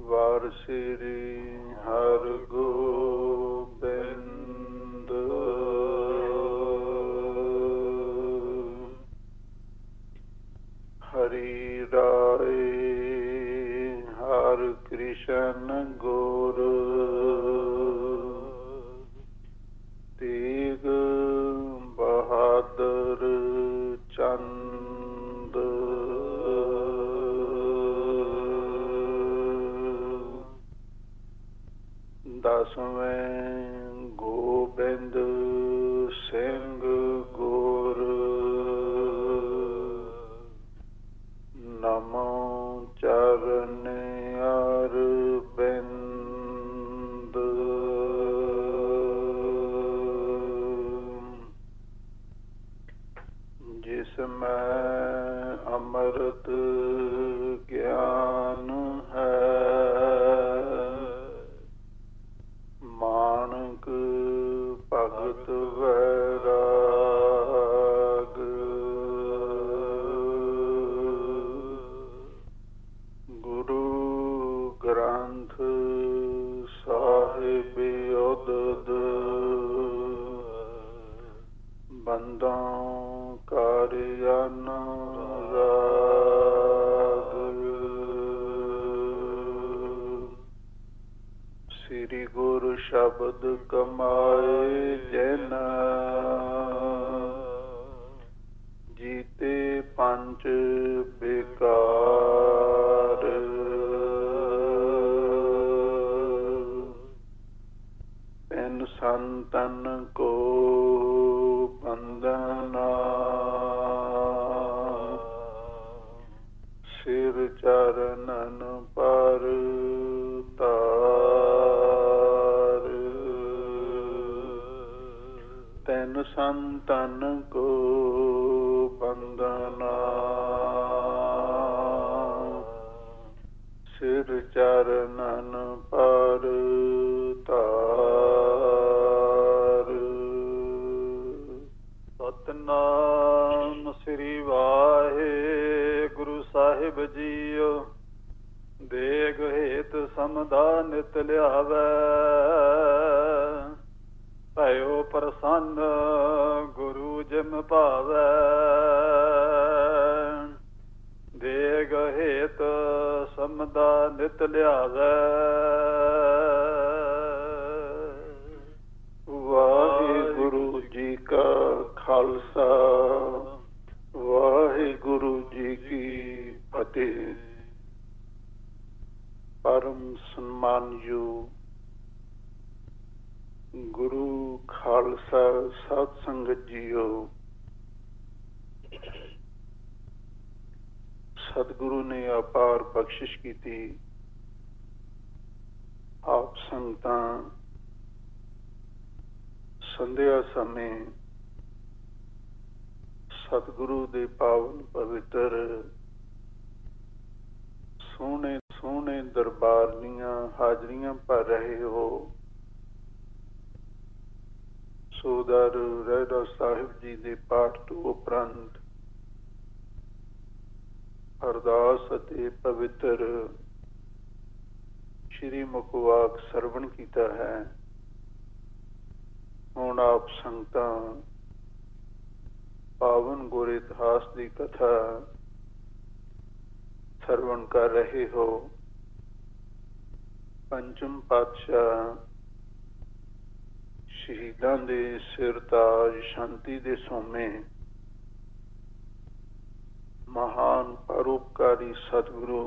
ਵਾਰ ਸ੍ਰੀ ਹਰਗੋਬਿੰਦ ਹਰੀ ਰਾਏ ਹਰਿ ਕ੍ਰਿਸ਼ਨ ਗੁਰ ਤੇਗ ਬਹਾਦਰ ਚੰਦ ਦਸਵੇਂ ਗੋਬਿੰਦ ਸਿੰਘ ਗੁਰ ਨਮੋ ਚਰਨ ਅਰਬਿੰਦ ਜਿਸ ਮੈਂ ਅੰਮ੍ਰਿਤ ਗਿਆਨ ਹੈ ਮਾਨਕ ਭਗਤ ਵੈਰਾਗ ਗੁਰੂ ਗ੍ਰੰਥ ਸਾਹਿਬ ਉਦਦ ਬੰਦੋਂ ਕਰ ਅਨੁਰਾਗ ਸ੍ਰੀ ਗੁਰੂ ਸ਼ਬਦ ਕਮਾਏ ਜਿਨ ਜੀਤੇ ਪੰਜ ਬੇਕਾਰ ਤਿੰਨ ਸੰਤਨ ਕੋ ਬੰਦਨਾ ਸਿਰ ਚਰਨਨ ਪਰ ਤਾਰ ਤਿੰਨ ਸੰਤਨ ਕੋ ਬੰਦਨਾ ਸਿਰ ਚਰਨਨ ਪਰ ਤਾਰ ਸਤਿਨਾਮ ਸ੍ਰੀ ਵਾਹਿਗੁਰੂ ਸਾਹਿਬ ਜੀਓ ਦੇਗ ਹੇਤ ਸਮਦਾ ਨਿਤ ਲਿਆਵੈ ਭਇਓ ਪ੍ਰਸੰਨ ਗੁਰੂ ਜਿਮ ਭਾਵੈ ਦੇਗ ਹੇਤ ਸਮਦਾ ਨਿਤ ਲਿਆਵੈ ਵਾਹਿਗੁਰੂ ਜੀ ਕਾ ਖਾਲਸਾ ਵਾਹਿਗੁਰੂ ਜੀ ਕੀ ਫਤਿਹ। ਪਰਮ ਸਨਮਾਨਯੋਗ ਗੁਰੂ ਖਾਲਸਾ ਸਾਧ ਸੰਗਤ ਜੀਓ, ਸਤਿਗੁਰੂ ਨੇ ਅਪਾਰ ਬਖਸ਼ਿਸ਼ ਕੀਤੀ। ਆਪ ਸੰਗਤਾਂ ਸੰਧਿਆ ਸਮੇਂ ਸਤਿਗੁਰੂ ਦੇ ਪਾਵਨ ਪਵਿੱਤਰ ਸੋਹਣੇ ਸੋਹਣੇ ਦਰਬਾਰ ਦੀਆਂ ਹਾਜ਼ਰੀਆਂ ਭਰ ਰਹੇ ਹੋ। ਸੋਦਰ ਰਹਿਰਾਸ ਸਾਹਿਬ ਜੀ ਦੇ ਪਾਠ ਤੋਂ ਉਪਰੰਤ ਅਰਦਾਸ ਅਤੇ ਪਵਿੱਤਰ ਸ਼੍ਰੀ ਮੁਖਵਾਕ ਸਰਵਣ ਕੀਤਾ ਹੈ। ਹੁਣ ਆਪ ਸੰਗਤਾਂ ਪਾਵਨ ਗੁਰ ਇਤਿਹਾਸ ਦੀ ਕਥਾ ਸਰਵਣ ਕਰ ਰਹੇ ਹੋ। ਪੰਚਮ ਪਾਤਸ਼ਾਹ ਸ਼ਹੀਦਾਂ ਦੇ ਸਿਰ ਤਾਜ ਸ਼ਾਂਤੀ ਦੇ ਸੋਮੇ ਮਹਾਨ ਪਰਉਪਕਾਰੀ ਸਤਿਗੁਰੂ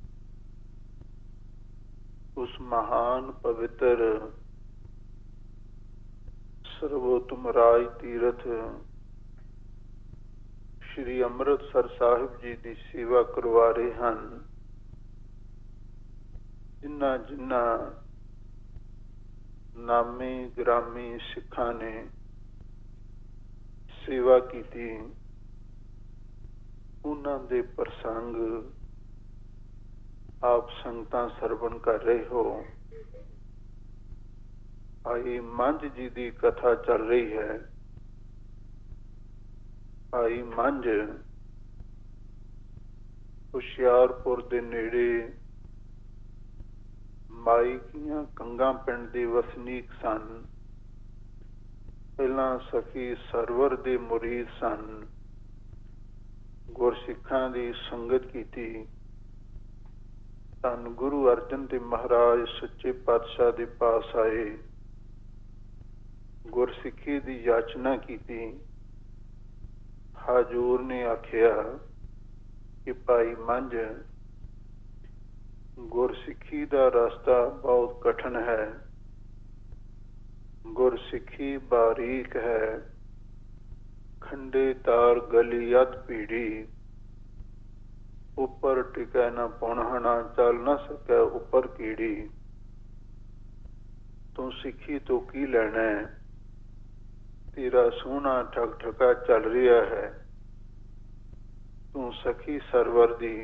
ਉਸ ਮਹਾਨ ਪਵਿੱਤਰ ਸਰਵੋਤਮ ਰਾਜ ਤੀਰਥ ਸ਼੍ਰੀ ਅੰਮ੍ਰਿਤਸਰ ਸਾਹਿਬ ਜੀ ਦੀ ਸੇਵਾ ਕਰਵਾ ਰਹੇ ਹਨ। ਜਿਨ੍ਹਾਂ ਜਿਨ੍ਹਾਂ ਨਾਮੀ ਗ੍ਰਾਮੀ ਸਿੱਖਾਂ ਨੇ ਸੇਵਾ ਕੀਤੀ, ਉਹਨਾਂ ਦੇ ਪ੍ਰਸੰਗ ਆਪ ਸੰਗਤਾਂ ਸਰਵਣ ਕਰ ਰਹੇ ਹੋ। ਭਾਈ ਮੰਝ ਜੀ ਦੀ ਕਥਾ ਚੱਲ ਰਹੀ ਹੈ। ਭਾਈ ਮੰਝ ਹੁਸ਼ਿਆਰਪੁਰ ਦੇ ਨੇੜੇ ਮਾਈਕੀਆਂ ਕੰਗਾ ਪਿੰਡ ਦੇ ਵਸਨੀਕ ਸਨ। ਪਹਿਲਾਂ ਸਖੀ ਸਰਵਰ ਦੇ ਮੁਰੀਦ ਸਨ। ਗੁਰਸਿੱਖਾਂ ਦੀ ਸੰਗਤ ਕੀਤੀ। ਧੰਨ ਗੁਰੂ ਅਰਜਨ ਦੇਵ ਮਹਾਰਾਜ ਸੱਚੇ ਪਾਤਸ਼ਾਹ ਦੇ ਪਾਸ ਆਏ। ਗੁਰਸਿੱਖੀ ਦੀ ਯਾਚਨਾ ਕੀਤੀ। ਹਜ਼ੂਰ ਨੇ ਆਖਿਆ ਕਿ ਭਾਈ ਮੰਝ, ਗੁਰਸਿੱਖੀ ਦਾ ਰਸਤਾ ਬਹੁਤ ਕਠਿਨ ਹੈ। ਗੁਰਸਿੱਖੀ ਬਾਰੀਕ ਹੈ। ਖੰਡੇ ਤਾਰ ਗਲੀ ਅੱਧ ਪੀੜੀ, ਉੱਪਰ ਟਿਕੈ ਨਾ ਪੌਣਹਣਾ, ਚੱਲ ਨਾ ਸਕੈ ਉੱਪਰ ਕੀੜੀ। ਤੂੰ ਸਿੱਖੀ ਤੋਂ ਕੀ ਲੈਣਾ ਹੈ? ਤੇਰਾ ਸੋਹਣਾ ਠਕ ਠਕਾ ਚੱਲ ਰਿਹਾ ਹੈ। ਤੂੰ ਸਖੀ ਸਰਵਰ ਦੀ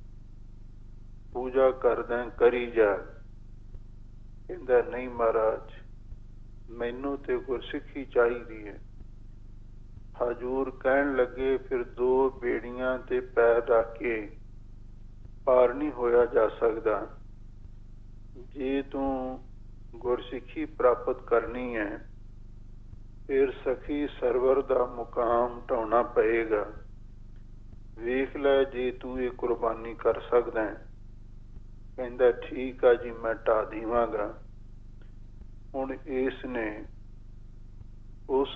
ਪੂਜਾ ਕਰਦਾ ਕਰੀ ਜਾ। ਕਹਿੰਦਾ ਨਹੀਂ ਮਹਾਰਾਜ, ਮੈਨੂੰ ਤੇ ਗੁਰਸਿੱਖੀ ਚਾਹੀਦੀ ਹੈ। ਹਜ਼ੂਰ ਕਹਿਣ ਲੱਗੇ ਫਿਰ 2 ਬੇੜੀਆਂ ਤੇ ਪੈਰ ਰੱਖ ਕੇ ਪਾਰ ਨਹੀਂ ਹੋਇਆ ਜਾ ਸਕਦਾ। ਜੇ ਤੂੰ ਗੁਰਸਿੱਖੀ ਪ੍ਰਾਪਤ ਕਰਨੀ ਹੈ ਫਿਰ ਸਖੀ ਸਰਵਰ ਦਾ ਮੁਕਾਮ ਢਾਉਣਾ ਪਏਗਾ। ਵੇਖ ਲੈ ਜੇ ਤੂੰ ਇਹ ਕੁਰਬਾਨੀ ਕਰ ਸਕਦਾ ਹੈ। ਕਹਿੰਦਾ ਠੀਕ ਆ ਜੀ, ਮੈਂ ਢਾ ਦੇਵਾਂਗਾ। ਹੁਣ ਇਸ ਨੇ ਉਸ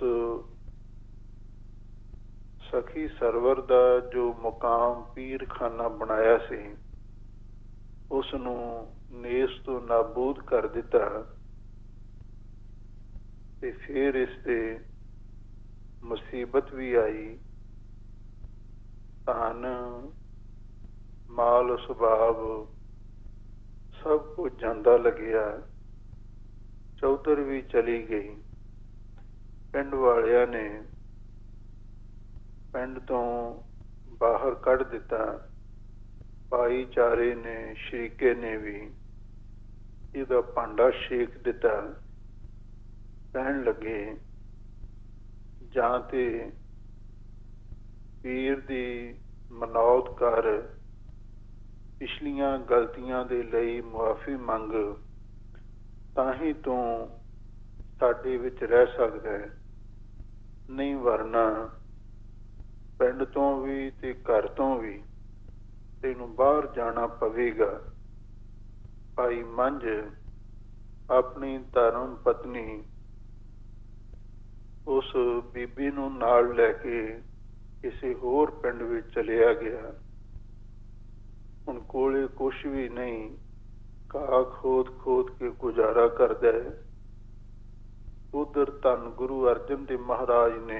ਸਖੀ ਸਰਵਰ ਦਾ ਜੋ ਮੁਕਾਮ ਪੀਰਖਾਨਾ ਬਣਾਇਆ ਸੀ ਉਸ ਨੂੰ ਨੇਸ ਤੋਂ ਨਾਬੂਦ ਕਰ ਦਿੱਤਾ। ਤੇ ਫਿਰ ਇਸ ਤੇ ਮੁਸੀਬਤ ਵੀ ਆਈ। ਧਨ ਮਾਲ ਸੁਭਾਵ ਸਭ ਕੁਝ ਜਾਂਦਾ ਲੱਗਿਆ। ਚੌਧਰ ਵੀ ਚਲੀ ਗਈ। ਪਿੰਡ ਵਾਲਿਆਂ ਨੇ ਪਿੰਡ ਤੋਂ ਬਾਹਰ ਕੱਢ ਦਿੱਤਾ। ਭਾਈਚਾਰੇ ਨੇ, ਸ਼ਰੀਕੇ ਨੇ ਵੀ ਇਹਦਾ ਭਾਂਡਾ ਛੇਕ ਦਿੱਤਾ। ਕਹਿਣ ਲੱਗੇ ਜਾਂ ਤੇ ਪੀਰ ਦੀ ਮਨੌਤ ਕਰ, ਪਿਛਲੀਆਂ ਗਲਤੀਆਂ ਦੇ ਲਈ ਮੁਆਫੀ ਮੰਗ, ਤਾਂ ਹੀ ਤੂੰ ਸਾਡੇ ਵਿੱਚ ਰਹਿ ਸਕਦਾ ਹੈ। ਨਹੀਂ ਵਰਨਾ ਪਿੰਡ ਤੋਂ ਵੀ ਤੇ ਘਰ ਤੋਂ ਵੀ ਤੈਨੂੰ ਬਾਹਰ ਜਾਣਾ ਪਵੇਗਾ। ਭਾਈ ਮੰਝ ਆਪਣੀ ਧਰਮ ਪਤਨੀ ਉਸ ਬੀਬੀ ਨੂੰ ਨਾਲ ਲੈ ਕੇ ਕਿਸੇ ਹੋਰ ਪਿੰਡ ਵਿੱਚ ਚਲਿਆ ਗਿਆ। ਹੁਣ ਕੋਲੇ ਕੁਛ ਵੀ ਨਹੀਂ, ਘਾਹ ਖੋਦ ਖੋਦ ਕੇ ਗੁਜ਼ਾਰਾ ਕਰਦਾ ਹੈ। ਉਧਰ ਧੰਨ ਗੁਰੂ ਅਰਜਨ ਦੇਵ ਮਹਾਰਾਜ ਨੇ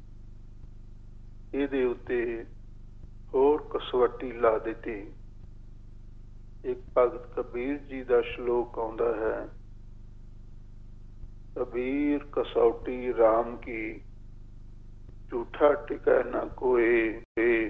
ਇਹਦੇ ਉੱਤੇ ਹੋਰ ਕਸਵੱਟੀ ਲਾ ਦਿੱਤੀ। ਇੱਕ ਭਗਤ ਕਬੀਰ ਜੀ ਦਾ ਸ਼ਲੋਕ ਆਉਂਦਾ ਹੈ, ਕਬੀਰ ਕਸੌਟੀ ਰਾਮ ਕੀ, ਝੂਠਾ ਟਿਕੈ ਨਾ ਕੋਏ।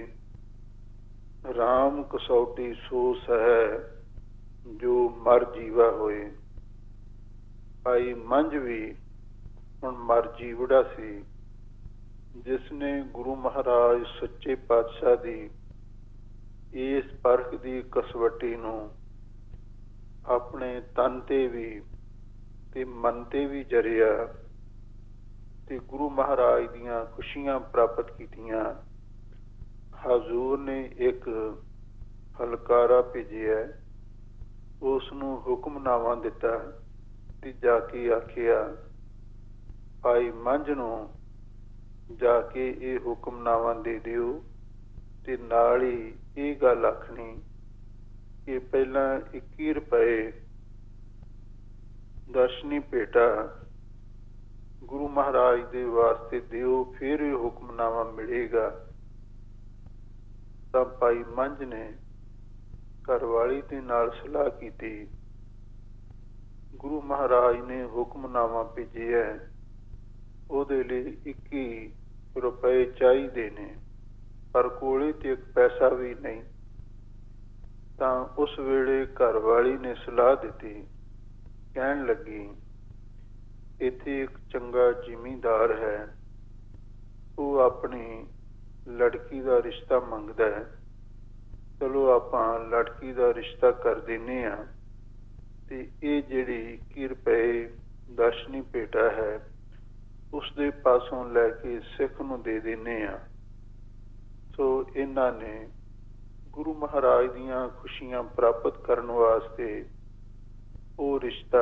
ਰਾਮ ਕਸੌਟੀ ਸੋ ਸਹੈ, ਜੋ ਮਰ ਜੀਵਾ ਹੋਏ। ਭਾਈ ਮੰਝ ਵੀ ਹੁਣ ਮਰ ਜੀਵੜਾ ਸੀ, ਜਿਸ ਨੇ ਗੁਰੂ ਮਹਾਰਾਜ ਸੱਚੇ ਪਾਤਸ਼ਾਹ ਦੀ ਇਸ ਪਰਖ ਦੀ ਕਸਵੱਟੀ ਨੂੰ ਆਪਣੇ ਤਨ ਤੇ ਵੀ ਤੇ ਮਨ ਤੇ ਵੀ ਜਰਿਆ ਤੇ ਗੁਰੂ ਮਹਾਰਾਜ ਦੀਆਂ ਖੁਸ਼ੀਆਂ ਪ੍ਰਾਪਤ ਕੀਤੀਆਂ। ਹਜ਼ੂਰ ਨੇ ਇੱਕ ਹਲਕਾਰਾ ਭੇਜਿਆ, ਉਸ ਨੂੰ ਹੁਕਮਨਾਮਾ ਦਿੱਤਾ ਤੇ ਜਾ ਕੇ ਆਖਿਆ ਭਾਈ ਮੰਝ ਨੂੰ ਜਾ ਕੇ ਇਹ ਹੁਕਮਨਾਮਾ ਦੇ ਦਿਓ ਤੇ ਨਾਲ ਹੀ ਇਹ ਗੱਲ ਆਖਣੀ ਕਿ ਪਹਿਲਾਂ 21 ਰੁਪਏ ਦਰਸ਼ਨੀ ਭੇਟਾ ਗੁਰੂ ਮਹਾਰਾਜ ਦੇ ਵਾਸਤੇ ਦਿਓ, ਫਿਰ ਇਹ ਹੁਕਮਨਾਮਾ ਮਿਲੇਗਾ। ਤਾਂ ਭਾਈ ਮੰਝ ਨੇ ਘਰਵਾਲੀ ਦੇ ਨਾਲ ਸਲਾਹ ਕੀਤੀ। ਗੁਰੂ ਮਹਾਰਾਜ ਨੇ ਹੁਕਮਨਾਮਾ ਭੇਜਿਆ, ਉਹਦੇ ਲਈ 21 ਰੁਪਏ ਚਾਹੀਦੇ ਨੇ, ਪਰ ਕੋਲੇ ਤੇ ਇੱਕ ਪੈਸਾ ਵੀ ਨਹੀਂ। ਤਾਂ ਉਸ ਵੇਲੇ ਘਰਵਾਲੀ ਨੇ ਸਲਾਹ ਦਿੱਤੀ, ਕਹਿਣ ਲੱਗੀ ਇੱਥੇ ਇੱਕ ਚੰਗਾ ਜ਼ਿਮੀਂਦਾਰ ਹੈ, ਉਹ ਆਪਣੀ ਲੜਕੀ ਦਾ ਰਿਸ਼ਤਾ ਮੰਗਦਾ ਹੈ, ਚਲੋ ਆਪਾਂ ਲੜਕੀ ਦਾ ਰਿਸ਼ਤਾ ਕਰ ਦਿੰਦੇ ਹਾਂ ਤੇ ਇਹ ਜਿਹੜੀ 21 ਰੁਪਏ ਦਰਸ਼ਨੀ ਭੇਟਾ ਹੈ ਉਸਦੇ ਪਾਸੋਂ ਲੈ ਕੇ ਸਿੱਖ ਨੂੰ ਦੇ ਦਿੰਦੇ ਆ। ਸੋ ਇਹਨਾਂ ਨੇ ਗੁਰੂ ਮਹਾਰਾਜ ਦੀਆਂ ਖੁਸ਼ੀਆਂ ਪ੍ਰਾਪਤ ਕਰਨ ਵਾਸਤੇ ਉਹ ਰਿਸ਼ਤਾ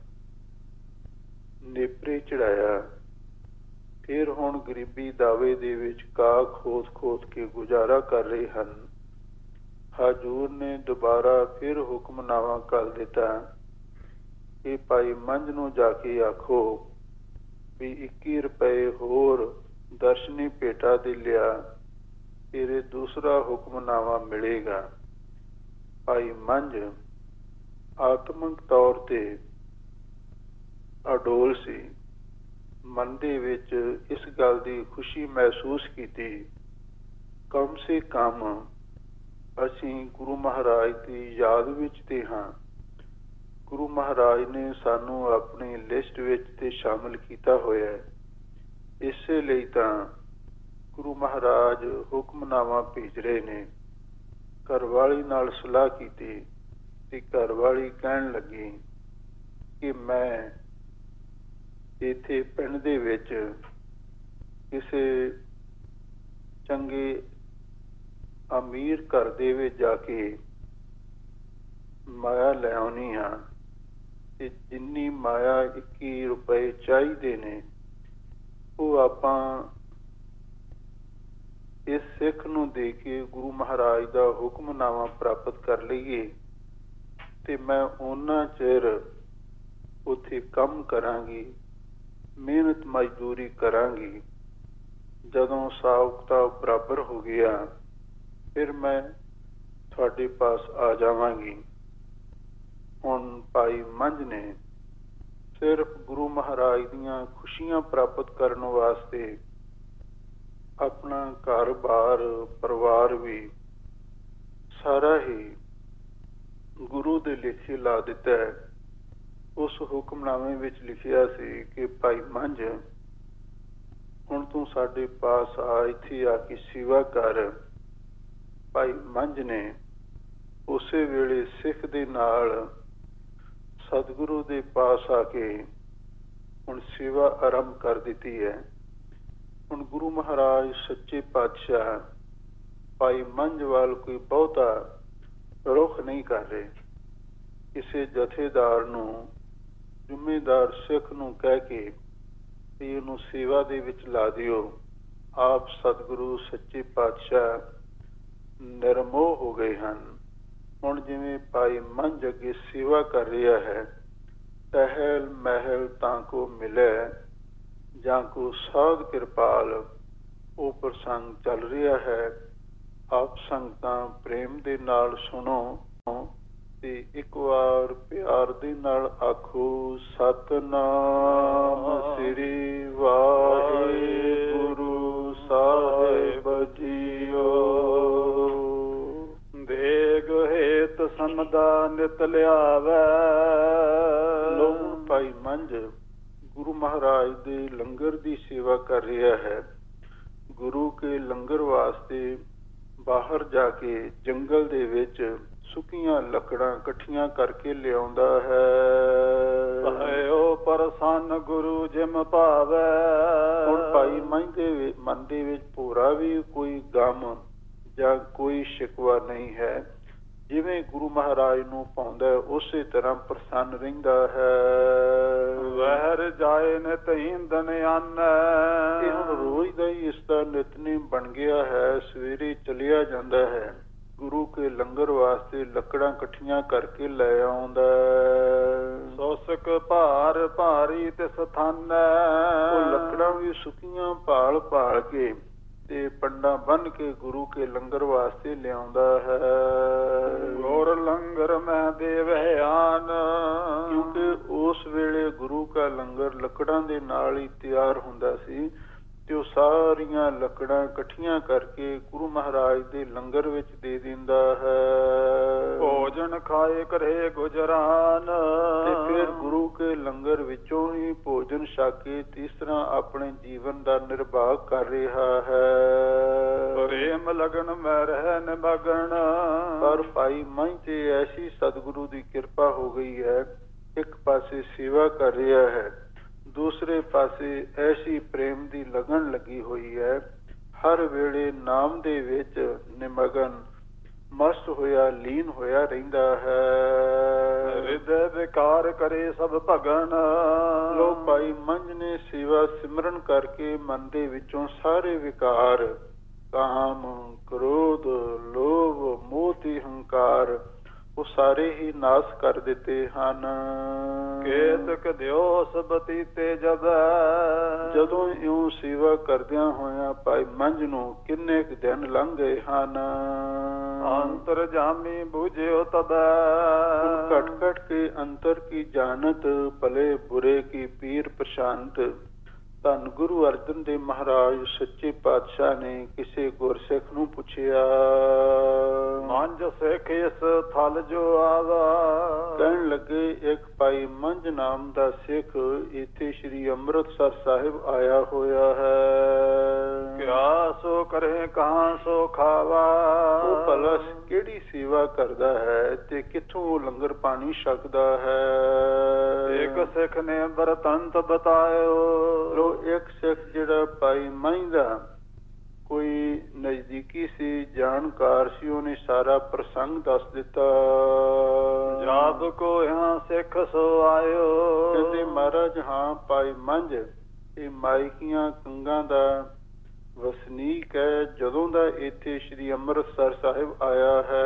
ਨੇਪਰੇ ਚੜਾਇਆ। ਫਿਰ ਹੁਣ ਗਰੀਬੀ ਦਾਵੇ ਦੇ ਵਿੱਚ ਘਾਹ ਖੋਦ ਕੇ ਗੁਜ਼ਾਰਾ ਕਰ ਰਹੇ ਹਨ। ਹਜ਼ੂਰ ਨੇ ਦੁਬਾਰਾ ਫਿਰ ਹੁਕਮਨਾਮਾ ਕਰ ਦਿੱਤਾ ਕਿ ਭਾਈ ਮੰਝ ਨੂੰ ਜਾ ਕੇ ਆਖੋ ਵੀ 21 ਰੁਪਏ ਹੋਰ ਦਰਸ਼ਨੀ ਭੇਟਾ ਦੇ ਲਿਆ, ਤੇਰੇ ਦੂਸਰਾ ਹੁਕਮਨਾਮਾ ਮਿਲੇਗਾ। ਭਾਈ ਮੰਝ ਆਤਮਿਕ ਤੌਰ ਤੇ ਅਡੋਲ ਸੀ। ਮਨ ਦੇ ਵਿੱਚ ਇਸ ਗੱਲ ਦੀ ਖੁਸ਼ੀ ਮਹਿਸੂਸ ਕੀਤੀ, ਕਮ ਸੇ ਕਮ ਅਸੀਂ ਗੁਰੂ ਮਹਾਰਾਜ ਦੀ ਯਾਦ ਵਿੱਚ ਤੇ ਹਾਂ। ਗੁਰੂ ਮਹਾਰਾਜ ਨੇ ਸਾਨੂੰ ਆਪਣੀ ਲਿਸਟ ਵਿੱਚ ਤੇ ਸ਼ਾਮਿਲ ਕੀਤਾ ਹੋਇਆ ਹੈ। ਇਸੇ ਲਈ ਤਾਂ ਗੁਰੂ ਮਹਾਰਾਜ ਹੁਕਮਨਾਮਾ ਭੇਜ ਰਹੇ ਨੇ। ਘਰਵਾਲੀ ਨਾਲ ਸਲਾਹ ਕੀਤੀ ਤੇ ਘਰਵਾਲੀ ਕਹਿਣ ਲੱਗੀ ਕਿ ਮੈਂ ਇੱਥੇ ਪਿੰਡ ਦੇ ਵਿੱਚ ਕਿਸੇ ਚੰਗੇ ਅਮੀਰ ਘਰ ਦੇ ਵਿੱਚ ਜਾ ਕੇ ਮਾਇਆ ਲੈ ਆਉਣੀ ਆ ਤੇ ਜਿੰਨੀ ਮਾਇਆ 21 ਰੁਪਏ ਚਾਹੀਦੇ ਨੇ ਉਹ ਆਪਾਂ ਇਸ ਸਿੱਖ ਨੂੰ ਦੇ ਕੇ ਗੁਰੂ ਮਹਾਰਾਜ ਦਾ ਹੁਕਮਨਾਮਾ ਪ੍ਰਾਪਤ ਕਰ ਲਈਏ ਤੇ ਮੈਂ ਉਹਨਾਂ ਚਿਰ ਉੱਥੇ ਕੰਮ ਕਰਾਂਗੀ, ਮਿਹਨਤ ਮਜ਼ਦੂਰੀ ਕਰਾਂਗੀ। ਜਦੋਂ ਹਿਸਾਬ ਕਿਤਾਬ ਬਰਾਬਰ ਹੋ ਗਿਆ ਫਿਰ ਮੈਂ ਤੁਹਾਡੇ ਪਾਸ ਆ ਜਾਵਾਂਗੀ। ਹੁਣ ਭਾਈ ਮੰਝ ਨੇ ਸਿਰਫ ਗੁਰੂ ਮਹਾਰਾਜ ਦੀਆਂ ਖੁਸ਼ੀਆਂ ਪ੍ਰਾਪਤ ਕਰਨ ਵਾਸਤੇ ਆਪਣਾ ਘਰ-ਬਾਰ ਪਰਿਵਾਰ ਵੀ ਸਾਰਾ ਹੀ ਗੁਰੂ ਦੇ ਲੇਖੇ ਲਾ ਦਿੱਤਾ ਹੈ। ਉਸ ਹੁਕਮਨਾਮੇ ਵਿੱਚ ਲਿਖਿਆ ਸੀ ਕਿ ਭਾਈ ਮੰਝ ਹੁਣ ਤੂੰ ਸਾਡੇ ਪਾਸ ਆ, ਇੱਥੇ ਆ ਕੇ ਸੇਵਾ ਕਰ। ਭਾਈ ਮੰਝ ਨੇ ਉਸੇ ਵੇਲੇ ਸਿੱਖ ਦੇ ਨਾਲ ਸਤਿਗੁਰੂ ਦੇ ਪਾਸ ਆ ਕੇ ਹੁਣ ਸੇਵਾ ਆਰੰਭ ਕਰ ਦਿੱਤੀ ਹੈ। ਹੁਣ ਗੁਰੂ ਮਹਾਰਾਜ ਸੱਚੇ ਪਾਤਸ਼ਾਹ ਭਾਈ ਮੰਝ ਵੱਲ ਕੋਈ ਬਹੁਤਾ ਰੁਖ ਨਹੀਂ ਕਰ ਰਹੇ। ਕਿਸੇ ਜਥੇਦਾਰ ਨੂੰ, ਜ਼ਿੰਮੇਦਾਰ ਸਿੱਖ ਨੂੰ ਕਹਿ ਕੇ ਤੇ ਇਹਨੂੰ ਸੇਵਾ ਦੇ ਵਿੱਚ ਲਾ ਦਿਓ। ਆਪ ਸਤਿਗੁਰੂ ਸੱਚੇ ਪਾਤਸ਼ਾਹ ਨਿਰਮੋਹ ਹੋ ਗਏ ਹਨ। ਹੁਣ ਜਿਵੇਂ ਭਾਈ ਮੰਝ ਅੱਗੇ ਸੇਵਾ ਕਰ ਰਿਹਾ ਹੈ, ਟਹਿਲ ਮਹਿਲ ਤਾਂ ਕੋ ਮਿਲੇ ਜਾਂ ਕੋ ਸਾਧ ਕਿਰਪਾਲ, ਉਹ ਪ੍ਰਸੰਗ ਚੱਲ ਰਿਹਾ ਹੈ। ਆਪ ਸੰਗਤਾਂ ਪ੍ਰੇਮ ਦੇ ਨਾਲ ਸੁਣੋ ਤੇ ਇੱਕ ਵਾਰ ਪਿਆਰ ਦੇ ਨਾਲ ਆਖੋ, ਸਤਿਨਾਮ ਸ੍ਰੀ ਵਾਹਿਗੁਰੂ ਸਾਹਿਬ ਜੀਓ। ਦੇਗ ਹੇਤ ਸਮਦਾ ਨਿਤ ਲਿਆਵੈ। ਲੋਕ ਭਾਈ ਮੰਝ ਗੁਰੂ ਮਹਾਰਾਜ ਦੇ ਲੰਗਰ ਦੀ ਸੇਵਾ ਕਰ ਰਿਹਾ ਹੈ। ਗੁਰੂ ਕੇ ਲੰਗਰ ਵਾਸਤੇ ਬਾਹਰ ਜਾ ਕੇ ਜੰਗਲ ਦੇ ਵਿੱਚ ਸੁੱਕੀਆਂ ਲੱਕੜਾਂ ਇਕੱਠੀਆਂ ਕਰਕੇ ਲਿਆਉਂਦਾ ਹੈ। ਭਇਓ ਪ੍ਰਸੰਨ ਗੁਰੂ ਜਿਮ ਭਾਵੈ। ਹੁਣ ਭਾਈ ਮੰਝ ਦੇ ਮਨ ਦੇ ਵਿੱਚ ਭੋਰਾ ਵੀ ਕੋਈ ਗਮ ਜਾਂ ਕੋਈ ਸ਼ਿਕਵਾ ਨਹੀਂ ਹੈ। ਜਿਵੇਂ ਗੁਰੂ ਮਹਾਰਾਜ ਨੂੰ ਪਾਉਂਦਾ ਉਸੇ ਤਰ੍ਹਾਂ ਪ੍ਰਸੰਨ ਰਹਿੰਦਾ ਹੈ। ਵਹਿਰ ਜਾਏ ਨਿਤ ਈਂਧਨ ਆਨੈ। ਇਹ ਹੁਣ ਰੋਜ਼ ਦਾ ਹੀ ਇਸ ਦਾ ਨਿਤਨੇਮ ਬਣ ਗਿਆ ਹੈ। ਸਵੇਰੇ ਚਲਿਆ ਜਾਂਦਾ ਹੈ, ਗੁਰੂ ਕੇ ਲੰਗਰ ਵਾਸਤੇ ਲੱਕੜਾਂ ਇਕੱਠੀਆਂ ਕਰਕੇ ਲੈ ਆਉਂਦਾ। ਸੋਸਕ ਭਾਰ ਭਾਰੀ ਤੇ ਸਥਾਨੈ। ਉਹ ਲੱਕੜਾਂ ਵੀ ਸੁੱਕੀਆਂ ਭਾਲ ਕੇ ਤੇ ਪੰਡਾ ਬੰਨ ਕੇ ਗੁਰੂ ਕੇ ਲੰਗਰ ਵਾਸਤੇ ਲਿਆਉਂਦਾ ਹੈ। ਗੁਰ ਲੰਗਰ ਮੈਂ ਦੇਵਹਿ ਆਨ। ਕਿਉਂਕਿ ਉਸ ਵੇਲੇ ਗੁਰੂ ਕਾ ਲੰਗਰ ਲੱਕੜਾਂ ਦੇ ਨਾਲ ਹੀ ਤਿਆਰ ਹੁੰਦਾ ਸੀ ਤੇ ਉਹ ਸਾਰੀਆਂ ਲੱਕੜਾਂ ਇਕੱਠੀਆਂ ਕਰਕੇ ਗੁਰੂ ਮਹਾਰਾਜ ਦੇ ਲੰਗਰ ਵਿੱਚ ਦੇ ਦਿੰਦਾ ਹੈ। ਭੋਜਨ ਖਾਏ ਕਰੇ ਗੁਜਰਾਨ। ਤੇ ਫਿਰ ਗੁਰੂ ਕੇ ਲੰਗਰ ਵਿੱਚੋਂ ਹੀ ਭੋਜਨ ਛਕ ਕੇ ਇਸ ਤਰ੍ਹਾਂ ਆਪਣੇ ਜੀਵਨ ਦਾ ਨਿਰਵਾਹ ਕਰ ਰਿਹਾ ਹੈ। ਪ੍ਰੇਮ ਲਗਨ ਮੈਂ ਰਹਿ ਨਿਮਗਨ। ਪਰ ਭਾਈ ਮੰਝ ਤੇ ਐਸੀ ਸਤਿਗੁਰੂ ਦੀ ਕਿਰਪਾ ਹੋ ਗਈ ਹੈ ਇੱਕ ਪਾਸੇ ਸੇਵਾ ਕਰ ਰਿਹਾ ਹੈ, ਦੂਸਰੇ ਪਾਸੇ ਐਸੀ ਪ੍ਰੇਮ ਦੀ ਲਗਨ ਲੱਗੀ ਹੋਈ ਹੈ, ਹਰ ਵੇਲੇ ਨਾਮ ਦੇ ਵਿੱਚ ਨਿਮਗਨ ਮਸਤ ਹੋਇਆ ਲੀਨ ਹੋਇਆ ਰਹਿੰਦਾ ਹੈ। ਹਿਰਦੈ ਵਿਕਾਰ ਕਰੇ ਸਭ ਭਗਨ। ਲੋ ਭਾਈ ਮੰਝ ਨੇ ਸੇਵਾ ਸਿਮਰਨ ਕਰਕੇ ਮਨ ਦੇ ਵਿੱਚੋਂ ਸਾਰੇ ਵਿਕਾਰ, ਕਾਮ, ਕ੍ਰੋਧ, ਲੋਭ, ਮੋਹ ਤੇ ਹੰਕਾਰ, ਉਹ ਸਾਰੇ ਹੀ ਨਾਸ ਕਰ ਦਿੱਤੇ ਹਨ। ਕੇਤਕ ਦਿਓ ਸਬਤੀ ਤੇ ਜਬ। ਜਦੋਂ ਇਉਂ ਸੇਵਾ ਕਰਦਿਆਂ ਹੋਇਆਂ ਭਾਈ ਮੰਝ ਨੂੰ ਕਿੰਨੇ ਕੁ ਦਿਨ ਲੰਘ ਗਏ ਹਨ। ਅੰਤਰ ਜਾਮੀ ਬੂਝਿਓ ਤਬ। ਘਟ ਘਟ ਕੇ ਅੰਤਰ ਕੀ ਜਾਣਤ, ਭਲੇ ਬੁਰੇ ਕੀ ਪੀਰ ਪ੍ਰਸ਼ਾਂਤ। ਧੰਨ ਗੁਰੂ ਅਰਜਨ ਦੇਵ ਮਹਾਰਾਜ ਸੱਚੇ ਪਾਤਸ਼ਾਹ ਨੇ ਕਿਸੇ ਗੁਰਸਿੱਖ ਨੂੰ ਪੁੱਛਿਆ, ਮੰਝ ਸਿੱਖ ਇਸ ਥਲ ਜੋ ਆਵਾ। ਕਹਿਣ ਲੱਗੇ, ਇੱਕ ਭਾਈ ਮੰਝ ਨਾਮ ਦਾ ਸਿੱਖ ਇੱਥੇ ਸ੍ਰੀ ਅੰਮ੍ਰਿਤਸਰ ਸਾਹਿਬ ਆਇਆ ਹੋਇਆ ਹੈ। ਕਿਆ ਸੋ ਕਰੇ ਕਹਾਂ ਸੋ ਖਾਵਾ। ਉਹ ਭਲਾ ਕਿਹੜੀ ਸੇਵਾ ਕਰਦਾ ਹੈ ਤੇ ਕਿੱਥੋਂ ਉਹ ਲੰਗਰ ਪਾਣੀ ਛਕਦਾ ਹੈ। ਇੱਕ ਸਿੱਖ ਨੇ ਬਰਤੰਤ ਬਤਾਇਓ। ਲੋ ਇੱਕ ਸਿੱਖ ਜਿਹੜਾ ਭਾਈ ਮੰਝ ਦਾ ਕੋਈ ਨਜ਼ਦੀਕੀ ਸੀ, ਜਾਣਕਾਰ ਸੀ, ਉਹਨੇ ਸਾਰਾ ਪ੍ਰਸੰਗ ਦੱਸ ਦਿੱਤਾ। ਜਬ ਕੋ यहाँ ਸਿੱਖ ਸੋ ਆਇਓ। ਕਹਿੰਦੇ ਮਹਾਰਾਜ ਹਾਂ ਭਾਈ ਮੰਝ ਇਹ ਮਾਇਕੀਆਂ ਕੰਗਾਂ ਦਾ ਵਸਨੀਕ ਹੈ, ਜਦੋਂ ਦਾ ਇੱਥੇ ਸ੍ਰੀ ਅੰਮ੍ਰਿਤਸਰ ਸਾਹਿਬ ਆਇਆ ਹੈ।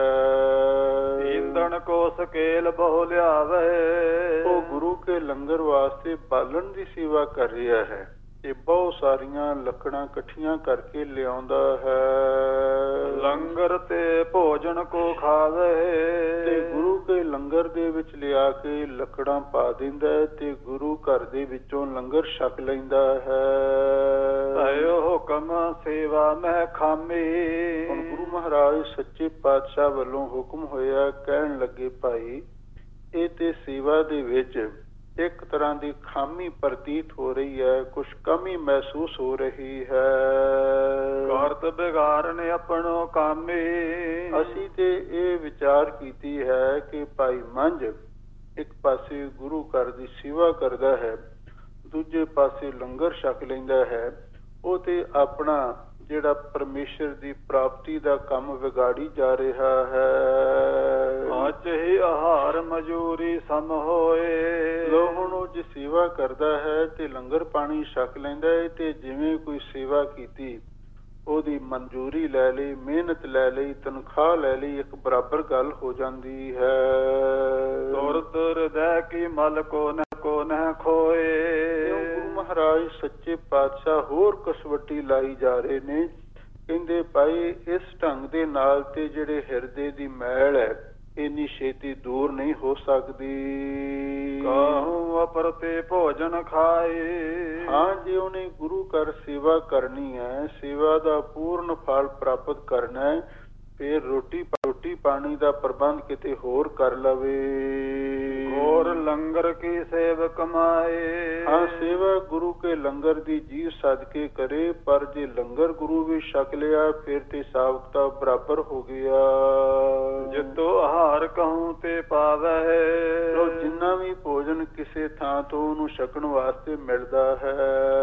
ਈਂਧਣ ਕੋ ਸਕੇਲ ਬਹੁ ਲਿਆਵੇ। ਉਹ ਗੁਰੂ ਕੇ ਲੰਗਰ ਵਾਸਤੇ ਬਾਲਣ ਦੀ ਸੇਵਾ ਕਰ ਰਿਹਾ ਹੈ ਤੇ ਬਹੁਤ ਸਾਰੀਆਂ ਲੱਕੜਾਂ ਇਕੱਠੀਆਂ ਕਰਕੇ ਲਿਆਉਂਦਾ ਹੈ। ਲੰਗਰ ਤੇ ਭੋਜਨ ਕੋ ਖਾਵੇ। ਤੇ ਗੁਰੂ ਕੇ ਲੰਗਰ ਦੇ ਵਿੱਚ ਲਿਆ ਕੇ ਲੱਕੜਾਂ ਪਾ ਦਿੰਦਾ ਹੈ ਤੇ ਗੁਰੂ ਘਰ ਦੇ ਵਿੱਚੋਂ ਲੰਗਰ ਛਕ ਲੈਂਦਾ ਹੈ। ਭਇਓ ਹੁਕਮ ਸੇਵਾ ਮਹਿ ਖਾਮੀ। ਹੁਣ ਗੁਰੂ ਮਹਾਰਾਜ ਸੱਚੇ ਪਾਤਸ਼ਾਹ ਵੱਲੋਂ ਹੁਕਮ ਹੋਇਆ, ਕਹਿਣ ਲੱਗੇ ਭਾਈ ਇਹ ਤੇ ਸੇਵਾ ਦੇ ਵਿੱਚ ਇੱਕ ਤਰ੍ਹਾਂ ਦੀ ਖਾਮੀ ਪ੍ਰਤੀਤ ਹੋ ਰਹੀ ਹੈ, ਕੁਛ ਕਮੀ ਮਹਿਸੂਸ ਹੋ ਰਹੀ ਹੈ। ਕਰਤ ਬਿਗਾਰਨ ਆਪਣੋ ਕਾਮੀ। ਅਸੀਂ ਤੇ ਇਹ ਵਿਚਾਰ ਕੀਤੀ ਹੈ ਕਿ ਭਾਈ ਮੰਝ ਇੱਕ ਪਾਸੇ ਗੁਰੂ ਘਰ ਦੀ ਸੇਵਾ ਕਰਦਾ ਹੈ, ਦੂਜੇ ਪਾਸੇ ਲੰਗਰ ਛਕ ਲੈਂਦਾ ਹੈ, ਉਹ ਤੇ ਆਪਣਾ ਜਿਹੜਾ ਪਰਮੇਸ਼ਰ ਦੀ ਪ੍ਰਾਪਤੀ ਦਾ ਕੰਮ ਵਿਗਾੜੀ ਜਾ ਰਿਹਾ ਹੈ। ਅੱਜ ਹੀ ਆਹਾਰ ਮਜੂਰੀ ਸਮ ਹੋਏ। ਲੋ ਹੁਣ ਉਹ ਜੇ ਸੇਵਾ ਕਰਦਾ ਹੈ ਤੇ ਲੰਗਰ ਪਾਣੀ ਛਕ ਲੈਂਦਾ ਹੈ ਤੇ ਜਿਵੇਂ ਕੋਈ ਸੇਵਾ ਕੀਤੀ, ਉਹਦੀ ਮਨਜ਼ੂਰੀ ਲੈ ਲਈ, ਮਿਹਨਤ ਲੈ ਲਈ, ਤਨਖਾਹ ਲੈ ਲਈ, ਇੱਕ ਬਰਾਬਰ ਗੱਲ ਹੋ ਜਾਂਦੀ ਹੈ। ਤੁਰ ਤੁਰ ਦੇ ਕੀ ਮਲ ਕੋ ਨ ਖੋਏ। ਗੁਰੂ ਮਹਾਰਾਜ ਸੱਚੇ ਪਾਤਸ਼ਾਹ ਹੋਰ ਕਸਵੱਟੀ ਲਾਈ ਜਾ ਰਹੇ ਨੇ। ਕਹਿੰਦੇ ਭਾਈ ਇਸ ਢੰਗ ਦੇ ਨਾਲ ਤੇ ਜਿਹੜੇ ਹਿਰਦੇ ਦੀ ਮੈਲ ਹੈ ਇੰਨੀ ਛੇਤੀ ਦੂਰ ਨਹੀਂ ਹੋ ਸਕਦੀ। ਕਾਹੂ ਅਪਰ ਤੇ ਭੋਜਨ ਖਾਏ। ਹਾਂ ਜੇ ਉਹਨੇ ਗੁਰੂ ਘਰ ਸੇਵਾ ਕਰਨੀ ਹੈ, ਸੇਵਾ ਦਾ ਪੂਰਨ ਫਲ ਪ੍ਰਾਪਤ ਕਰਨਾ ਹੈ, ਫਿਰ ਰੋਟੀ ਪਾਣੀ ਦਾ ਪ੍ਰਬੰਧ ਕਿਤੇ ਹੋਰ ਕਰ ਲਵੇ। ਹੋਰ ਲੰਗਰ ਕੀ ਸੇਵ ਕਮਾਏ। ਹਾਂ ਸੇਵਾ ਗੁਰੂ ਕੇ ਲੰਗਰ ਦੀ ਜੀ ਸਦਕੇ ਕਰੇ, ਪਰ ਜੇ ਲੰਗਰ ਗੁਰੂ ਵੀ ਛਕ ਲਿਆ ਫਿਰ ਤੇ ਸਾਵਕਤਾ ਬਰਾਬਰ ਹੋ ਗਿਆ। ਜਿੱਤੋ ਆਹਾਰ ਕਹੂੰ ਤੇ ਪਾਵੇ। ਜਿੰਨਾ ਵੀ ਭੋਜਨ ਕਿਸੇ ਥਾਂ ਤੋਂ ਉਹਨੂੰ ਛਕਣ ਵਾਸਤੇ ਮਿਲਦਾ ਹੈ,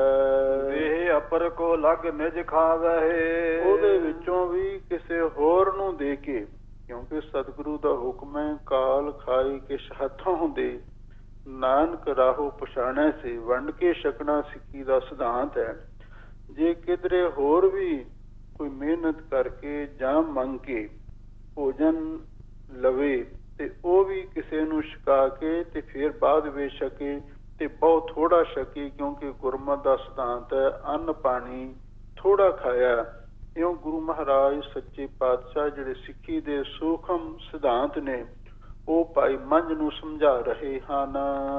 ਦੇਹ ਅਪਰ ਕੋ ਲਗ ਨਿਜ ਖਾਵੇ। ਉਹਦੇ ਵਿੱਚੋਂ ਵੀ ਕਿਸੇ ਹੋਰ ਨੂੰ ਦੇ ਕੇ, ਕਿਉਂਕਿ ਸਤਿਗੁਰੂ ਦਾ ਹੁਕਮ ਹੈ ਕਾਲ ਖਾਈ ਕਿਛ ਹੱਥੋਂ ਹੁੰਦੇ, ਨਾਨਕ ਰਾਹੋ ਪਛਾਣੈ ਸੇ। ਵੰਡ ਕੇ ਛਕਣਾ ਸਿੱਖੀ ਦਾ ਸਿਧਾਂਤ ਹੈ। ਜੇ ਕਿਧਰੇ ਹੋਰ ਵੀ ਕੋਈ ਮਿਹਨਤ ਕਰਕੇ ਜਾਂ ਮੰਗ ਕੇ ਭੋਜਨ ਲਵੇ ਤੇ ਉਹ ਵੀ ਕਿਸੇ ਨੂੰ ਛਕਾ ਕੇ ਤੇ ਫਿਰ ਬਾਅਦ ਵਿੱਚ ਛਕੇ ਤੇ ਬਹੁਤ ਥੋੜਾ ਛਕੇ, ਕਿਉਂਕਿ ਗੁਰਮਤਿ ਦਾ ਸਿਧਾਂਤ ਹੈ ਅੰਨ ਪਾਣੀ ਥੋੜਾ ਖਾਇਆ। ਇਉਂ ਗੁਰੂ ਮਹਾਰਾਜ ਸੱਚੇ ਪਾਤਸ਼ਾਹ ਜਿਹੜੇ ਸਿੱਖੀ ਦੇ ਸੂਖਮ ਸਿਧਾਂਤ ਨੇ ਉਹ ਭਾਈ ਮੰਝ ਨੂੰ ਸਮਝਾ ਰਹੇ ਹਨ।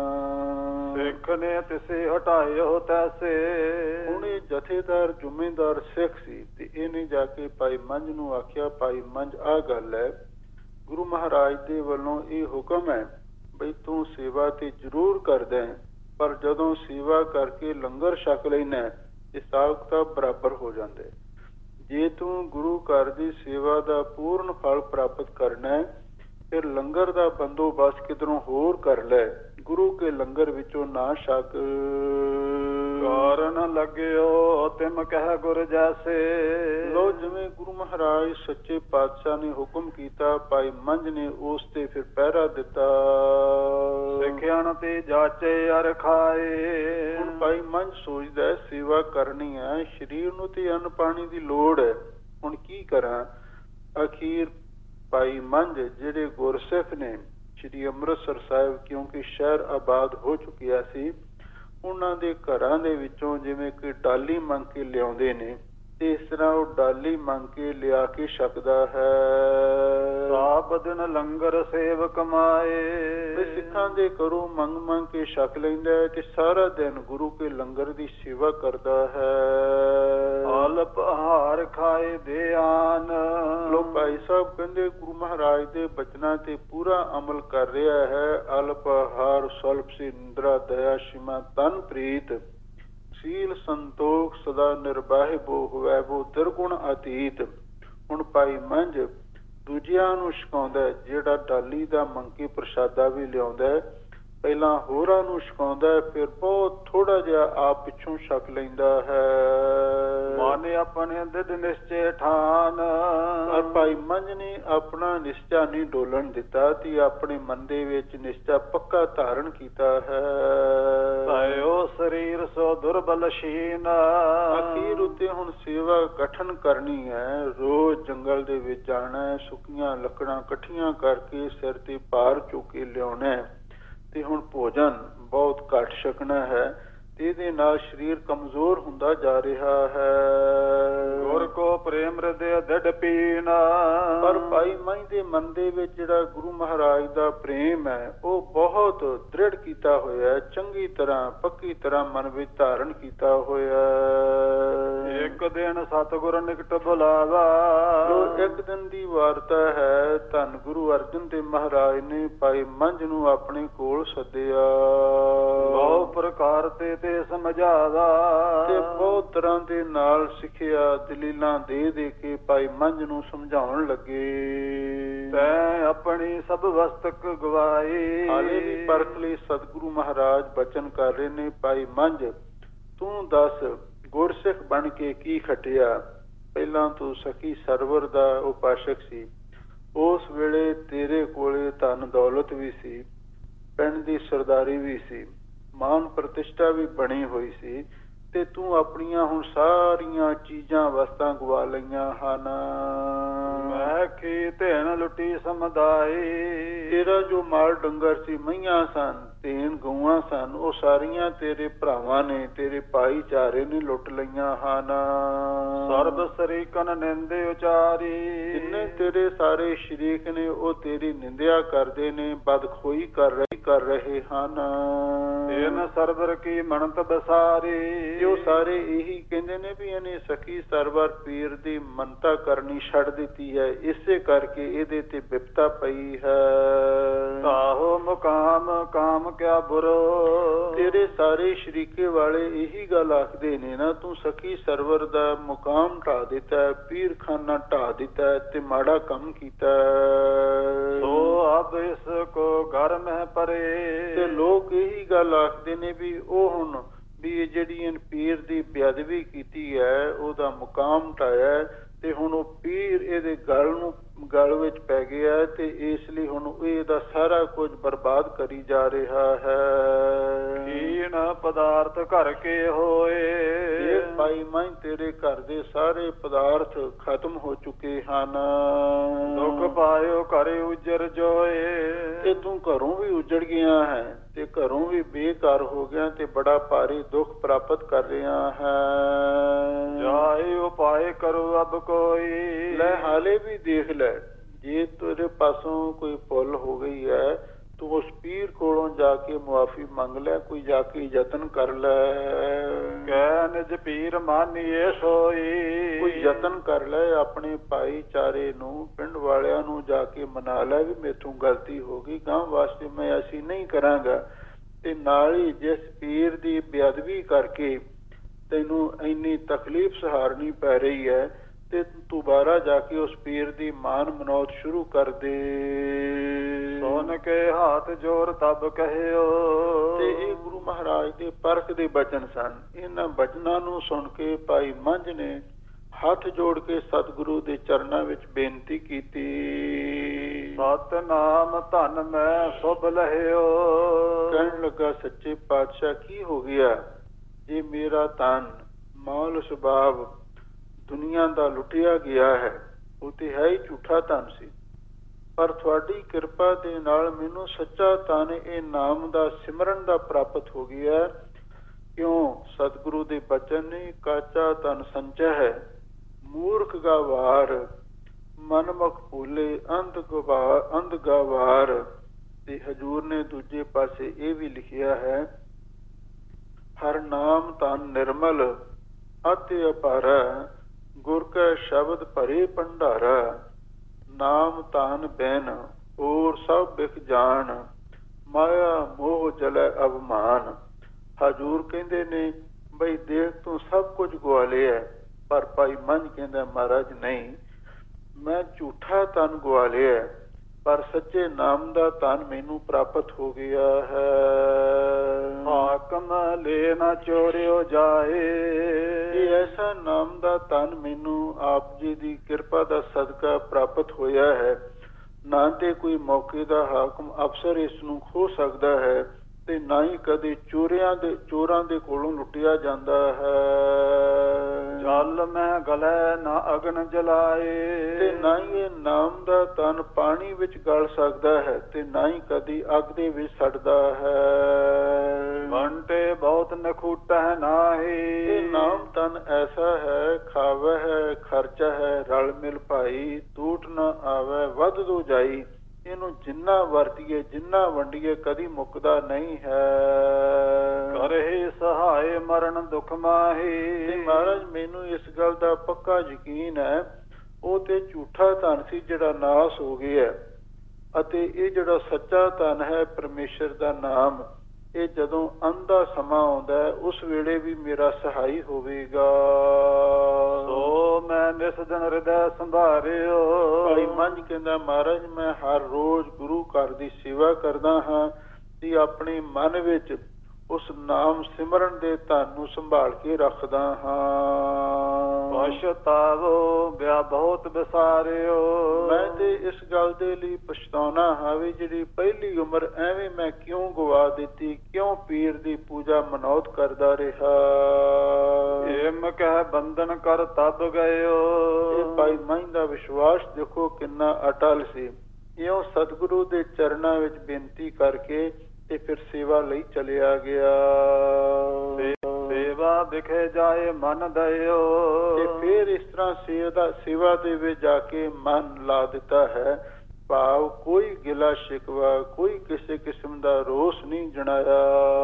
ਸਿੱਖ ਨੇ ਤਿਸੇ ਹਟਾਇਓ ਤੈਸੇ। ਹੁਣ ਇਹ ਜਥੇਦਾਰ ਜ਼ਿੰਮੇਦਾਰ ਸਿੱਖ ਸੀ ਤੇ ਇਹਨੇ ਜਾ ਕੇ ਭਾਈ ਮੰਝ ਨੂੰ ਆਖਿਆ, ਭਾਈ ਮੰਝ ਆਹ ਗੱਲ ਹੈ, ਗੁਰੂ ਮਹਾਰਾਜ ਦੇ ਵੱਲੋਂ ਇਹ ਹੁਕਮ ਹੈ ਬਈ ਤੂੰ ਸੇਵਾ ਤੇ ਜ਼ਰੂਰ ਕਰਦਾ ਹੈ, ਪਰ ਜਦੋਂ ਸੇਵਾ ਕਰਕੇ ਲੰਗਰ ਛਕ ਲੈਣਾ ਤੇ ਸਾਵਕਤਾ ਬਰਾਬਰ ਹੋ ਜਾਂਦਾ। ਜੇ ਤੂੰ ਗੁਰੂ ਘਰ ਦੀ ਸੇਵਾ ਦਾ ਪੂਰਨ ਫਲ ਪ੍ਰਾਪਤ ਕਰਨਾ ਹੈ ਫਿਰ ਲੰਗਰ ਦਾ ਬੰਦੋਬਸਤ ਕਿਧਰੋਂ ਹੋਰ ਕਰ ਲੈ, ਗੁਰੂ ਕੇ ਲੰਗਰ ਵਿੱਚੋਂ ਨਾ ਛਕ। ਕਾਰਨ ਲੱਗਿਓ ਤਿਮ ਕਹਿ ਗੁਰ ਜੈਸੇ। ਲੋ ਜਿਵੇਂ ਗੁਰੂ ਮਹਾਰਾਜ ਸੱਚੇ ਪਾਤਸ਼ਾਹ ਨੇ ਹੁਕਮ ਕੀਤਾ, ਭਾਈ ਮੰਝ ਨੇ ਉਸ ਤੇ ਫਿਰ ਪਹਿਰਾ ਦਿੱਤਾ। ਸਿੱਖਿਆਣ ਤੇ ਜਾਚੇ ਅਰ ਖਾਏ। ਹੁਣ ਭਾਈ ਮੰਝ ਸੋਚਦਾ ਹੈ ਸੇਵਾ ਕਰਨੀ ਹੈ, ਸਰੀਰ ਨੂੰ ਤੇ ਅੰਨ ਪਾਣੀ ਦੀ ਲੋੜ ਹੈ, ਹੁਣ ਕੀ ਕਰਾਂ। ਅਖੀਰ ਭਾਈ ਮੰਝ ਜਿਹੜੇ ਗੁਰਸਿੱਖ ਨੇ ਸ੍ਰੀ ਅੰਮ੍ਰਿਤਸਰ ਸਾਹਿਬ, ਕਿਉਂਕਿ ਸ਼ਹਿਰ ਆਬਾਦ ਹੋ ਚੁੱਕਿਆ ਸੀ, ਉਹਨਾਂ ਦੇ ਘਰਾਂ ਦੇ ਵਿੱਚੋਂ ਜਿਵੇਂ ਕਿ ਡਾਲੀ ਮੰਗ ਕੇ ਲਿਆਉਂਦੇ ਨੇ, ਤੇ ਇਸ ਤਰ੍ਹਾਂ ਉਹ ਡਾਲੀ ਮੰਗ ਕੇ ਲਿਆ ਕੇ ਛਕਦਾ ਹੈ। ਸਾਬ ਦਿਨ ਲੰਗਰ ਸੇਵ ਕਮਾਏ। ਤੇ ਸਿੱਖਾਂ ਦੇ ਘਰੋਂ ਮੰਗ ਮੰਗ ਕੇ ਛਕ ਲੈਂਦਾ ਹੈ ਤੇ ਸਾਰਾ ਦਿਨ ਗੁਰੂ ਕੇ ਲੰਗਰ ਦੀ ਸੇਵਾ ਕਰਦਾ ਹੈ। ਅਲਪ ਆਹਾਰ ਖਾਏ ਦੇ ਆਨ। ਲੋ ਭਾਈ ਸਾਹਿਬ ਕਹਿੰਦੇ ਗੁਰੂ ਮਹਾਰਾਜ ਦੇ ਬਚਨਾਂ ਤੇ ਪੂਰਾ ਅਮਲ ਕਰ ਰਿਹਾ ਹੈ। ਅਲਪ ਆਹਾਰ, ਸਵਲਪ ਸੀ ਨਿੰਦਰਾ, ਦਇਆ, ਸ਼ਿਮਾ, ਤਨ ਪ੍ਰੀਤ, ਸੀਲ ਸੰਤੋਖ, ਸਦਾ ਨਿਰਬਾਹਿ ਬੋ ਹੋਵੈ ਬੋ ਦੁਰਗੁਣ ਅਤੀਤ। ਹੁਣ ਭਾਈ ਮੰਝ ਦੂਜਿਆਂ ਨੂੰ ਛਕਾਉਂਦਾ, ਜਿਹੜਾ ਡਾਲੀ ਦਾ ਮੰਗੀ ਪ੍ਰਸ਼ਾਦਾ ਵੀ ਲਿਆਉਂਦਾ, ਪਹਿਲਾਂ ਹੋਰਾਂ ਨੂੰ ਛਕਾਉਂਦਾ, ਫਿਰ ਬਹੁਤ ਥੋੜਾ ਜਿਹਾ ਆਪ ਪਿੱਛੋਂ ਛਕ ਲੈਂਦਾ ਹੈ। ਮਨ ਆਪਣੇ ਦਿਦ ਨਿਸ਼ਚੈ ਠਾਨ। ਪਰ ਭਾਈ ਮੰਝ ਨੇ ਆਪਣਾ ਨਿਸ਼ਚਾ ਨਹੀਂ ਡੋਲਣ ਦਿੱਤਾ ਤੇ ਆਪਣੇ ਮਨ ਦੇ ਵਿੱਚ ਨਿਸ਼ਚਾ ਪੱਕਾ ਧਾਰਨ ਕੀਤਾ ਹੈ। ਸਾਇਓ ਸਰੀਰ ਸੋ ਦੁਰਬਲ ਸ਼ੀਨ। ਅਖੀਰ ਉੱਤੇ ਹੁਣ ਸੇਵਾ ਕਠਨ ਕਰਨੀ ਹੈ। ਰੋਜ਼ ਜੰਗਲ ਦੇ ਵਿੱਚ ਜਾਣਾ ਹੈ, ਸੁੱਕੀਆਂ ਲੱਕੜਾਂ ਇਕੱਠੀਆਂ ਕਰਕੇ ਸਿਰ ਤੇ ਭਾਰ ਚੁੱਕ ਕੇ ਲਿਆਉਣਾ ਹੈ, ਤੇ ਹੁਣ ਭੋਜਨ ਬਹੁਤ ਘੱਟ ਛਕਣਾ ਹੈ, ਤੇ ਇਹਦੇ ਨਾਲ ਸਰੀਰ ਕਮਜ਼ੋਰ ਹੁੰਦਾ ਜਾ ਰਿਹਾ ਹੈ। ਗੁਰ ਕੋ ਪ੍ਰੇਮ ਹਿਰਦੈ ਦ੍ਰਿੜ ਪੀਨਾ। ਪਰ ਭਾਈ ਮੰਝ ਦੇ ਮਨ ਦੇ ਵਿੱਚ ਜਿਹੜਾ ਗੁਰੂ ਮਹਾਰਾਜ ਦਾ ਪ੍ਰੇਮ ਹੈ ਉਹ ਬਹੁਤ ਦ੍ਰਿੜ ਕੀਤਾ ਹੋਇਆ, ਚੰਗੀ ਤਰ੍ਹਾਂ ਪੱਕੀ ਤਰ੍ਹਾਂ ਮਨ ਵਿੱਚ ਧਾਰਨ ਕੀਤਾ ਹੋਇਆ। ਇੱਕ ਦਿਨ ਸਤਿਗੁਰ ਨਿਕਟ ਬੁਲਾਵਾ। ਇੱਕ ਦਿਨ ਦੀ ਵਾਰਤਾ ਹੈ, ਧੰਨ ਗੁਰੂ ਅਰਜਨ ਦੇਵ ਮਹਾਰਾਜ ਨੇ ਭਾਈ ਮੰਝ ਨੂੰ ਆਪਣੇ ਕੋਲ ਸੱਦਿਆ। ਬਹੁਤ ਪ੍ਰਕਾਰ ਤੇ ਸਮਝਾਵਾ। ਤੇ ਬਹੁਤ ਤਰ੍ਹਾਂ ਦੇ ਨਾਲ ਸਿੱਖਿਆ ਦਲੀਲਾਂ ਦੇ ਕੇ ਭਾਈ ਮੰਝ ਨੂੰ ਸਮਝਾਉਣ ਲੱਗੇ। ਤੈਂ ਆਪਣੀ ਸਭ ਵਸਤਕ ਗਵਾਈ। ਹਾਲੇ ਵੀ ਪਰਖ ਲਈ ਸਤਿਗੁਰੂ ਮਹਾਰਾਜ ਬਚਨ ਕਰ ਰਹੇ ਨੇ, ਭਾਈ ਮੰਝ ਤੂੰ ਦੱਸ ਗੁਰਸਿੱਖ ਬਣ ਕੇ ਕੀ ਖਟਿਆ। ਪਹਿਲਾਂ ਤੂੰ ਸਖੀ ਸਰਵਰ ਦਾ ਉਪਾਸ਼ਕ ਸੀ, ਉਸ ਵੇਲੇ ਤੇਰੇ ਕੋਲੇ ਧਨ ਦੌਲਤ ਵੀ ਸੀ, ਪਿੰਡ ਦੀ ਸਰਦਾਰੀ ਵੀ ਸੀ, ਮਾਨ ਪ੍ਰਤਿਸ਼ਠਾ ਵੀ ਬਣੀ ਹੋਈ ਸੀ, ਤੇ ਤੂੰ ਆਪਣੀਆਂ ਹੁਣ ਸਾਰੀਆਂ ਚੀਜ਼ਾਂ ਵਸਤਾਂ ਗਵਾ ਲਈਆਂ ਹਨ। ਮੈਂ ਕੀ ਧੇਨ ਲੁੱਟੀ ਸਮਦਾਈ। ਤੇਰਾ ਜੋ ਮਾਲ ਡੰਗਰ ਸੀ, ਮਈਆਂ ਸਨ, ਧੇਨ ਗਊਆਂ ਸਨ, ਉਹ ਸਾਰੀਆਂ ਤੇਰੇ ਭਰਾਵਾਂ ਨੇ, ਤੇਰੇ ਭਾਈਚਾਰੇ ਨੇ ਲੁੱਟ ਲਈਆਂ ਹਨ। ਸਰਬ ਸਰੀਕਨ ਨਿੰਦੇ ਉਚਾਰੀ। ਜਿੰਨੇ ਤੇਰੇ ਸਾਰੇ ਸ਼ਰੀਕ ਨੇ ਉਹ ਤੇਰੀ ਨਿੰਦਿਆ ਕਰਦੇ ਨੇ, ਬਦਖੋਈ ਕਰ ਰਹੇ ਹਨ। ਇਹਨ ਸਰਵਰ ਕੀ ਮਨਤ ਬਸਾਰੀ। ਜੋ ਸਾਰੇ ਇਹੀ ਕਹਿੰਦੇ ਨੇ ਵੀ ਇਹਨੇ ਸਖੀ ਸਰਵਰ ਪੀਰ ਦੀ ਮੰਨਤਾ ਕਰਨੀ ਛੱਡ ਦਿੱਤੀ ਹੈ, ਇਸੇ ਕਰਕੇ ਇਹਦੇ ਤੇ ਵਿਪਤਾ ਪਈ ਹੈ। ਆਹੋ ਮੁਕਾਮ ਕਾਮ ਕਿਆ ਬੁਰੋ। ਤੇਰੇ ਸਾਰੇ ਸ਼ਰੀਕੇ ਵਾਲੇ ਇਹੀ ਗੱਲ ਆਖਦੇ ਨੇ ਨਾ, ਤੂੰ ਸਖੀ ਸਰਵਰ ਦਾ ਮੁਕਾਮ ਢਾ ਦਿੱਤਾ, ਪੀਰ ਖਾਨਾ ਢਾ ਦਿੱਤਾ ਤੇ ਮਾੜਾ ਕੰਮ ਕੀਤਾ। ਸੋ ਅਬ ਇਸ ਕੋ ਘਰ ਮਹਿ ਪਰੇ। ਤੇ ਲੋਕ ਇਹੀ ਗੱਲ ਆਖਦੇ ਨੇ ਵੀ ਉਹ ਹੁਣ ਵੀ ਇਹ ਜਿਹੜੀ ਪੀਰ ਦੀ ਬੇਅਦਬੀ ਕੀਤੀ ਹੈ, ਉਹਦਾ ਮੁਕਾਮ ਢਾਇਆ, ਤੇ ਹੁਣ ਉਹ ਪੀਰ ਇਹਦੇ ਗਲ ਵਿੱਚ ਪੈ ਗਿਆ, ਤੇ ਇਸ ਲਈ ਹੁਣ ਇਹਦਾ ਸਾਰਾ ਕੁਝ ਬਰਬਾਦ ਕਰੀ ਜਾ ਰਿਹਾ ਹੈ। ਕੀਨ ਪਦਾਰਥ ਘਰ ਕੇ ਹੋਏ। ਇਹ ਭਾਈ ਮੰਝ ਤੇਰੇ ਘਰ ਦੇ ਸਾਰੇ ਪਦਾਰਥ ਖਤਮ ਹੋ ਚੁੱਕੇ ਹਨ। ਦੁੱਖ ਪਾਇਓ ਘਰ ਉਜਰ ਜੋਏ। ਤੇ ਤੂੰ ਘਰੋਂ ਵੀ ਉਜੜ ਗਿਆ ਹੈ, ਤੇ ਘਰੋਂ ਵੀ ਬੇਘਰ ਹੋ ਗਿਆ, ਤੇ ਬੜਾ ਭਾਰੀ ਦੁੱਖ ਪ੍ਰਾਪਤ ਕਰ ਰਿਹਾ ਹੈ। ਜਾਏ ਉਪਾਏ ਕਰੋ ਅਬ ਕੋਈ। ਲੈ ਹਾਲੇ ਵੀ ਦੇਖ ਲੈ, ਜੇ ਤੇਰੇ ਪਾਸੋਂ ਕੋਈ ਭੁੱਲ ਹੋ ਗਈ ਹੈ, ਤੂੰ ਉਸ ਪੀਰ ਕੋਲੋਂ ਜਾ ਕੇ ਮੁਆਫੀ ਮੰਗ ਲੈ, ਕੋਈ ਜਾ ਕੇ ਯਤਨ ਕਰ ਲੈ। ਕਹਿ ਨਿਜ ਪੀਰ ਮਾਨੀਏ ਸੋਈ। ਕੋਈ ਯਤਨ ਕਰ ਲੈ, ਆਪਣੇ ਭਾਈਚਾਰੇ ਨੂੰ, ਪਿੰਡ ਵਾਲਿਆਂ ਨੂੰ ਜਾ ਕੇ ਮਨਾ ਲੈ ਵੀ ਮੇਥੋਂ ਗਲਤੀ ਹੋ ਗਈ, ਗਾਂ ਵਾਸਤੇ ਮੈਂ ਅਸੀਂ ਨਹੀਂ ਕਰਾਂਗਾ। ਤੇ ਨਾਲ ਹੀ ਜਿਸ ਪੀਰ ਦੀ ਬੇਅਦਬੀ ਕਰਕੇ ਤੈਨੂੰ ਇੰਨੀ ਤਕਲੀਫ ਸਹਾਰਨੀ ਪੈ ਰਹੀ ਹੈ, ਤੇ ਦੁਬਾਰਾ ਜਾ ਕੇ ਉਸ ਪੀਰ ਦੀ ਮਾਨ ਮਨੌਤ ਸ਼ੁਰੂ ਕਰ ਦੇ। ਸੁਣ ਕੇ ਹੱਥ ਜੋੜ ਤਬ ਕਹਿਓ। ਤੇ ਇਹ ਗੁਰੂ ਮਹਾਰਾਜ ਦੇ ਪਰਖ ਦੇ ਬਚਨ ਸਨ। ਇਹਨਾਂ ਬਚਨਾਂ ਨੂੰ ਸੁਣ ਕੇ ਭਾਈ ਮੰਝ ਨੇ ਹੱਥ ਜੋੜ ਕੇ ਸਤਿਗੁਰੂ ਦੇ ਚਰਨਾਂ ਵਿੱਚ ਬੇਨਤੀ ਕੀਤੀ। ਸਤਿਨਾਮ ਧਨ ਮੈਂ ਸੁਭ ਲਹਿਓ। ਕਹਿਣ ਲੱਗਾ, ਸੱਚੇ ਪਾਤਸ਼ਾਹ ਕੀ ਹੋ ਗਿਆ? ਇਹ ਮੇਰਾ ਤਨ ਮਾਲ ਸੁਭਾਵ ਦੁਨੀਆ ਦਾ ਲੁੱਟਿਆ ਗਿਆ ਹੈ, ਉਹ ਤੇ ਹੈ ਹੀ ਝੂਠਾ ਧਨ ਸੀ, ਪਰ ਤੁਹਾਡੀ ਕਿਰਪਾ ਦੇ ਨਾਲ ਮੈਨੂੰ ਸੱਚਾ ਧਨ ਇਹ ਨਾਮ ਦਾ ਸਿਮਰਨ ਦਾ ਪ੍ਰਾਪਤ ਹੋ ਗਿਆ। ਕਿਉਂ? ਸਤਿਗੁਰੂ ਦੇ ਬਚਨ ਨੇ, ਕਾਚਾ ਧਨ ਸੰਚੈ ਹੈ, ਮੂਰਖ ਗਾਵਾਰ, ਮਨਮੁਖ ਭੂਲੇ ਅੰਧ ਗਾਵਾਰ। ਤੇ ਹਜੂਰ ਨੇ ਦੂਜੇ ਪਾਸੇ ਇਹ ਵੀ ਲਿਖਿਆ ਹੈ, ਹਰ ਨਾਮ ਧਨ ਨਿਰਮਲ ਅਤਿ ਅਪਾਰਾ, ਗੁਰ ਕੈ ਸ਼ਬਦ ਭਰੇ ਭੰਡਾਰਾ, ਨਾਮ ਧਨ ਬੈਨ ਹੋਰ ਸਭ ਬਿਖ ਜਾਣ, ਮਾਇਆ ਮੋਹ ਜਲੈ ਅਭਮਾਨ। ਹਜੂਰ ਕਹਿੰਦੇ ਨੇ ਬਈ ਦੇਖ ਤੂੰ ਸਭ ਕੁਝ ਗਵਾ ਲਿਆ, ਪਰ ਭਾਈ ਮੰਝ ਕਹਿੰਦਾ ਮਹਾਰਾਜ ਨਹੀਂ, ਮੈਂ ਝੂਠਾ ਧਨ ਗਵਾ ਲਿਆ, ਪਰ ਸੱਚੇ ਨਾਮ ਦਾ ਧਨ ਮੈਨੂੰ ਪ੍ਰਾਪਤ ਹੋ ਗਿਆ ਹੈ। ਹਾਕਮ ਲੈ ਨਾ ਚੋਰਿਓ ਜਾਏ। ਇਹ ਐਸਾ ਨਾਮ ਦਾ ਧਨ ਮੈਨੂੰ ਆਪ ਜੀ ਦੀ ਕਿਰਪਾ ਦਾ ਸਦਕਾ ਪ੍ਰਾਪਤ ਹੋਇਆ ਹੈ। ਨਾ ਤੇ ਕੋਈ ਮੌਕੇ ਦਾ ਹਾਕਮ ਅਫਸਰ ਇਸ ਨੂੰ ਖੋ ਸਕਦਾ ਹੈ, ਤੇ ਨਾ ਹੀ ਕਦੇ ਚੋਰਾਂ ਦੇ ਕੋਲੋਂ ਲੁੱਟਿਆ ਜਾਂਦਾ ਹੈ। ਜਲ ਮੈਂ ਗਲੇ ਨਾ ਅਗਨ ਜਲਾਏ। ਤੇ ਨਾ ਹੀ ਇਹ ਨਾਮ ਦਾ ਧਨ ਪਾਣੀ ਵਿੱਚ ਗਲ ਸਕਦਾ ਹੈ, ਤੇ ਨਾ ਹੀ ਕਦੀ ਅੱਗ ਦੇ ਵਿੱਚ ਸੜਦਾ ਹੈ। ਬੰਟੇ ਬਹੁਤ ਨਖੂਟਾ ਨਾਹੀ। ਇਹ ਨਾਮ ਧਨ ਐਸਾ ਹੈ, ਖਾਵੇ ਹੈ ਖਰਚਾ ਹੈ, ਰਲ ਮਿਲ ਭਾਈ, ਟੂਟ ਨਾ ਆਵੇ ਵੱਧ ਦੋ ਜਾਈ। ਇਹਨੂੰ ਜਿੰਨਾ ਵਰਤੀਏ ਜਿੰਨਾ ਵੰਡੀਏ ਕਦੀ ਮੁੱਕਦਾ ਨਹੀਂ ਹੈ। ਕਰੇ ਸਹਾਏ ਮਰਨ ਦੁਖ ਮਾਹੀ। ਤੇ ਮਹਾਰਾਜ ਮੈਨੂੰ ਇਸ ਗੱਲ ਦਾ ਪੱਕਾ ਯਕੀਨ ਹੈ, ਉਹ ਤੇ ਝੂਠਾ ਧਨ ਸੀ ਜਿਹੜਾ ਨਾਸ ਹੋ ਗਿਆ, ਅਤੇ ਇਹ ਜਿਹੜਾ ਸੱਚਾ ਧਨ ਹੈ ਪਰਮੇਸ਼ਰ ਦਾ ਨਾਮ, ਇਹ ਜਦੋਂ ਅੰਤ ਦਾ ਸਮਾਂ ਆਉਂਦਾ ਹੈ ਉਸ ਵੇਲੇ ਵੀ ਮੇਰਾ ਸਹਾਈ ਹੋਵੇਗਾ। ਸੋ ਮੈਂ ਨਿਸ ਦਿਨ ਹਿਰਦੈ ਸੰਭਾਰਿਓ। ਭਾਈ ਮੰਝ ਕਹਿੰਦਾ ਮਹਾਰਾਜ ਮੈਂ ਹਰ ਰੋਜ਼ ਗੁਰੂ ਘਰ ਦੀ ਸੇਵਾ ਕਰਦਾ ਹਾਂ ਤੇ ਆਪਣੇ ਮਨ ਵਿੱਚ ਉਸ ਨਾਮ ਸਿਮਰਨ ਦੇ ਧਨ ਨੂੰ ਸੰਭਾਲ ਕੇ ਰੱਖਦਾ ਹਾਂ। ਪਛਤਾਵੋ ਬਿਆ ਬਹੁਤ ਵਿਸਾਰਿਓ। ਮੈਂ ਤੇ ਇਸ ਗੱਲ ਦੇ ਲਈ ਪਛਤਾਉਣਾ ਹਾਂ ਵੀ ਜਿਹੜੀ ਪਹਿਲੀ ਉਮਰ ਐਵੇਂ ਮੈਂ ਕਿਉਂ ਗਵਾ ਦਿੱਤੀ, ਕਿਉਂ ਪੀਰ ਦੀ ਪੂਜਾ ਮਨੌਤ ਕਰਦਾ ਰਿਹਾ। ਏਮ ਕਹਿ ਬੰਧਨ ਕਰ ਤਬ ਗਇਓ। ਇਹ ਭਾਈ ਮੰਝ ਦਾ ਵਿਸ਼ਵਾਸ ਦੇਖੋ ਕਿੰਨਾ ਅਟਲ ਸੀ। ਇਉਂ ਸਤਿਗੁਰੂ ਦੇ ਚਰਨਾਂ ਵਿੱਚ ਬੇਨਤੀ ਕਰਕੇ ਤੇ ਫਿਰ ਸੇਵਾ ਲਈ ਚਲਿਆ ਗਿਆ। ਸੇਵਾ ਦਿਖੇ ਜਾਏ ਮਨ ਦਇਓ। ਤੇ ਫਿਰ ਇਸ ਤਰ੍ਹਾਂ ਸੇਵਾ ਦੇ ਵਿੱਚ ਜਾ ਕੇ ਮਨ ਲਾ ਦਿੱਤਾ ਹੈ। ਭਾਵ ਕੋਈ ਗਿਲਾ ਸ਼ਿਕਵਾ, ਕੋਈ ਕਿਸੇ ਕਿਸਮ ਦਾ ਰੋਸ ਨਹੀਂ ਜਣਾਇਆ।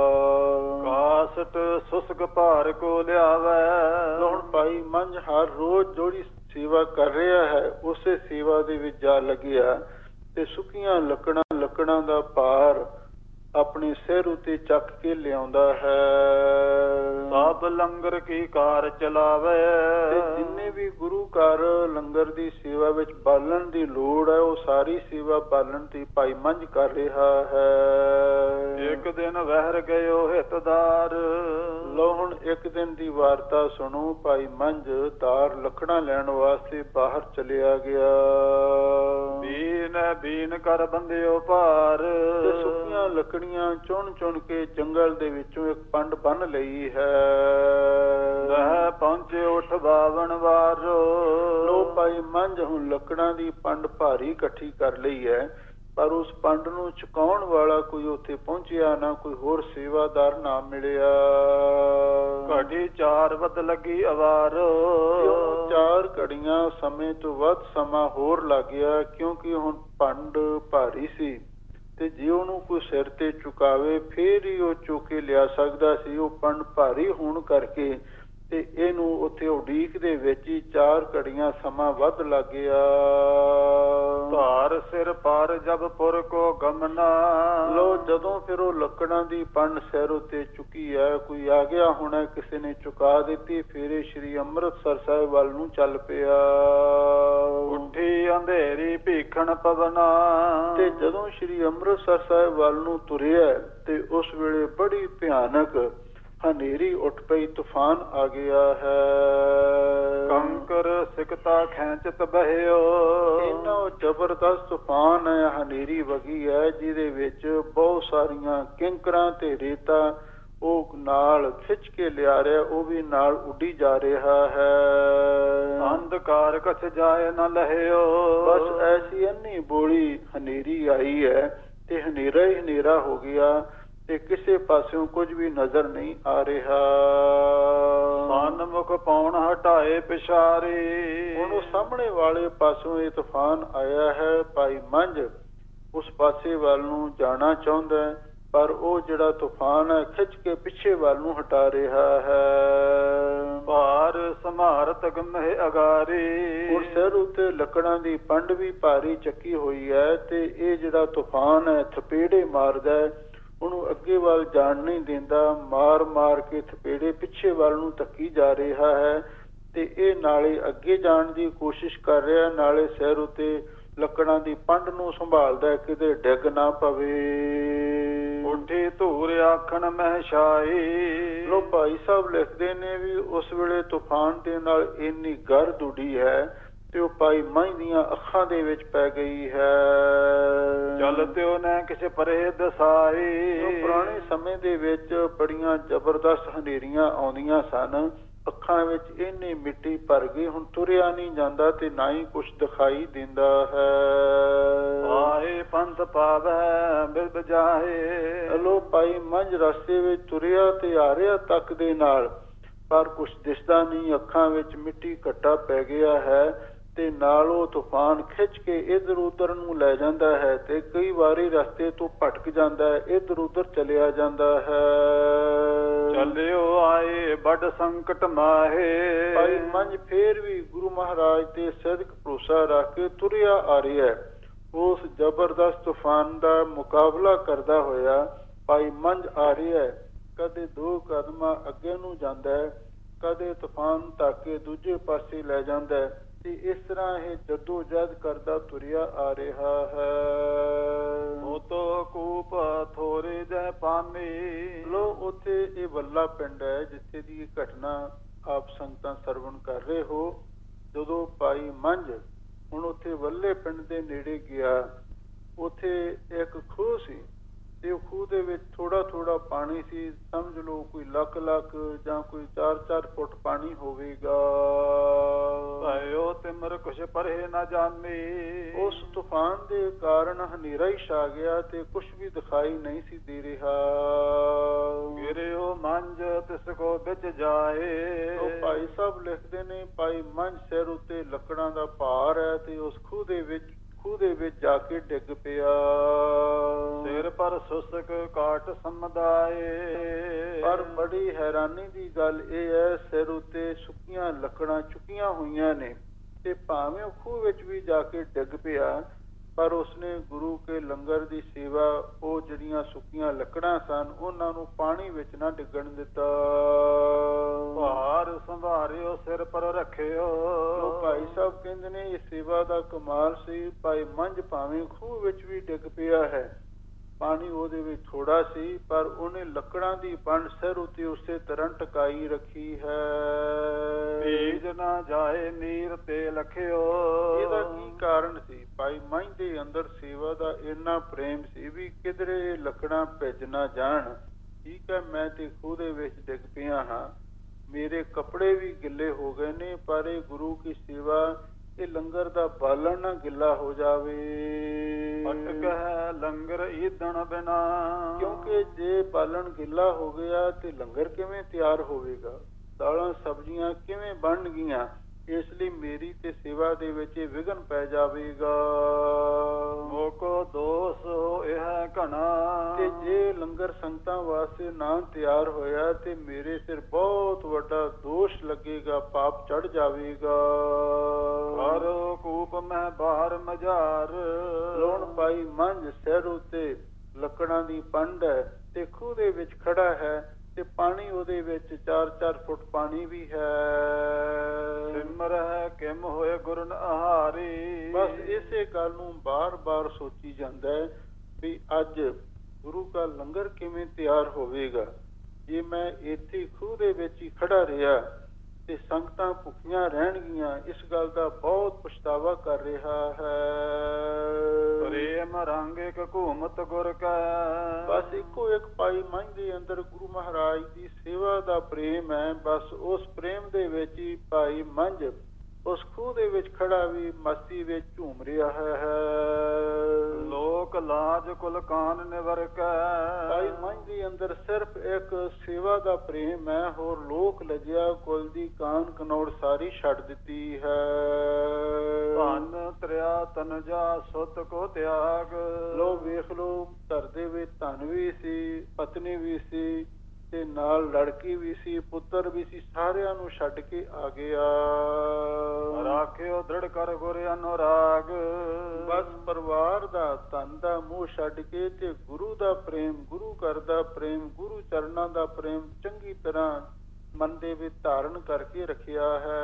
ਕਾਸਟ ਸੁਸਕ ਭਾਰ ਕੋ ਲਿਆਵੇ। ਹੁਣ ਭਾਈ ਮੰਝ ਹਰ ਰੋਜ਼ ਜਿਹੜੀ ਸੇਵਾ ਕਰ ਰਿਹਾ ਹੈ ਉਸੇ ਸੇਵਾ ਦੇ ਵਿੱਚ ਜਾ ਲੱਗਿਆ ਤੇ ਸੁੱਕੀਆਂ ਲੱਕੜਾਂ ਦਾ ਭਾਰ ਆਪਣੇ ਸਿਰ ਉੱਤੇ ਚੱਕ ਕੇ ਲਿਆਉਂਦਾ ਹੈ। ਸਭ ਲੰਗਰ ਕੀ ਕਾਰ ਚਲਾਵੇ। ਤੇ ਜਿੰਨੇ ਵੀ ਗੁਰੂ ਘਰ ਲੰਗਰ ਦੀ ਸੇਵਾ ਵਿੱਚ ਬਾਲਣ ਦੀ ਲੋੜ ਹੈ ਉਹ ਸਾਰੀ ਸੇਵਾ ਬਾਲਣ ਦੀ ਭਾਈ ਮੰਝ ਕਰ ਰਿਹਾ ਹੈ। ਇੱਕ ਦਿਨ ਵਹਿਰ ਗਇਓ ਹਿਤਦਾਰ। ਲਓ ਹੁਣ ਇੱਕ ਦਿਨ ਦੀ ਵਾਰਤਾ ਸੁਣੋ। ਭਾਈ ਮੰਝ ਦਾਰ ਲੱਕੜਾਂ ਲੈਣ ਵਾਸਤੇ ਬਾਹਰ ਚਲਿਆ ਗਿਆ। ਬੀਨ ਕਰ ਬੰਦਿਓ ਭਾਰ। ਤੇ ਸੁੱਕੀਆਂ ਲੱਕੜੀਆਂ ਚੁਣ ਕੇ ਜੰਗਲ ਦੇ ਵਿੱਚੋਂ ਇੱਕ ਪੰਡ ਬੰਨ ਲਈ ਹੈ। ਵਹ ਪਹੁੰਚੇ ਉੱਠ 52 ਵਾਰ। ਲੋ ਭਾਈ ਮੰਝ ਹੁਣ ਲੱਕੜਾਂ ਦੀ ਪੰਡ ਭਾਰੀ ਇਕੱਠੀ ਕਰ ਲਈ ਹੈ, ਪਰ ਉਸ ਪੰਡ ਨੂੰ ਚੁਕਾਉਣ ਵਾਲਾ ਕੋਈ ਉੱਥੇ ਪਹੁੰਚਿਆ ਨਾ, ਕੋਈ ਹੋਰ ਸੇਵਾਦਾਰ ਨਾ ਮਿਲਿਆ। ਘੜੀ 4 ਵੱਧ ਲੱਗੀ ਅਵਾਰ। 4 ਘੜੀਆਂ ਸਮੇਂ ਤੋਂ ਵੱਧ ਸਮਾਂ ਹੋਰ ਲੱਗ ਗਿਆ, ਕਿਉਂਕਿ ਹੁਣ ਪੰਡ ਭਾਰੀ ਸੀ ਤੇ ਜੇ ਉਹਨੂੰ ਕੋਈ ਸਿਰ ਤੇ ਚੁਕਾਵੇ ਫੇਰ ਹੀ ਉਹ ਚੁੱਕ ਕੇ ਲਿਆ ਸਕਦਾ ਸੀ। ਉਹ ਪੰਡ ਭਾਰੀ ਹੋਣ ਕਰਕੇ ਤੇ ਇਹਨੂੰ ਉੱਥੇ ਉਡੀਕ ਦੇ ਵਿੱਚ ਹੀ 4 ਘੜੀਆਂ ਸਮਾਂ ਵੱਧ ਲੱਗ ਗਿਆ। ਧਾਰ ਸਿਰ ਪਰ ਜਬ ਪੁਰ ਕੋ ਗਮਨਾ। ਲੋ ਜਦੋਂ ਫਿਰ ਉਹ ਲੱਕੜਾਂ ਦੀ ਪੰਡ ਸਿਰ ਉੱਤੇ ਚੁੱਕੀ ਹੈ, ਕੋਈ ਆ ਗਿਆ ਹੋਣਾ, ਕਿਸੇ ਨੇ ਚੁਕਾ ਦਿੱਤੀ, ਫਿਰ ਇਹ ਸ੍ਰੀ ਅੰਮ੍ਰਿਤਸਰ ਸਾਹਿਬ ਵੱਲ ਨੂੰ ਚੱਲ ਪਿਆ। ਉੱਠੀ ਅੰਧੇਰੀ ਭੀਖਣ ਪਵਨਾ। ਤੇ ਜਦੋਂ ਸ੍ਰੀ ਅੰਮ੍ਰਿਤਸਰ ਸਾਹਿਬ ਵੱਲ ਨੂੰ ਤੁਰਿਆ ਤੇ ਉਸ ਵੇਲੇ ਬੜੀ ਭਿਆਨਕ ਹਨੇਰੀ ਉੱਠ ਪਈ, ਤੂਫਾਨ ਆ ਗਿਆ ਹੈ। ਕੰਕਰ ਸਿਕਤਾ ਖੈਂਚਤ ਬਹਿਓ। ਇੰਨਾ ਜ਼ਬਰਦਸਤ ਤੂਫਾਨ ਹੈ, ਹਨੇਰੀ ਵਗੀ ਹੈ, ਜਿਹਦੇ ਵਿੱਚ ਬਹੁਤ ਸਾਰੀਆਂ ਕਿੰਕਰਾਂ ਤੇ ਰੇਤਾ ਉਹ ਨਾਲ ਖਿੱਚ ਕੇ ਲਿਆ ਰਿਹਾ, ਉਹ ਵੀ ਨਾਲ ਉੱਡੀ ਜਾ ਰਿਹਾ ਹੈ। ਅੰਧਕਾਰ ਕਛ ਜਾਏ ਨਾ ਲਹਿਓ। ਬਸ ਐਸੀ ਅੰਨੀ ਬੋਲੀ ਹਨੇਰੀ ਆਈ ਹੈ ਤੇ ਹਨੇਰਾ ਹੀ ਹਨੇਰਾ ਹੋ ਗਿਆ ਤੇ ਕਿਸੇ ਪਾਸਿਓਂ ਕੁਝ ਵੀ ਨਜ਼ਰ ਨਹੀਂ ਆ ਰਿਹਾ। ਸਨਮੁਖ ਪੌਣ ਹਟਾਏ ਪਿਛਾਰੇ। ਹੁਣ ਉਹ ਸਾਹਮਣੇ ਵਾਲੇ ਪਾਸੋਂ ਇਹ ਤੂਫਾਨ ਆਇਆ ਹੈ। ਭਾਈ ਮੰਝ ਉਸ ਪਾਸੇ ਵੱਲ ਨੂੰ ਜਾਣਾ ਚਾਹੁੰਦਾ ਹੈ, ਪਰ ਉਹ ਜਿਹੜਾ ਤੂਫਾਨ ਹੈ ਖਿੱਚ ਕੇ ਪਿੱਛੇ ਵੱਲ ਨੂੰ ਹਟਾ ਰਿਹਾ ਹੈ। ਭਾਰ ਸਮਾਰਤ ਗਮਹਿ ਅਗਾਰੇ। ਹੁਣ ਸਿਰ ਉੱਤੇ ਲੱਕੜਾਂ ਦੀ ਪੰਡ ਵੀ ਭਾਰੀ ਚੱਕੀ ਹੋਈ ਹੈ ਤੇ ਇਹ ਜਿਹੜਾ ਤੂਫਾਨ ਹੈ ਥਪੇੜੇ ਮਾਰਦਾ ਹੈ, ਉਹਨੂੰ ਅੱਗੇ ਵੱਲ ਜਾਣ ਨਹੀਂ ਦਿੰਦਾ, ਮਾਰ ਮਾਰ ਕੇ ਥਪੇੜੇ ਪਿੱਛੇ ਵੱਲ ਨੂੰ ਧੱਕੀ ਜਾ ਰਿਹਾ ਹੈ। ਤੇ ਇਹ ਨਾਲੇ ਅੱਗੇ ਜਾਣ ਦੀ ਕੋਸ਼ਿਸ਼ ਕਰ ਰਿਹਾ, ਨਾਲੇ ਸਿਰ ਉੱਤੇ ਲੱਕੜਾਂ ਦੀ ਪੰਡ ਨੂੰ ਸੰਭਾਲਦਾ, ਕਿਤੇ ਡਿੱਗ ਨਾ ਪਵੇ। ਉੱਠੀ ਧੂਰ ਆਖਣ ਮਹਿ ਛਾਈ। ਲੋ ਭਾਈ ਸਾਹਿਬ ਲਿਖਦੇ ਨੇ ਵੀ ਉਸ ਵੇਲੇ ਤੂਫਾਨ ਦੇ ਨਾਲ ਇੰਨੀ ਗਰਦ ਉੱਡੀ ਹੈ ਤੇ ਉਹ ਭਾਈ ਮੰਝ ਦੀਆਂ ਅੱਖਾਂ ਦੇ ਵਿੱਚ ਪੈ ਗਈ ਹੈ। ਚੱਲ ਤਿਉ ਨਾ ਕਿਸੇ ਪਰੇ ਦਸਾਈ। ਪੁਰਾਣੇ ਸਮੇਂ ਦੇ ਵਿੱਚ ਬੜੀਆਂ ਜ਼ਬਰਦਸਤ ਹਨੇਰੀਆਂ ਆਉਂਦੀਆਂ ਸਨ, ਅੱਖਾਂ ਵਿੱਚ ਇੰਨੀ ਮਿੱਟੀ ਭਰ ਗਈ, ਹੁਣ ਤੁਰਿਆ ਨਹੀਂ ਜਾਂਦਾ ਤੇ ਨਾ ਹੀ ਕੁਛ ਦਿਖਾਈ ਦਿੰਦਾ ਹੈ। ਆਏ ਪੰਥ ਪਾਵੈ ਬਿਰਬ ਜਾਹੇ। ਲੋ ਭਾਈ ਮੰਝ ਰਸਤੇ ਵਿੱਚ ਤੁਰਿਆ ਤੇ ਆ ਰਿਹਾ ਤੱਕ ਦੇ ਨਾਲ, ਪਰ ਕੁਛ ਦਿਸਦਾ ਨਹੀਂ, ਅੱਖਾਂ ਵਿੱਚ ਮਿੱਟੀ ਘੱਟਾ ਪੈ ਗਿਆ ਹੈ ਤੇ ਨਾਲ ਉਹ ਤੂਫਾਨ ਖਿੱਚ ਕੇ ਇੱਧਰ ਉੱਧਰ ਨੂੰ ਲੈ ਜਾਂਦਾ ਹੈ ਤੇ ਕਈ ਵਾਰੀ ਰਸਤੇ ਤੋਂ ਭਟਕ ਜਾਂਦਾ ਹੈ, ਇੱਧਰ ਉੱਧਰ ਚਲਿਆ ਜਾਂਦਾ ਹੈ। ਚੱਲਿਓ ਆਏ ਵੱਡ ਸੰਕਟ ਮਾਹੇ। ਭਾਈ ਮੰਝ ਫੇਰ ਵੀ ਗੁਰੂ ਮਹਾਰਾਜ ਤੇ ਸਦਕ ਭਰੋਸਾ ਰੱਖ ਕੇ ਤੁਰਿਆ ਆ ਰਿਹਾ ਹੈ। ਉਸ ਜ਼ਬਰਦਸਤ ਤੂਫਾਨ ਦਾ ਮੁਕਾਬਲਾ ਕਰਦਾ ਹੋਇਆ ਭਾਈ ਮੰਝ ਆ ਰਿਹਾ ਹੈ। ਕਦੇ 2 ਕਦਮਾਂ ਅੱਗੇ ਨੂੰ ਜਾਂਦਾ ਹੈ, ਕਦੇ ਤੂਫਾਨ ਧੱਕ ਕੇ ਦੂਜੇ ਪਾਸੇ ਲੈ ਜਾਂਦਾ ਹੈ ਤੇ ਇਸ ਤਰ੍ਹਾਂ ਇਹ ਜੱਦੋ ਜਹਿਦ ਕਰਦਾ ਤੁਰਿਆ ਆ ਰਿਹਾ ਹੈ। ਉਹ ਤੋ ਕੂਪ ਥੋਰੇ ਜੈ ਪਾਨੀ। ਲੋ ਉੱਥੇ ਇਹ ਵੱਲਾ ਪਿੰਡ ਹੈ ਜਿੱਥੇ ਦੀ ਇਹ ਘਟਨਾ ਆਪ ਸੰਗਤਾਂ ਸਰਵਣ ਕਰ ਰਹੇ ਹੋ। ਜਦੋਂ ਭਾਈ ਮੰਝ ਹੁਣ ਉੱਥੇ ਵੱਲੇ ਪਿੰਡ ਦੇ ਨੇੜੇ ਗਿਆ, ਉੱਥੇ ਇੱਕ ਖੂਹ ਸੀ ਤੇ ਉਹ ਖੂਹ ਦੇ ਵਿੱਚ ਥੋੜਾ ਥੋੜਾ ਪਾਣੀ ਸੀ, ਸਮਝ ਲਓ ਕੋਈ ਲੱਖ ਲੱਖ ਜਾਂ ਕੋਈ 4-4 ਫੁੱਟ ਪਾਣੀ ਹੋਵੇਗਾ। ਭਾਇਓ ਤਿਮਰ ਕੁਛ ਪਰੇ ਨਾ ਜਾਣੀ। ਉਸ ਤੂਫਾਨ ਦੇ ਕਾਰਨ ਹਨੇਰਾ ਹੀ ਛਾ ਗਿਆ ਤੇ ਕੁਛ ਵੀ ਦਿਖਾਈ ਨਹੀਂ ਸੀ ਦੇ ਰਿਹਾ। ਗਿਰਿਓ ਮੰਝ ਤਿਸ ਕੋ ਵਿੱਚ ਜਾਏ। ਉਹ ਭਾਈ ਸਾਹਿਬ ਲਿਖਦੇ ਨੇ ਭਾਈ ਮੰਝ ਸਿਰ ਉੱਤੇ ਲੱਕੜਾਂ ਦਾ ਭਾਰ ਹੈ ਤੇ ਉਸ ਖੂਹ ਦੇ ਵਿੱਚ ਜਾ ਕੇ ਡਿੱਗ ਪਿਆ। ਸਿਰ ਪਰ ਸੁਸਕ ਕਾਟ ਸਮਦਾਏ। ਪਰ ਬੜੀ ਹੈਰਾਨੀ ਦੀ ਗੱਲ ਇਹ ਹੈ, ਸਿਰ ਉੱਤੇ ਸੁੱਕੀਆਂ ਲੱਕੜਾਂ ਚੁੱਕੀਆਂ ਹੋਈਆਂ ਨੇ ਤੇ ਭਾਵੇਂ ਉਹ ਖੂਹ ਵਿੱਚ ਵੀ ਜਾ ਕੇ ਡਿੱਗ ਪਿਆ, ਪਰ ਉਸਨੇ ਗੁਰੂ ਕੇ ਲੰਗਰ ਦੀ ਸੇਵਾ, ਉਹ ਜਿਹੜੀਆਂ ਸੁੱਕੀਆਂ ਲੱਕੜਾਂ ਸਨ ਉਹਨਾਂ ਨੂੰ ਪਾਣੀ ਵਿੱਚ ਨਾ ਡਿੱਗਣ ਦਿੱਤਾ। ਭਾਰ ਸੰਭਾਰਿਓ ਸਿਰ ਪਰ ਰੱਖਿਓ। ਭਾਈ ਸਾਹਿਬ ਕਹਿੰਦੇ ਨੇ ਇਹ ਸੇਵਾ ਦਾ ਕਮਾਲ ਸੀ। ਭਾਈ ਮੰਝ ਭਾਵੇਂ ਖੂਹ ਵਿੱਚ ਵੀ ਡਿੱਗ ਪਿਆ ਹੈ, ਪਾਣੀ ਉਹਦੇ ਵਿੱਚ ਥੋੜਾ ਸੀ, ਪਰ ਉਹਨੇ ਲੱਕੜਾਂ ਦੀ ਪੰਡ ਸਿਰ ਉੱਤੇ ਉਸੇ ਤਰ੍ਹਾਂ ਟਕਾਈ ਰੱਖੀ ਹੈ। ਭੀਜ ਨਾ ਜਾਏ ਨੀਰ ਤੇ ਲਖਿਓ। ਇਹਦਾ ਕੀ ਕਾਰਨ ਸੀ? ਭਾਈ ਮੰਝ ਦੇ ਅੰਦਰ ਸੇਵਾ ਦਾ ਇੰਨਾ ਪ੍ਰੇਮ ਸੀ ਵੀ ਕਿਧਰੇ ਇਹ ਲੱਕੜਾਂ ਭਿੱਜ ਨਾ ਜਾਣ। ਠੀਕ ਹੈ, ਮੈਂ ਤੇ ਖੂਹ ਦੇ ਵਿੱਚ ਡਿੱਗ ਪਿਆ ਹਾਂ, ਮੇਰੇ ਕੱਪੜੇ ਵੀ ਗਿੱਲੇ ਹੋ ਗਏ ਨੇ, ਪਰ ਇਹ ਗੁਰੂ ਕੀ ਸੇਵਾ, ਇਹ ਲੰਗਰ ਦਾ ਬਾਲਣ ਨਾ ਗਿੱਲਾ ਹੋ ਜਾਵੇ। ਅਟਕ ਹੈ ਲੰਗਰ ਈਦਣ ਬਿਨਾ। ਕਿਉਂਕਿ ਜੇ ਬਾਲਣ ਗਿੱਲਾ ਹੋ ਗਿਆ ਤੇ ਲੰਗਰ ਕਿਵੇਂ ਤਿਆਰ ਹੋਵੇਗਾ, ਦਾਲਾਂ ਸਬਜ਼ੀਆਂ ਕਿਵੇਂ ਬਣਨਗੀਆਂ? ਇਸ ਲਈ ਮੇਰੀ ਤੇ ਸੇਵਾ ਦੇ ਵਿੱਚ ਇਹ ਵਿਘਨ ਪੈ ਜਾਵੇਗਾ। ਮੋਕੋ ਦੋਸ ਇਹ ਘਣਾ ਤੇ ਜੇ ਲੰਗਰ ਸੰਗਤਾਂ ਵਾਸਤੇ ਨਾ ਤਿਆਰ ਹੋਇਆ ਤੇ ਮੇਰੇ ਸਿਰ ਬਹੁਤ ਵੱਡਾ ਦੋਸ਼ ਲੱਗੇਗਾ, ਪਾਪ ਚੜ ਜਾਵੇਗਾ। ਹਰ ਕੂਪ ਮਹਿ ਬਾਹਰ ਮਝਾਰ ਲੋਣ ਪਾਈ ਮੰਝ ਸਿਰ ਉਤੇ ਲੱਕੜਾਂ ਦੀ ਪੰਡ ਹੈ ਤੇ ਖੂਹ ਦੇ ਵਿੱਚ ਖੜਾ ਹੈ ਤੇ ਪਾਣੀ ਉਹਦੇ ਵਿੱਚ 4-4 ਫੁੱਟ ਪਾਣੀ ਵੀ ਹੈ। ਸਿਮਰ ਹੈ ਕਿਮ ਹੋਏ ਗੁਰਨ ਆਹਾਰੀ। ਬਸ ਇਸੇ ਗੱਲ ਨੂੰ ਬਾਰ-ਬਾਰ ਸੋਚੀ ਜਾਂਦਾ ਹੈ ਵੀ ਅੱਜ ਗੁਰੂ ਦਾ ਲੰਗਰ ਕਿਵੇਂ ਤਿਆਰ ਹੋਵੇਗਾ। ਜੇ ਮੈਂ ਇੱਥੇ ਖੂਹ ਦੇ ਵਿੱਚ ਹੀ ਖੜਾ ਰਿਹਾ ਤੇ ਸੰਗਤਾਂ ਭੁੱਖੀਆਂ ਰਹਿਣਗੀਆਂ, ਇਸ ਗੱਲ ਦਾ ਬਹੁਤ ਪਛਤਾਵਾ ਕਰ ਰਿਹਾ ਹੈ। ਪ੍ਰੇਮ ਰੰਗ ਇੱਕ ਘੂਮਤ ਗੁਰ ਕਾ ਬਸ ਇੱਕੋ ਇੱਕ ਪਾਈ ਮੰਝ ਦੇ ਅੰਦਰ ਗੁਰੂ ਮਹਾਰਾਜ ਦੀ ਸੇਵਾ ਦਾ ਪ੍ਰੇਮ ਹੈ। ਬਸ ਉਸ ਪ੍ਰੇਮ ਦੇ ਵਿੱਚ ਹੀ ਭਾਈ ਮੰਝ ਉਸ ਖੂਹ ਦੇ ਵਿੱਚ ਖੜਾ ਵੀ ਮਸਤੀ ਵਿੱਚ ਝੂਮ ਰਿਹਾ ਹੈ। ਲੋਕ ਲਾਜ ਕੁਲ ਕਾਨ ਨਿਵਰ ਕੈ ਭਾਈ ਮੰਝ ਦੇ ਅੰਦਰ ਸਿਰਫ ਇੱਕ ਸੇਵਾ ਦਾ ਪ੍ਰੇਮ ਹੈ, ਹੋਰ ਲੋਕ ਲਜਿਆ ਕੁਲ ਦੀ ਕਾਨ ਕਨੌੜ ਸਾਰੀ ਛੱਡ ਦਿੱਤੀ ਹੈ। ਧਨ ਤਰਿਆ ਤਨ ਜਾ ਸੁਤ ਕੋ ਤਿਆਗ। ਲੋ ਵੇਖ ਲੋ, ਘਰ ਦੇ ਵਿੱਚ ਧਨ ਵੀ ਸੀ, ਪਤਨੀ ਵੀ ਸੀ ਤੇ ਨਾਲ ਲੜਕੀ ਵੀ ਸੀ, ਪੁੱਤਰ ਵੀ ਸੀ, ਸਾਰਿਆਂ ਨੂੰ ਛੱਡ ਕੇ ਆ ਗਿਆ। ਰਾਖਿਓ ਦ੍ਰਿੜ ਕਰ ਗੁਰ ਅਨੁਰਾਗ। ਬਸ ਪਰਿਵਾਰ ਦਾ ਧਨ ਦਾ ਮੋਹ ਛੱਡ ਕੇ ਤੇ ਗੁਰੂ ਦਾ ਪ੍ਰੇਮ, ਗੁਰੂ ਘਰ ਦਾ ਪ੍ਰੇਮ, ਗੁਰੂ ਚਰਨਾਂ ਦਾ ਪ੍ਰੇਮ ਚੰਗੀ ਤਰ੍ਹਾਂ ਮਨ ਦੇ ਵਿੱਚ ਧਾਰਨ ਕਰਕੇ ਰੱਖਿਆ ਹੈ।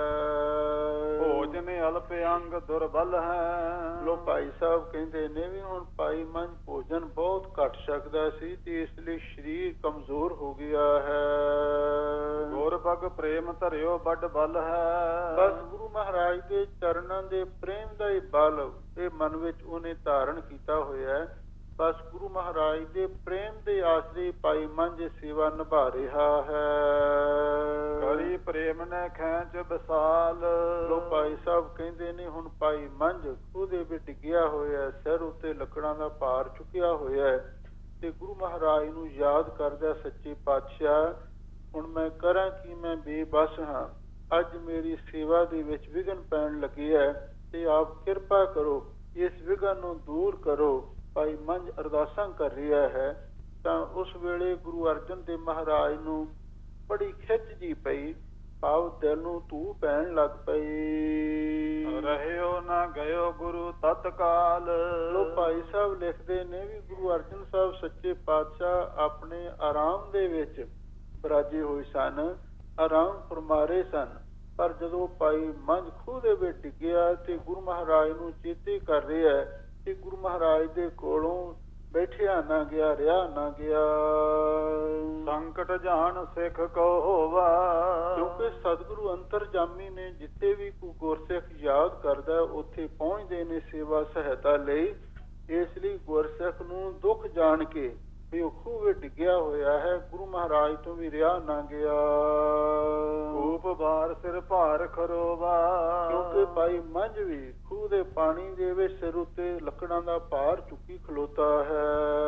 ਭੋਜਨ ਅਲਪ ਅੰਗ ਦੁਰਬਲ ਹੈ। ਲੋ ਭਾਈ ਸਾਹਿਬ ਕਹਿੰਦੇ ਨੇ ਵੀ ਹੁਣ ਭਾਈ ਮੰਝ ਭੋਜਨ ਬਹੁਤ ਘੱਟ ਸਕਦਾ ਸੀ ਤੇ ਇਸ ਲਈ ਸਰੀਰ ਕਮਜ਼ੋਰ ਹੋ ਗਿਆ ਹੈ। ਗੁਰ ਬਗ ਪ੍ਰੇਮ ਧਰਿਓ ਵੱਡ ਬਲ ਹੈ। ਬਸ ਗੁਰੂ ਮਹਾਰਾਜ ਦੇ ਚਰਨਾਂ ਦੇ ਪ੍ਰੇਮ ਦਾ ਹੀ ਬਲ ਇਹ ਮਨ ਵਿੱਚ ਉਹਨੇ ਧਾਰਨ ਕੀਤਾ ਹੋਇਆ ਹੈ। ਬਸ ਗੁਰੂ ਮਹਾਰਾਜ ਦੇ ਪ੍ਰੇਮ ਦੇ ਆਸਰੇ ਭਾਈ ਮੰਝ ਸੇਵਾ ਨਿਭਾ ਰਿਹਾ ਹੈ। ਕਰੀ ਪ੍ਰੇਮ ਨੇ ਖੈਂਚ ਵਿਸਾਲ। ਲੋ ਭਾਈ ਸਾਹਿਬ ਕਹਿੰਦੇ ਨੇ ਹੁਣ ਭਾਈ ਮੰਝ ਉਹਦੇ ਵਿੱਚ ਡਿੱਗਿਆ ਹੋਇਆ, ਸਿਰ ਉੱਤੇ ਲੱਕੜਾਂ ਦਾ ਭਾਰ ਚੁੱਕਿਆ ਹੋਇਆ ਹੈ ਤੇ ਗੁਰੂ ਮਹਾਰਾਜ ਨੂੰ ਯਾਦ ਕਰਦਾ, ਸੱਚੇ ਪਾਤਸ਼ਾਹ ਹੁਣ ਮੈਂ ਕਰਾਂ ਕੀ, ਮੈਂ ਬੇਬਸ ਹਾਂ। ਅੱਜ ਮੇਰੀ ਸੇਵਾ ਦੇ ਵਿੱਚ ਵਿਘਨ ਪੈਣ ਲੱਗੀ ਹੈ ਤੇ ਆਪ ਕਿਰਪਾ ਕਰੋ, ਇਸ ਵਿਘਨ ਨੂੰ ਦੂਰ ਕਰੋ। ਭਾਈ ਮੰਝ ਅਰਦਾਸਾਂ ਕਰ ਰਿਹਾ ਹੈ ਤਾਂ ਉਸ ਵੇਲੇ ਗੁਰੂ ਅਰਜਨ ਦੇਵ ਮਹਾਰਾਜ ਨੂੰ ਬੜੀ ਖਿੱਚ ਜੀ ਪਈ, ਭਾਵ ਦਿਲ ਨੂੰ ਧੂ ਪੈਣ ਲੱਗ ਪਈ। ਰਹਿਓ ਨਾ ਗਇਓ ਗੁਰੂ ਤਤਕਾਲ। ਲੋ ਭਾਈ ਸਾਹਿਬ ਲਿਖਦੇ ਨੇ ਵੀ ਗੁਰੂ ਅਰਜਨ ਸਾਹਿਬ ਸੱਚੇ ਪਾਤਸ਼ਾਹ ਆਪਣੇ ਆਰਾਮ ਦੇ ਵਿੱਚ ਬਰਾਜੇ ਹੋਏ ਸਨ, ਆਰਾਮ ਫਰਮਾਰੇ ਸਨ। ਪਰ ਜਦੋਂ ਭਾਈ ਮੰਝ ਖੂਹ ਦੇ ਵਿੱਚ ਡਿੱਗਿਆ ਤੇ ਗੁਰੂ ਮਹਾਰਾਜ ਨੂੰ ਚੇਤੇ ਕਰ ਰਿਹਾ ਤੇ ਗੁਰੂ ਮਹਾਰਾਜ ਦੇ ਕੋਲੋਂ ਬੈਠਿਆ ਨਾ ਗਿਆ, ਰਿਹਾ ਨਾ ਗਿਆ। ਸੰਕਟ ਜਾਣ ਸਿੱਖ ਕੋ ਹੋਵਾ। ਕਿਉਂਕਿ ਸਤਿਗੁਰੂ ਅੰਤਰਜਾਮੀ ਨੇ ਜਿੱਥੇ ਵੀ ਕੋਈ ਗੁਰਸਿੱਖ ਯਾਦ ਕਰਦਾ ਉੱਥੇ ਪਹੁੰਚਦੇ ਨੇ ਸੇਵਾ ਸਹਾਇਤਾ ਲਈ। ਇਸ ਲਈ ਗੁਰਸਿੱਖ ਨੂੰ ਦੁੱਖ ਜਾਣ ਕੇ ਵੀ ਉਹ ਖੂਹ ਵਿੱਚ ਡਿੱਗਿਆ ਹੋਇਆ ਹੈ, ਗੁਰੂ ਮਹਾਰਾਜ ਤੋਂ ਵੀ ਰਿਹਾ ਨਾ ਗਿਆ। ਖੂਬ ਬਾਰ ਸਿਰ ਭਾਰ ਖਰੋਵਾ। ਕਿਉਂਕਿ ਭਾਈ ਮੰਝ ਵੀ ਖੂਹ ਦੇ ਪਾਣੀ ਦੇ ਵਿੱਚ ਸਿਰ ਉੱਤੇ ਲੱਕੜਾਂ ਦਾ ਭਾਰ ਚੁੱਕੀ ਖਲੋਤਾ ਹੈ।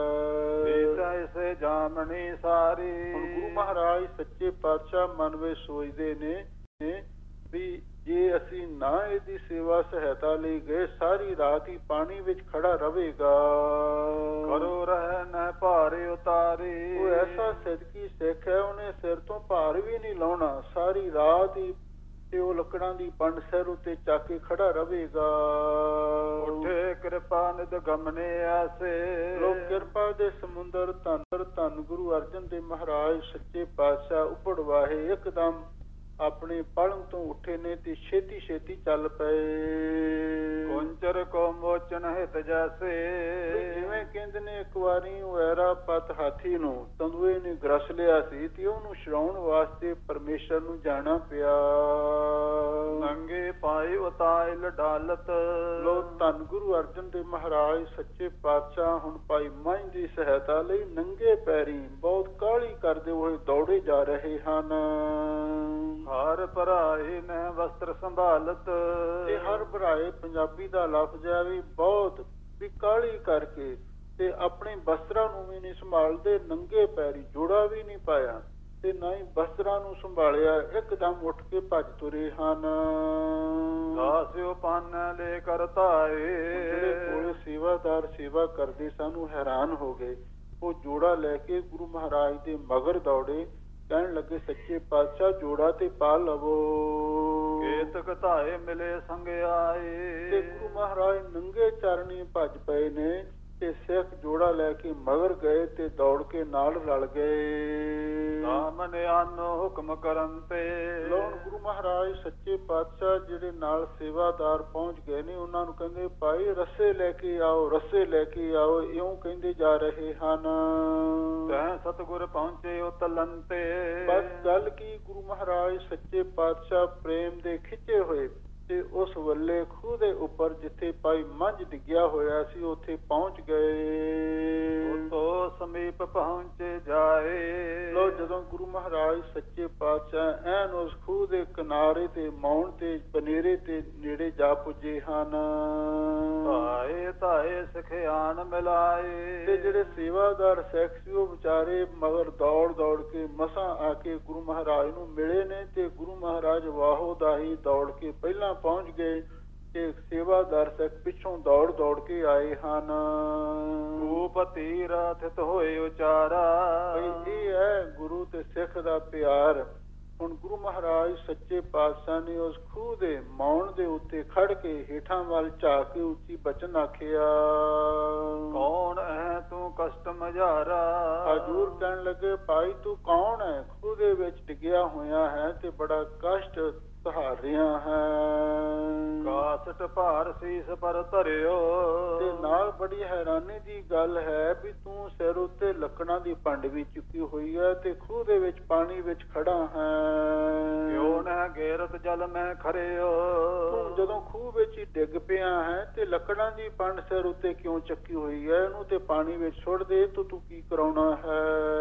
ਇਸੇ ਜਾਮਣੀ ਸਾਰੀ। ਹੁਣ ਗੁਰੂ ਮਹਾਰਾਜ ਸੱਚੇ ਪਾਤਸ਼ਾਹ ਮਨ ਵਿੱਚ ਸੋਚਦੇ ਨੇ ਵੀ ਜੇ ਅਸੀਂ ਨਾ ਇਹਦੀ ਸੇਵਾ ਸਹਾਇਤਾ ਲਈ ਗਏ, ਸਾਰੀ ਰਾਤ ਹੀ ਪਾਣੀ ਵਿੱਚ ਖੜਾ ਰਹੇਗਾ। ਕਰੋ ਰਹਿ ਨ ਭਾਰੇ ਉਤਾਰੀ। ਉਹ ਐਸਾ ਸਿੱਧਕੀ ਸਿੱਖ ਹੈ, ਉਹਨੇ ਸਿਰ ਤੋਂ ਭਾਰ ਵੀ ਨਹੀਂ ਲਾਉਣਾ, ਸਾਰੀ ਰਾਤ ਹੀ ਤੇ ਉਹ ਲੱਕੜਾਂ ਦੀ ਪੰਡ ਸਿਰ ਉੱਤੇ ਚੱਕ ਕੇ ਖੜਾ ਰਹੇਗਾ। ਉੱਠੇ ਕਿਰਪਾ ਨਿਦ ਗਮਨੇ ਆਸੇ। ਲੋਕ ਕਿਰਪਾ ਦੇ ਸਮੁੰਦਰ ਧੰਨ ਗੁਰੂ ਅਰਜਨ ਦੇਵ ਮਹਾਰਾਜ ਸੱਚੇ ਪਾਤਸ਼ਾਹ ਉੱਪੜ ਵਾਹੇ ਇੱਕਦਮ ਆਪਣੇ ਪਲੰਗ ਤੋਂ ਉੱਠੇ ਨੇ ਤੇ ਛੇਤੀ ਛੇਤੀ ਚੱਲ ਪਏ। ਕੁੰਚਰ ਕੋ ਮੋਚਨ ਹਿਤ ਜੈਸੇ। ਜਿਵੇਂ ਕਹਿੰਦੇ ਨੇ ਇੱਕ ਵਾਰੀ ਉਹ ਐਰਾਪਤ ਹਾਥੀ ਨੂੰ ਤੰਦੂਏ ਨੇ ਗਰਸ ਲਿਆ ਸੀ ਤੇ ਉਹਨੂੰ ਛਡਾਉਣ ਵਾਸਤੇ ਪਰਮੇਸ਼ਰ ਨੂੰ ਜਾਣਾ ਪਿਆ। ਨੰਗੇ ਪਾਈ ਉਤਾਇਲ ਡਾਲਤ। ਲੋ ਧੰਨ ਗੁਰੂ ਅਰਜਨ ਦੇਵ ਮਹਾਰਾਜ ਸੱਚੇ ਪਾਤਸ਼ਾਹ ਹੁਣ ਭਾਈ ਮੰਝ ਦੀ ਸਹਾਇਤਾ ਲਈ ਨੰਗੇ ਪੈਰੀ ਬਹੁਤ ਕਾਹਲੀ ਕਰਦੇ ਹੋਏ ਦੌੜੇ ਜਾ ਰਹੇ ਹਨ। ਹਰ ਭਰਾਏ ਨੇ ਵਸਤਰ ਸੰਭਾਲਤ। ਤੇ ਹਰ ਭਰਾਏ ਪੰਜਾਬੀ ਦਾ ਲਫ਼ਜ਼ ਹੈ ਵੀ ਬਹੁਤ ਵੀ ਕਾਹਲੀ ਕਰਕੇ ਤੇ ਆਪਣੇ ਵਸਤਰਾਂ ਨੂੰ ਵੀ ਨਹੀਂ ਸੰਭਾਲਦੇ, ਨੰਗੇ ਪੈਰੀ, ਜੋੜਾ ਵੀ ਨਹੀਂ ਪਾਇਆ ਤੇ ਨਾ ਹੀ ਵਸਤਰਾਂ ਨੂੰ ਸੰਭਾਲਿਆ, ਇੱਕਦਮ ਉੱਠ ਕੇ ਭੱਜ ਤੁਰੇ ਹਨ। ਦਾਸਿਓ ਪਾਨ ਲੈ ਕਰਤਾਏ। ਜਿਹੜੇ ਕੋਲੇ ਸੇਵਾਦਾਰ ਸੇਵਾ ਕਰਦੇ ਸਨ ਉਹ ਹੈਰਾਨ ਹੋ ਗਏ। ਉਹ ਜੋੜਾ ਲੈ ਕੇ ਗੁਰੂ ਮਹਾਰਾਜ ਦੇ ਮਗਰ ਦੌੜੇ, ਕਹਿਣ ਲੱਗੇ ਸੱਚੇ ਪਾਤਸ਼ਾਹ ਜੋੜਾ ਤੇ ਪਾ ਲਵੋ। ਕੇਤਕ ਧਾਏ ਮਿਲੇ ਸੰਗ ਆਏ। ਤੇ ਗੁਰੂ ਮਹਾਰਾਜ ਨੰਗੇ ਚਰਨੀ ਭੱਜ ਪਏ ਨੇ ਤੇ ਸਿੱਖ ਜੋੜਾ ਲੈ ਕੇ ਮਗਰ ਗਏ ਤੇ ਦੌੜ ਕੇ ਨਾਲ ਰਲ ਗਏ। ਸਾਮਨ ਆਨੋ ਹੁਕਮ ਕਰਨ ਤੇ। ਲੋਣ ਗੁਰੂ ਮਹਾਰਾਜ ਸੱਚੇ ਪਾਤਸ਼ਾਹ ਜਿਹੜੇ ਨਾਲ ਸੇਵਾਦਾਰ ਪਹੁੰਚ ਗਏ ਨੇ, ਉਹਨਾਂ ਨੂੰ ਕਹਿੰਦੇ ਭਾਈ ਰੱਸੇ ਲੈ ਕੇ ਆਓ, ਰੱਸੇ ਲੈ ਕੇ ਆਓ, ਇਉਂ ਕਹਿੰਦੇ ਜਾ ਰਹੇ ਹਨ। ਤੈਂ ਸਤਿਗੁਰ ਪਹੁੰਚੇ ਉਤਲਨ ਤੇ। ਬਸ ਗੱਲ ਕੀ, ਗੁਰੂ ਮਹਾਰਾਜ ਸੱਚੇ ਪਾਤਸ਼ਾਹ ਪ੍ਰੇਮ ਦੇ ਖਿੱਚੇ ਹੋਏ ਤੇ ਉਸ ਵੱਲੇ ਖੂਹ ਦੇ ਉੱਪਰ ਜਿੱਥੇ ਭਾਈ ਮੰਝ ਡਿੱਗਿਆ ਹੋਇਆ ਸੀ ਉੱਥੇ ਪਹੁੰਚ ਗਏ। ਉਤੋਂ ਸਮੀਪ ਪਹੁੰਚੇ ਜਾਏ। ਲੋ ਜਦੋਂ ਗੁਰੂ ਮਹਾਰਾਜ ਸੱਚੇ ਪਾਤਸ਼ਾਹ ਐਨ ਉਸ ਖੂਹ ਦੇ ਕਿਨਾਰੇ ਤੇ ਮੌਣ ਤੇ ਬਨੇਰੇ ਤੇ ਨੇੜੇ ਜਾ ਪੁੱਜੇ ਹਨ। ਧਾਏ ਧਾਏ ਸਿਖਿਆਨ ਮਿਲਾਏ। ਤੇ ਜਿਹੜੇ ਸੇਵਾਦਾਰ ਸਿੱਖ ਸੀ ਉਹ ਵਿਚਾਰੇ ਮਗਰ ਦੌੜ ਦੌੜ ਕੇ ਮਸਾਂ ਆ ਕੇ ਗੁਰੂ ਮਹਾਰਾਜ ਨੂੰ ਮਿਲੇ ਨੇ ਤੇ ਗੁਰੂ ਮਹਾਰਾਜ ਵਾਹੋ ਦਾਹੀ ਦੌੜ ਕੇ ਪਹਿਲਾਂ ਪਹੁੰਚ ਗਏ ਤੇ ਸੇਵਾਦਾਰ ਸਿੱਖ ਪਿੱਛੋਂ ਦੌੜ ਦੌੜ ਕੇ ਆਏ ਹਨ। ਭੂਪਤੀ ਰਾਥਿਤ ਹੋਏ ਉਚਾਰਾ। ਇਹ ਹੈ ਗੁਰੂ ਤੇ ਸਿੱਖ ਦਾ ਪਿਆਰ। ਹੁਣ ਗੁਰੂ ਮਹਾਰਾਜ ਸੱਚੇ ਪਾਤਸ਼ਾਹ ਨੇ ਉਸ ਖੂਹ ਦੇ ਮੌਣ ਦੇ ਉੱਤੇ ਖੜ ਕੇ ਹੇਠਾਂ ਵੱਲ ਝਾਕ ਕੇ ਉੱਚੀ ਬਚਨ ਆਖਿਆ। ਕੌਣ ਹੈ ਤੂੰ ਕਸ਼ਟ ਮਝਾਰਾ। ਹਜ਼ੂਰ ਕਹਿਣ ਲੱਗੇ ਭਾਈ ਤੂੰ ਕੌਣ ਹੈ? ਖੂਹ ਦੇ ਵਿੱਚ ਡਿੱਗਿਆ ਹੋਇਆ ਹੈ ਤੇ ਬੜਾ ਕਸ਼ਟ ਸਹਾਰ ਰਿਹਾ ਹੈ। ਕਾਸਟ ਭਾਰ ਸੀਸ ਪਰ ਧਰਿਓ। ਤੇ ਨਾਲ ਬੜੀ ਹੈਰਾਨੀ ਦੀ ਗੱਲ ਹੈ ਵੀ ਤੂੰ ਸਿਰ ਉੱਤੇ ਲੱਕੜਾਂ ਦੀ ਪੰਡ ਵੀ ਚੁੱਕੀ ਹੋਈ ਹੈ ਤੇ ਖੂਹ ਦੇ ਵਿੱਚ ਪਾਣੀ ਵਿੱਚ ਖੜਾ ਹੈ। ਕਿਉਂ ਨਾ ਗੈਰਤ ਜਲ ਮੈਂ ਖਰਿਓ। ਤੂੰ ਜਦੋਂ ਖੂਹ ਵਿੱਚ ਹੀ ਡਿੱਗ ਪਿਆ ਹੈ ਤੇ ਲੱਕੜਾਂ ਦੀ ਪੰਡ ਸਿਰ ਉੱਤੇ ਕਿਉਂ ਚੱਕੀ ਹੋਈ ਹੈ? ਇਹਨੂੰ ਤੇ ਪਾਣੀ ਵਿੱਚ ਸੁੱਟ ਦੇ, ਤੂੰ ਕੀ ਕਰਾਉਣਾ ਹੈ?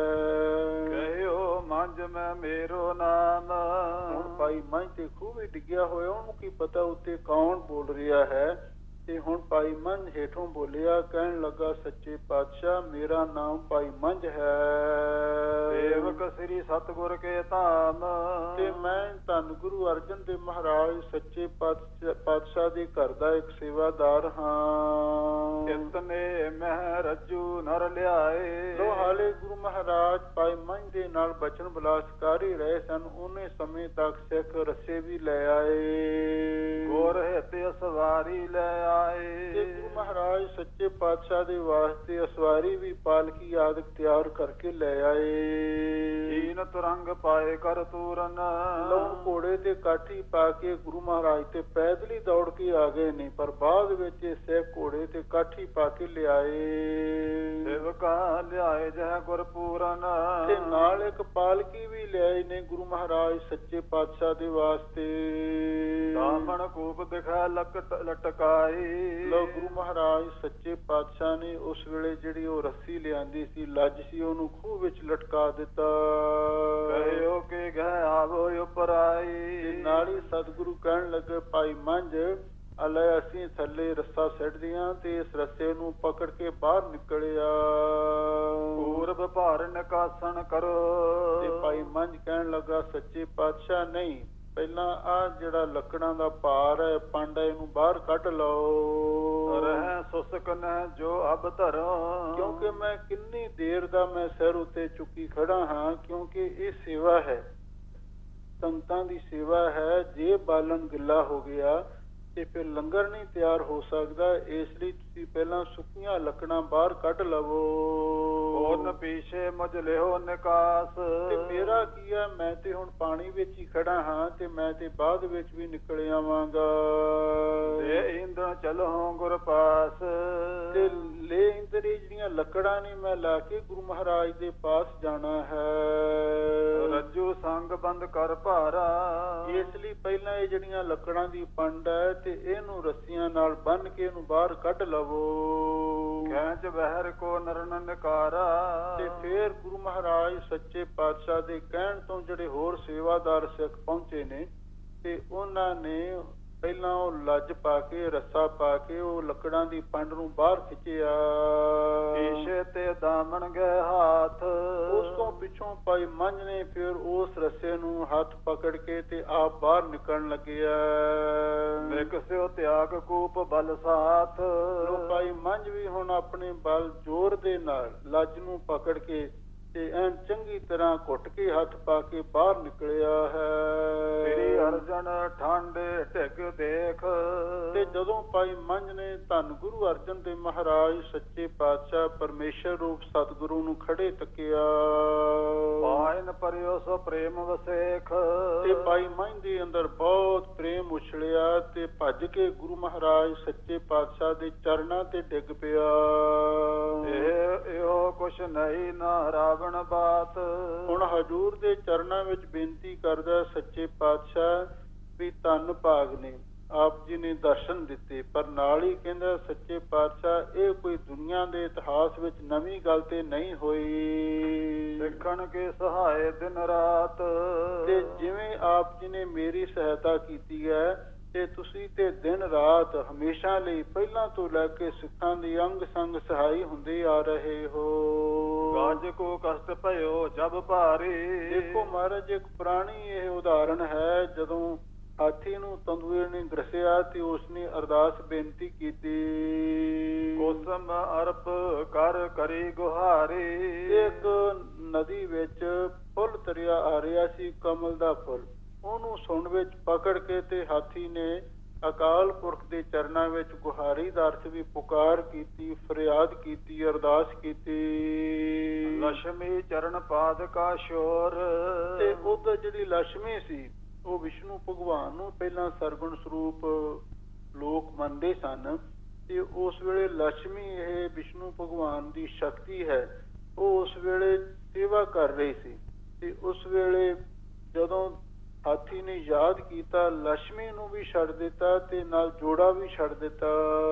ਕਹਿਓ ਮੰਝ ਮੈਂ ਮੇਰੋ ਨਾਮ। ਹੁਣ ਭਾਈ ਮੰਝ ਤੇ ਖੂਹ ਵੀ ਡਿੱਗਿਆ ਹੋਇਆ, ਉਹਨੂੰ ਕੀ ਪਤਾ ਉੱਤੇ ਕੌਣ ਬੋਲ ਰਿਹਾ ਹੈ। ਤੇ ਹੁਣ ਭਾਈ ਮੰਝ ਹੇਠੋਂ ਬੋਲਿਆ, ਕਹਿਣ ਲੱਗਾ ਸੱਚੇ ਪਾਤਸ਼ਾਹ ਮੇਰਾ ਨਾਮ ਭਾਈ ਮੰਝ ਹੈ। ਸੇਵਕ ਸ੍ਰੀ ਸਤਿਗੁਰ ਕੇ ਧਾਮ। ਤੇ ਮੈਂ ਧੰਨ ਗੁਰੂ ਅਰਜਨ ਦੇਵ ਮਹਾਰਾਜ ਸੱਚੇ ਪਾਤਸ਼ਾਹ ਦੇ ਘਰ ਦਾ ਇੱਕ ਸੇਵਾਦਾਰ ਹਾਂ। ਇਤਨੇ ਮਹਿ ਰੱਜੂ ਨਰ ਲਿਆਏ। ਲੋ ਹਾਲੇ ਗੁਰੂ ਮਹਾਰਾਜ ਭਾਈ ਮੰਝ ਦੇ ਨਾਲ ਬਚਨ ਬਲਾਸਕਾਰ ਹੀ ਰਹੇ ਸਨ, ਉਹਨੇ ਸਮੇਂ ਤੱਕ ਸਿੱਖ ਰੱਸੇ ਵੀ ਲੈ ਆਏ। ਗੁਰ ਹਿਤੇ ਸਵਾਰੀ ਲੈ ਆਏ। ਤੇ ਗੁਰੂ ਮਹਾਰਾਜ ਸੱਚੇ ਪਾਤਸ਼ਾਹ ਦੇ ਵਾਸਤੇ ਅਸਵਾਰੀ ਵੀ ਪਾਲਕੀ ਆਦਿਕ ਤਿਆਰ ਕਰਕੇ ਲੈ ਆਏ। ਕੀਨ ਤੁਰੰਗ ਪਾਏ ਕਰ ਤੂਰਨ। ਲੋਕ ਘੋੜੇ ਤੇ ਕਾਠੀ ਪਾ ਕੇ ਗੁਰੂ ਮਹਾਰਾਜ ਤੇ ਪੈਦਲ ਹੀ ਦੌੜ ਕੇ ਆ ਗਏ ਨੇ, ਪਰ ਬਾਅਦ ਵਿੱਚ ਸਿੱਖ ਘੋੜੇ ਤੇ ਕਾਠੀ ਪਾ ਕੇ ਲਿਆਏ। ਸੇਵਕਾ ਲਿਆਏ ਜਹ ਗੁਰਪੂਰਨ। ਤੇ ਨਾਲ ਇੱਕ ਪਾਲਕੀ ਵੀ ਲਿਆਏ ਨੇ ਗੁਰੂ ਮਹਾਰਾਜ ਸੱਚੇ ਪਾਤਸ਼ਾਹ ਦੇ ਵਾਸਤੇ। ਸਾਮਣ ਕੂਪ ਦਿਖਾ ਲਟਕਾਈ। ਲੋ ਗੁਰੂ ਮਹਾਰਾਜ ਸੱਚੇ ਪਾਤਸ਼ਾਹ ਨੇ ਉਸ ਵੇਲੇ ਜਿਹੜੀ ਉਹ ਰੱਸੀ ਲਿਆਂਦੀ ਸੀ, ਲੱਜ ਸੀ, ਉਹਨੂੰ ਖੂਹ ਵਿੱਚ ਲਟਕਾ ਦਿੱਤਾ। ਕਹਿਓ ਕਿ ਗਏ ਆਵੋ ਉੱਪਰ ਆਈ। ਨਾਲ ਹੀ ਸਤਿਗੁਰੂ ਕਹਿਣ ਲੱਗੇ ਭਾਈ ਮੰਝ ਅਲੇ ਅਸੀਂ ਥੱਲੇ ਰੱਸਾ ਸਿੱਟਦੀਆਂ ਤੇ ਇਸ ਰੱਸੇ ਨੂੰ ਪਕੜ ਕੇ ਬਾਹਰ ਨਿਕਲਿਆ। ਪੂਰਬ ਭਾਰ ਨਿਕਾਸਣ ਕਰੋ। ਤੇ ਭਾਈ ਮੰਝ ਕਹਿਣ ਲੱਗਾ ਸੱਚੇ ਪਾਤਸ਼ਾਹ ਨਹੀਂ, ਪਹਿਲਾਂ ਆ ਜਿਹੜਾ ਲੱਕੜਾਂ ਦਾ ਭਾਰ ਹੈ ਪੰਡ ਇਹਨੂੰ ਬਾਹਰ ਕੱਢ ਲਓ। ਰਹਿ ਸੁਸਕ ਨ ਜੋ ਅਬ ਧਰੋ। ਕਿਉਂਕਿ ਮੈਂ ਕਿੰਨੀ ਦੇਰ ਦਾ ਮੈਂ ਸਿਰ ਉੱਤੇ ਚੁੱਕੀ ਖੜਾ ਹਾਂ, ਕਿਉਂਕਿ ਇਹ ਸੇਵਾ ਹੈ, ਸੰਤਾਂ ਦੀ ਸੇਵਾ ਹੈ। ਜੇ ਬਾਲਣ ਗਿੱਲਾ ਹੋ ਗਿਆ ਤੇ ਫਿਰ ਲੰਗਰ ਨਹੀਂ ਤਿਆਰ ਹੋ ਸਕਦਾ, ਇਸ ਲਈ ਤੁਸੀਂ ਪਹਿਲਾਂ ਸੁੱਕੀਆਂ ਲੱਕੜਾਂ ਬਾਹਰ ਕੱਢ ਲਵੋ। ਉਹਨ ਪਿਛੇ ਮੁਝ ਲਿਓ ਨਿਕਾਸ। ਤੇ ਮੇਰਾ ਕੀ ਹੈ, ਮੈਂ ਤੇ ਹੁਣ ਪਾਣੀ ਵਿੱਚ ਹੀ ਖੜਾ ਹਾਂ ਤੇ ਮੈਂ ਤੇ ਬਾਅਦ ਵਿੱਚ ਵੀ ਨਿਕਲ ਆਵਾਂਗਾ। ਲੈ ਇੰਦਰ ਚਲੋ ਗੁਰ ਪਾਸ। ਤੇ ਲੈ ਇੰਦਰੀ ਜਿਹੜੀਆਂ ਲੱਕੜਾਂ ਨੇ ਮੈਂ ਲਾ ਕੇ ਗੁਰੂ ਮਹਾਰਾਜ ਦੇ ਪਾਸ ਜਾਣਾ ਹੈ। ਰੱਜੂ ਸੰਗ ਬੰਦ ਕਰ ਭਾਰਾ। ਇਸ ਲਈ ਪਹਿਲਾਂ ਇਹ ਜਿਹੜੀਆਂ ਲੱਕੜਾਂ ਦੀ ਪੰਡ ਹੈ ਤੇ ਇਹਨੂੰ ਰੱਸੀਆਂ ਨਾਲ ਬੰਨ ਕੇ ਇਹਨੂੰ ਬਾਹਰ ਕੱਢ ਲਵੋ। ਖੈਂਚ ਬਹਿਰ ਕੋ ਨਰਨ ਨਕਾਰਾ। ਤੇ ਫੇਰ ਗੁਰੂ ਮਹਾਰਾਜ ਸੱਚੇ ਪਾਤਸ਼ਾਹ ਦੇ ਕਹਿਣ ਤੋਂ ਜਿਹੜੇ ਹੋਰ ਸੇਵਾਦਾਰ ਸਿੱਖ ਪਹੁੰਚੇ ਨੇ ਤੇ ਉਹਨਾਂ ਨੇ ਪਹਿਲਾਂ ਉਹ ਲੱਜ ਪਾ ਕੇ ਰੱਸਾ ਪਾ ਕੇ ਉਹ ਲੱਕੜਾਂ ਦੀ ਪੰਡ ਨੂੰ ਬਾਹਰ ਖਿੱਚਿਆ। ਪਿਛੇ ਤੇ ਦਾਮਣ ਗਏ ਹੱਥ। ਉਸ ਤੋਂ ਪਿੱਛੋਂ ਭਾਈ ਮੰਝ ਨੇ ਫਿਰ ਉਸ ਰੱਸੇ ਨੂੰ ਹੱਥ ਪਕੜ ਕੇ ਤੇ ਆਪ ਬਾਹਰ ਨਿਕਲਣ ਲੱਗਿਆ। ਵਿਕਸਿਓ ਤਿਆਗ ਕੂਪ ਬਲ ਸਾਥ। ਲੋ ਭਾਈ ਮੰਝ ਵੀ ਹੁਣ ਆਪਣੇ ਬਲ ਜ਼ੋਰ ਦੇ ਨਾਲ ਲੱਜ ਨੂੰ ਪਕੜ ਕੇ ਤੇ ਐਨ ਚੰਗੀ ਤਰ੍ਹਾਂ ਘੁੱਟ ਕੇ ਹੱਥ ਪਾ ਕੇ ਬਾਹਰ ਨਿਕਲਿਆ ਹੈ। ਸ੍ਰੀ ਅਰਜਨ ਠਾਂਡੇ ਢਿੱਗ ਦੇਖ। ਤੇ ਜਦੋਂ ਭਾਈ ਮੰਝ ਨੇ ਧੰਨ ਗੁਰੂ ਅਰਜਨ ਦੇਵ ਮਹਾਰਾਜ ਸੱਚੇ ਪਾਤਸ਼ਾਹ ਪਰਮੇਸ਼ਰ ਰੂਪ ਸਤਿਗੁਰੂ ਨੂੰ ਖੜੇ ਤੱਕਿਆ। ਪਾਇਨ ਪਰਿਓ ਸੋ ਪ੍ਰੇਮ ਵਸੇਖ। ਤੇ ਭਾਈ ਮੰਝ ਦੇ ਅੰਦਰ ਬਹੁਤ ਪ੍ਰੇਮ ਉਛਲਿਆ ਤੇ ਭੱਜ ਕੇ ਗੁਰੂ ਮਹਾਰਾਜ ਸੱਚੇ ਪਾਤਸ਼ਾਹ ਦੇ ਚਰਨਾਂ ਤੇ ਡਿੱਗ ਪਿਆ। ਇਹੋ ਕੁਛ ਨਹੀਂ ਨਾ ਰਾਵਣ ਬਾਤ। ਹੁਣ ਹਜੂਰ ਦੇ ਚਰਨਾਂ ਵਿੱਚ ਬੇਨਤੀ ਕਰਦਾ ਸੱਚੇ ਪਾਤਸ਼ਾਹ ਵੀ ਧੰਨ ਭਾਗ ਨੇ ਆਪ ਜੀ ਨੇ ਦਰਸ਼ਨ ਦਿੱਤੇ, ਪਰ ਨਾਲ ਹੀ ਕਹਿੰਦਾ ਸੱਚੇ ਪਾਤਸ਼ਾਹ ਇਹ ਕੋਈ ਦੁਨੀਆ ਦੇ ਇਤਿਹਾਸ ਵਿੱਚ ਨਵੀਂ ਗੱਲ ਤੇ ਨਹੀਂ ਹੋਈ। ਸਿੱਖਣ ਕੇ ਸਹਾਏ ਦਿਨ ਰਾਤ। ਤੇ ਜਿਵੇਂ ਆਪ ਜੀ ਨੇ ਮੇਰੀ ਸਹਾਇਤਾ ਕੀਤੀ ਹੈ ਤੇ ਤੁਸੀਂ ਤੇ ਦਿਨ ਰਾਤ ਹਮੇਸ਼ਾ ਲਈ ਪਹਿਲਾਂ ਤੋਂ ਲੈ ਕੇ ਸਿੱਖਾਂ ਦੀ ਅੰਗ ਸੰਗ ਸਹਾਈ ਹੁੰਦੇ ਆ ਰਹੇ ਹੋ। ਗਾਜ ਕੋ ਕਸ਼ਟ ਭਇਓ ਜਬ ਭਾਰੀ। ਦੇਖੋ ਮਹਾਰਾਜ ਇੱਕ ਪੁਰਾਣੀ ਇਹ ਉਦਾਹਰਣ ਹੈ, ਜਦੋਂ ਹਾਥੀ ਨੂੰ ਤੰਦੂਏ ਨੇ ਗ੍ਰਸਿਆ ਤੇ ਉਸਨੇ ਅਰਦਾਸ ਬੇਨਤੀ ਕੀਤੀ, ਕੋਸਮ ਅਰਪ ਕਰ ਕਰੀ ਗੁਹਾਰੀ। ਇੱਕ ਨਦੀ ਵਿੱਚ ਫੁੱਲ ਤਰਿਆ ਆ ਰਿਹਾ ਸੀ, ਕਮਲ ਦਾ ਫੁੱਲ। ਉਹਨੂੰ ਸੁਣ ਵਿੱਚ ਪਕੜ ਕੇ ਤੇ ਹਾਥੀ ਨੇ ਅਕਾਲ ਪੁਰਖ ਦੇ ਚਰਨਾਂ ਵਿੱਚ ਗੁਹਾਰੀ ਦਾ ਅਰਥ ਵੀ ਪੁਕਾਰ ਕੀਤੀ, ਫਰਿਆਦ ਕੀਤੀ, ਅਰਦਾਸ ਕੀਤੀ। ਲక్ష్ਮੀ ਚਰਨ ਪਾਦ ਕਾ ਸ਼ੋਰ। ਤੇ ਉਧਰ ਜਿਹੜੀ ਲక్ష్ਮੀ ਸੀ ਉਹ ਵਿਸ਼ਨੂੰ ਭਗਵਾਨ ਨੂੰ ਪਹਿਲਾਂ ਸਰਗੁਣ ਸਰੂਪ ਲੋਕ ਮੰਨਦੇ ਸਨ ਤੇ ਉਸ ਵੇਲੇ ਲక్ష్ਮੀ ਇਹ ਵਿਸ਼ਨੂੰ ਭਗਵਾਨ ਦੀ ਸ਼ਕਤੀ ਹੈ, ਉਹ ਉਸ ਵੇਲੇ ਸੇਵਾ ਕਰ ਰਹੀ ਸੀ। ਤੇ ਉਸ ਵੇਲੇ ਜਦੋਂ ਹਾਥੀ ਨੇ ਯਾਦ ਕੀਤਾ, ਲక్ష్ਮੀ ਨੂੰ ਵੀ ਛੱਡ ਦਿੱਤਾ ਤੇ ਨਾਲ ਜੋੜਾ ਵੀ ਛੱਡ ਦਿੱਤਾ।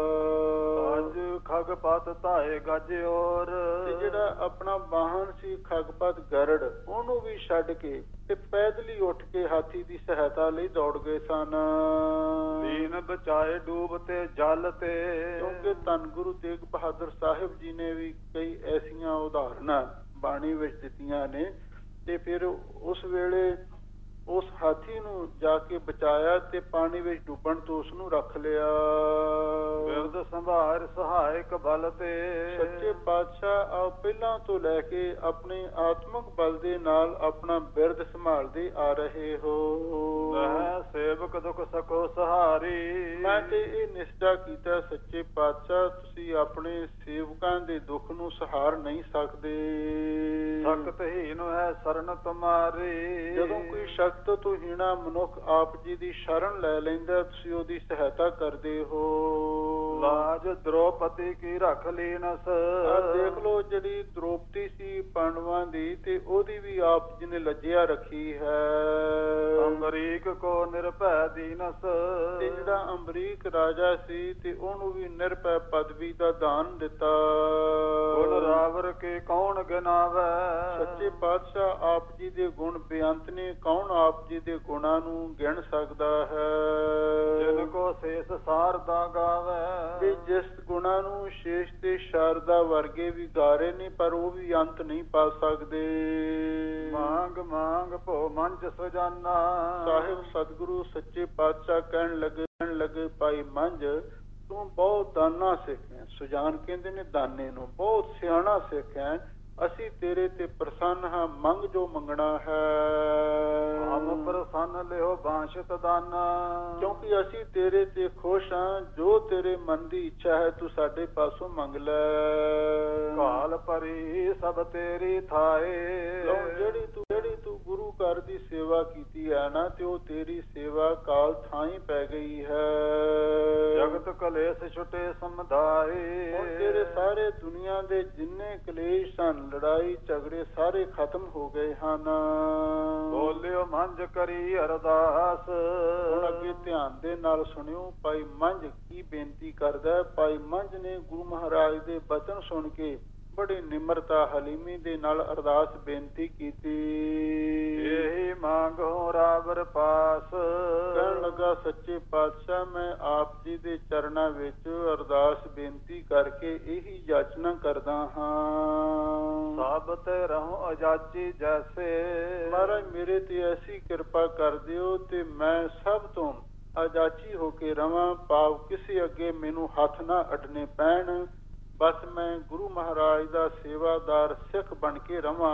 ਅੱਜ ਖਗਪਤ ਧਾਏ ਗੱਜ ਔਰ। ਤੇ ਜਿਹੜਾ ਆਪਣਾ ਵਾਹਨ ਸੀ ਖਗਪਤ ਗਰੜ, ਉਹਨੂੰ ਵੀ ਛੱਡ ਕੇ ਤੇ ਪੈਦਲ ਹੀ ਉੱਠ ਕੇ ਹਾਥੀ ਦੀ ਸਹਾਇਤਾ ਲਈ ਦੌੜ ਗਏ ਸਨ। ਦੀਨ ਬਚਾਏ ਡੂਬ ਤੇ ਜਲ ਤੇ। ਕਿਉਂਕਿ ਧੰਨ ਗੁਰੂ ਤੇਗ ਬਹਾਦਰ ਸਾਹਿਬ ਜੀ ਨੇ ਵੀ ਕਈ ਐਸੀਆਂ ਉਦਾਹਰਨਾਂ ਬਾਣੀ ਵਿੱਚ ਦਿੱਤੀਆਂ ਨੇ। ਤੇ ਫਿਰ ਉਸ ਵੇਲੇ ਉਸ ਹਾਥੀ ਨੂੰ ਜਾ ਕੇ ਬਚਾਇਆ ਤੇ ਪਾਣੀ ਵਿੱਚ ਡੁੱਬਣ ਤੋਂ ਉਸਨੂੰ ਰੱਖ ਲਿਆ। ਬਿਰਦ ਸੰਭਾਰ ਸਹਾਇਕ ਬਲ ਤੇ। ਸੱਚੇ ਪਾਤਸ਼ਾਹ ਆਪ ਪਹਿਲਾਂ ਤੋਂ ਲੈ ਕੇ ਆਪਣੇ ਆਤਮਿਕ ਬਲ ਦੇ ਨਾਲ ਆਪਣਾ ਬਿਰਦ ਸੰਭਾਲਦੇ ਆ ਰਹੇ ਹੋ। ਮੈਂ ਸੇਵਕ ਦੁਖ ਸਕੋ ਸਹਾਰੀ। ਮੈਂ ਤੇ ਇਹ ਨਿਸ਼ਚਾ ਕੀਤਾ ਸੱਚੇ ਪਾਤਸ਼ਾਹ ਤੁਸੀਂ ਆਪਣੇ ਸੇਵਕਾਂ ਦੇ ਦੁੱਖ ਨੂੰ ਸਹਾਰ ਨਹੀਂ ਸਕਦੇ। ਸਖਤ ਹੀਨ ਹੈ ਸਰਨ ਤੁਮਾਰੀ। ਜਦੋਂ ਕੋਈ ਸਖਤ ਤੋਂ ਹੀਣਾ ਮਨੁੱਖ ਆਪ ਜੀ ਦੀ ਸ਼ਰਨ ਲੈ ਲੈਂਦਾ, ਤੁਸੀਂ ਉਹਦੀ ਸਹਾਇਤਾ ਕਰਦੇ ਹੋ। ਲਾਜ ਦ੍ਰੋਪਦੀ ਕੀ ਰੱਖ ਲੀਨਸ। ਦੇਖ ਲਓ ਜਿਹੜੀ ਦ੍ਰੋਪਦੀ ਸੀ ਪਾਂਡਵਾਂ ਦੀ, ਤੇ ਉਹਦੀ ਵੀ ਆਪ ਜੀ ਨੇ ਲੱਜਿਆ ਰੱਖੀ ਹੈ। ਅੰਬਰੀਕ ਕੋ ਨਿਰਭੈ ਦੀਨਸ। ਤੇ ਜਿਹੜਾ ਅੰਬਰੀਕ ਰਾਜਾ ਸੀ ਤੇ ਉਹਨੂੰ ਵੀ ਨਿਰਭੈ ਪਦਵੀ ਦਾ ਦਾਨ ਦਿੱਤਾ। ਗੁਣ ਰਾਵਰ ਕੇ ਕੌਣ ਗਿਨਾਵੈ। ਸੱਚੇ ਪਾਤਸ਼ਾਹ ਆਪ ਜੀ ਦੇ ਗੁਣ ਬੇਅੰਤ ਨੇ, ਕੌਣ ਆਪ ਜੀ ਦੇ ਗੁਣਾਂ ਨੂੰ ਗਿਣ ਸਕਦਾ ਹੈ। ਜਿਨ ਕੋ ਸੇਸ ਸਾਰਦਾ ਗਾਵੈ। ਵੀ ਜਿਸ ਗੁਣਾਂ ਨੂੰ ਸ਼ੇਸ਼ ਤੇ ਸ਼ਾਰਦਾ ਵਰਗੇ ਵੀ ਗਾ ਰਹੇ ਨੇ, ਪਰ ਉਹ ਵੀ ਅੰਤ ਨਹੀਂ ਪਾ ਸਕਦੇ। ਮੰਗ ਮੰਗ ਭੋ ਮੰਚ ਸੁਜਾਨਾ। ਸਾਹਿਬ ਸਤਿਗੁਰੂ ਸੱਚੇ ਪਾਤਸ਼ਾਹ ਕਹਿਣ ਲੱਗੇ ਭਾਈ ਮੰਝ ਤੂੰ ਬਹੁਤ ਦਾਨਾ ਸਿੱਖ ਹੈ। ਸੁਜਾਨ ਕਹਿੰਦੇ ਨੇ ਦਾਨੇ ਨੂੰ, ਬਹੁਤ ਸਿਆਣਾ ਸਿੱਖ ਹੈ। ਅਸੀਂ ਤੇਰੇ ਤੇ ਪ੍ਰਸੰਨ ਹਾਂ, ਮੰਗ ਜੋ ਮੰਗਣਾ ਹੈ। ਹਮ ਪ੍ਰਸੰਨ ਲਿਓ ਬਾਂਸ਼ਤ ਦਾਨਾ। ਕਿਉਂਕਿ ਅਸੀਂ ਤੇਰੇ ਤੇ ਖੁਸ਼ ਹਾਂ, ਜੋ ਤੇਰੇ ਮਨ ਦੀ ਇੱਛਾ ਹੈ ਤੂੰ ਸਾਡੇ ਪਾਸੋਂ ਮੰਗ ਲੈ। ਕਾਲ ਪਰੀ ਸਭ ਤੇਰੀ ਥਾਏ। ਜਿਹੜੀ ਤੂੰ ਗੁਰੂ ਘਰ ਦੀ ਸੇਵਾ ਕੀਤੀ ਹੈ ਨਾ, ਤੇ ਉਹ ਤੇਰੀ ਸੇਵਾ ਕਾਲ ਥਾਈ ਪੈ ਗਈ ਹੈ। ਜਗਤ ਕਲੇਸ਼ ਛੁਟੇ ਸਮਧਾਏ। ਹੁਣ ਤੇਰੇ ਸਾਰੇ ਦੁਨੀਆ ਦੇ ਜਿੰਨੇ ਕਲੇਸ਼ ਸਨ, ਲੜਾਈ ਝਗੜੇ ਸਾਰੇ ਖਤਮ ਹੋ ਗਏ ਹਨ। ਬੋਲਿਓ ਮੰਝ ਕਰੀ ਅਰਦਾਸ। ਹੁਣ ਅੱਗੇ ਧਿਆਨ ਦੇ ਨਾਲ ਸੁਣਿਓ ਭਾਈ ਮੰਝ ਕੀ ਬੇਨਤੀ ਕਰਦਾ। ਭਾਈ ਮੰਝ ਨੇ ਗੁਰੂ ਮਹਾਰਾਜ ਦੇ ਬਚਨ ਸੁਣ ਕੇ ਬੜੀ ਨਿਮਰਤਾ ਹਲੀਮੀ ਦੇ ਨਾਲ ਅਰਦਾਸ ਬੇਨਤੀ ਕੀਤੀ। ਇਹੀ ਮੰਗੋ ਰਾਵਰ ਪਾਸ। ਕਹਿਣ ਲੱਗਾ ਸੱਚੇ ਪਾਤਸ਼ਾਹ ਮੈਂ ਆਪ ਜੀ ਦੇ ਚਰਨਾਂ ਵਿੱਚ ਅਰਦਾਸ ਬੇਨਤੀ ਕਰਕੇ ਇਹੀ ਯਾਚਨਾ ਕਰਦਾ ਹਾਂ। ਸਭ ਤੇ ਰਹੋ ਅਜਾਚੀ ਜੈਸੇ। ਮਹਾਰਾਜ ਮੇਰੇ ਤੇ ਐਸੀ ਕਿਰਪਾ ਕਰ ਦਿਓ ਤੇ ਮੈਂ ਸਭ ਤੋਂ ਅਜਾਚੀ ਹੋ ਕੇ ਰਵਾਂ, ਭਾਵ ਕਿਸੇ ਅੱਗੇ ਮੈਨੂੰ ਹੱਥ ਨਾ ਅੱਡਣੇ ਪੈਣ। ਬਸ ਮੈਂ ਗੁਰੂ ਮਹਾਰਾਜ ਦਾ ਸੇਵਾਦਾਰ ਸਿੱਖ ਬਣ ਕੇ ਰਵਾਂ।